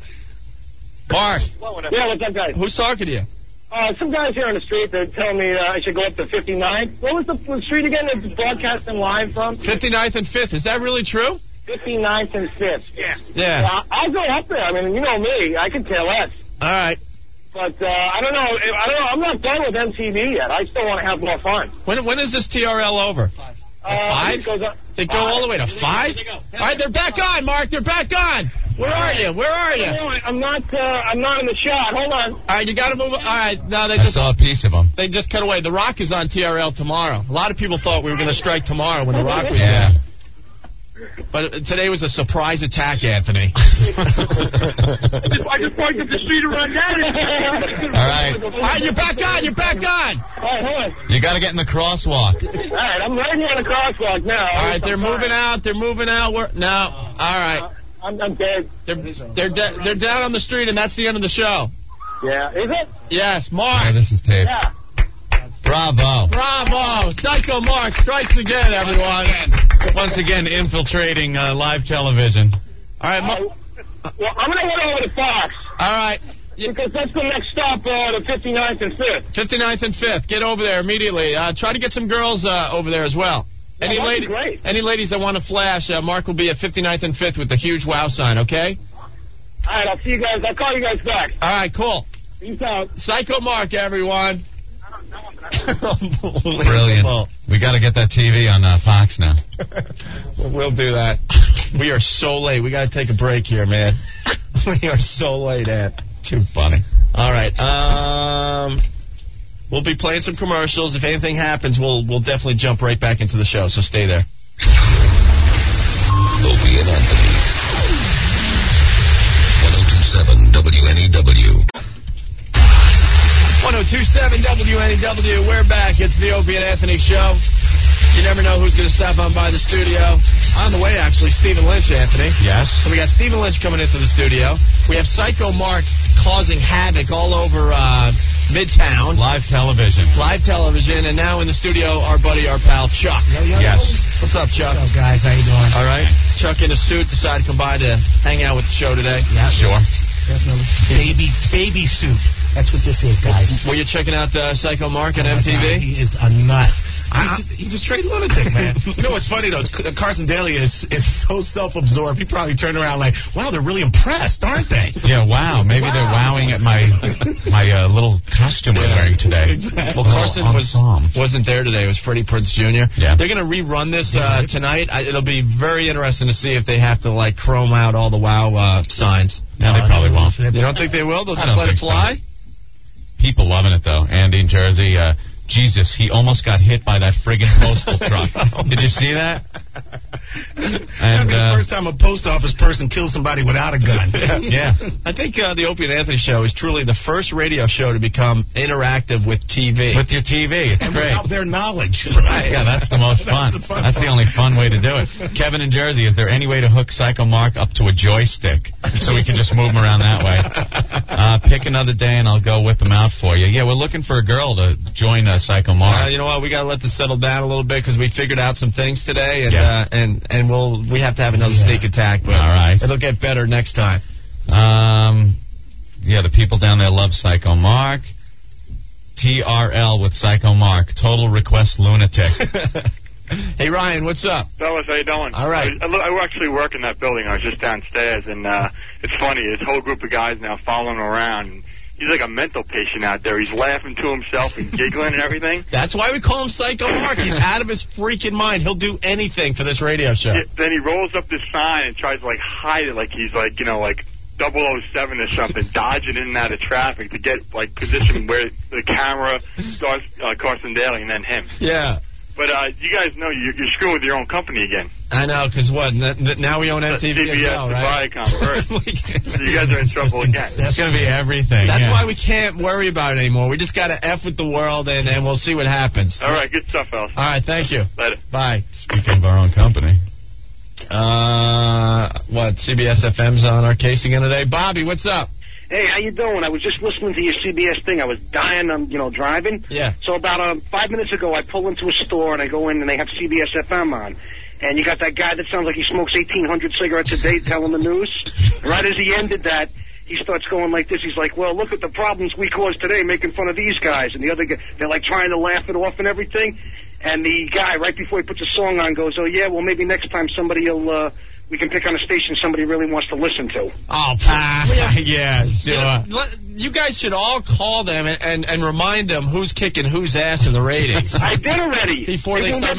Mark. Yeah, what's up, guys? Who's talking to you? Uh, some guys here on the street that tell me uh, I should go up to fifty-ninth. What was the, the street again that's broadcasting live from? fifty-ninth and fifth. Is that really true? fifty-ninth and fifth. Yeah. Yeah. Uh, I'll go up there. I mean, you know me. I can care less. All right. But uh, I don't know. I don't know. I'm not done with M T V yet. I still want to have more fun. When when is this T R L over? Uh, Five? it goes up- They go all the way to five? All right, they're back on, Mark. They're back on. Where are you? Where are you? I'm not. Uh, I'm not in the shot. Hold on. All right, you got to move. All right, no, they I just saw a piece of them. they just cut away. The Rock is on T R L tomorrow. A lot of people thought we were going to strike tomorrow when The Rock was Yeah. there. But today was a surprise attack, Anthony. I just wanted the street to run down. All right. All right, you're back on. You're back on. All right, hold on. You got to get in the crosswalk. All right, I'm right here on the crosswalk now. All right, they're moving out. They're moving out. We're, no. All right. I'm, I'm dead. They're they're de- they're down on the street, and that's the end of the show. Yeah, is it? Yes, Mark. Oh, this is tape. Yeah. Bravo. Bravo. Psycho Mark strikes again, everyone. Once again, infiltrating uh, live television. All right, Mark. Well, I'm going to head over to Fox. All right. Because that's the next stop, uh, the fifty-ninth and fifth. fifty-ninth and fifth. Get over there immediately. Uh, try to get some girls uh, over there as well. Yeah, Any, that'd lady, be great. any ladies that want to flash, uh, Mark will be at fifty-ninth and fifth with the huge wow sign, okay? All right, I'll see you guys. I'll call you guys back. All right, cool. Peace out. Psycho Mark, everyone. Brilliant. We got to get that T V on uh, Fox now. We'll do that. We are so late. We got to take a break here, man. We are so late, Ed. Too funny. All right. Um, we'll be playing some commercials. If anything happens, we'll we'll definitely jump right back into the show. So stay there. Opie and Anthony. one oh two point seven W N E W. one oh two point seven W N E W. We're back. It's the Opie and Anthony show. You never know who's going to stop on by the studio. On the way, actually, Stephen Lynch, Anthony. Yes. So we got Stephen Lynch coming into the studio. We have Psycho Mark causing havoc all over uh, Midtown. Live television. Live television. And now in the studio, our buddy, our pal, Chuck. Yes. What's up, Chuck? What's up, guys? How you doing? All right. Chuck in a suit decided to come by to hang out with the show today. Yeah, Sure. definitely. Baby, baby suit. That's what this is, guys. Were you checking out uh, Psycho Mark on Oh, M T V? my God, he is a nut. He's, he's a straight lunatic, man. You know what's funny, though? Carson Daly is, is so self-absorbed. He probably turned around like, wow, they're really impressed, aren't they? Yeah, wow. Maybe Wow. they're wowing at my my uh, little costume I'm wearing today. Well, Carson was, wasn't there today. It was Freddie Prinze Junior Yeah. They're going to rerun this uh, tonight. I, it'll be very interesting to see if they have to, like, chrome out all the wow uh, signs. No, they probably won't. You don't think they will? They'll I just don't let it think so. fly? People loving it, though. Andy in Jersey, uh, Jesus, he almost got hit by that friggin' postal truck. Did you see that? And And, That'd be the uh, first time a post office person kills somebody without a gun. Yeah. I think uh, the Opie and Anthony show is truly the first radio show to become interactive with T V. With your T V, it's And great. without their knowledge. Right. Yeah, that's the most fun. That's the fun That's the part. only fun way to do it. Kevin in Jersey, is there any way to hook Psycho Mark up to a joystick so we can just move him around that way? Uh, pick another day and I'll go whip him out for you. Yeah, we're looking for a girl to join uh, Psycho Mark. Uh, you know what? We got to let this settle down a little bit because we figured out some things today, and Yeah. uh, and and we'll we have to have another Yeah. sneak attack, but All right. it'll get better next time. Um, yeah, the people down there love Psycho Mark. T R L with Psycho Mark. Total request lunatic. Hey Ryan, what's up? Fellas, how you doing? All right. I, I, I actually work in that building. I was just downstairs, and uh, it's funny. This whole group of guys now following him around. And he's like a mental patient out there. He's laughing to himself and giggling and everything. That's why we call him Psycho Mark. He's out of his freaking mind. He'll do anything for this radio show. Yeah, then he rolls up this sign and tries to like hide it, like he's like you know like double oh seven or something, dodging in and out of traffic to get like position where the camera starts uh, Carson Daly and then him. Yeah. But uh, you guys know you're, you're screwing with your own company again. I know, because what? N- n- now we own M T V C B S as well, and right? Viacom first. So you guys are in trouble again. It's going to be everything. That's yeah. why we can't worry about it anymore. We just got to F with the world, and, and we'll see what happens. All right, good stuff, fellas. All right, thank you. Later. Bye. Speaking of our own company. Uh, what, C B S F M's on our case again today? Bobby, what's up? Hey, how you doing? I was just listening to your C B S thing. I was dying, um, you know, driving. Yeah. So about um, five minutes ago, I pull into a store and I go in and they have C B S F M on. And you got that guy that sounds like he smokes eighteen hundred cigarettes a day telling the news. Right as he ended that, he starts going like this. He's like, well, look at the problems we caused today making fun of these guys. And the other guy, they're like trying to laugh it off and everything. And the guy, right before he puts a song on, goes, oh, yeah, well, maybe next time somebody will... Uh, we can pick on a station somebody really wants to listen to. Oh, yeah, yeah, sure. You, know, let- you guys should all call them and, and, and remind them who's kicking whose ass in the ratings. I did already. Before They they won't start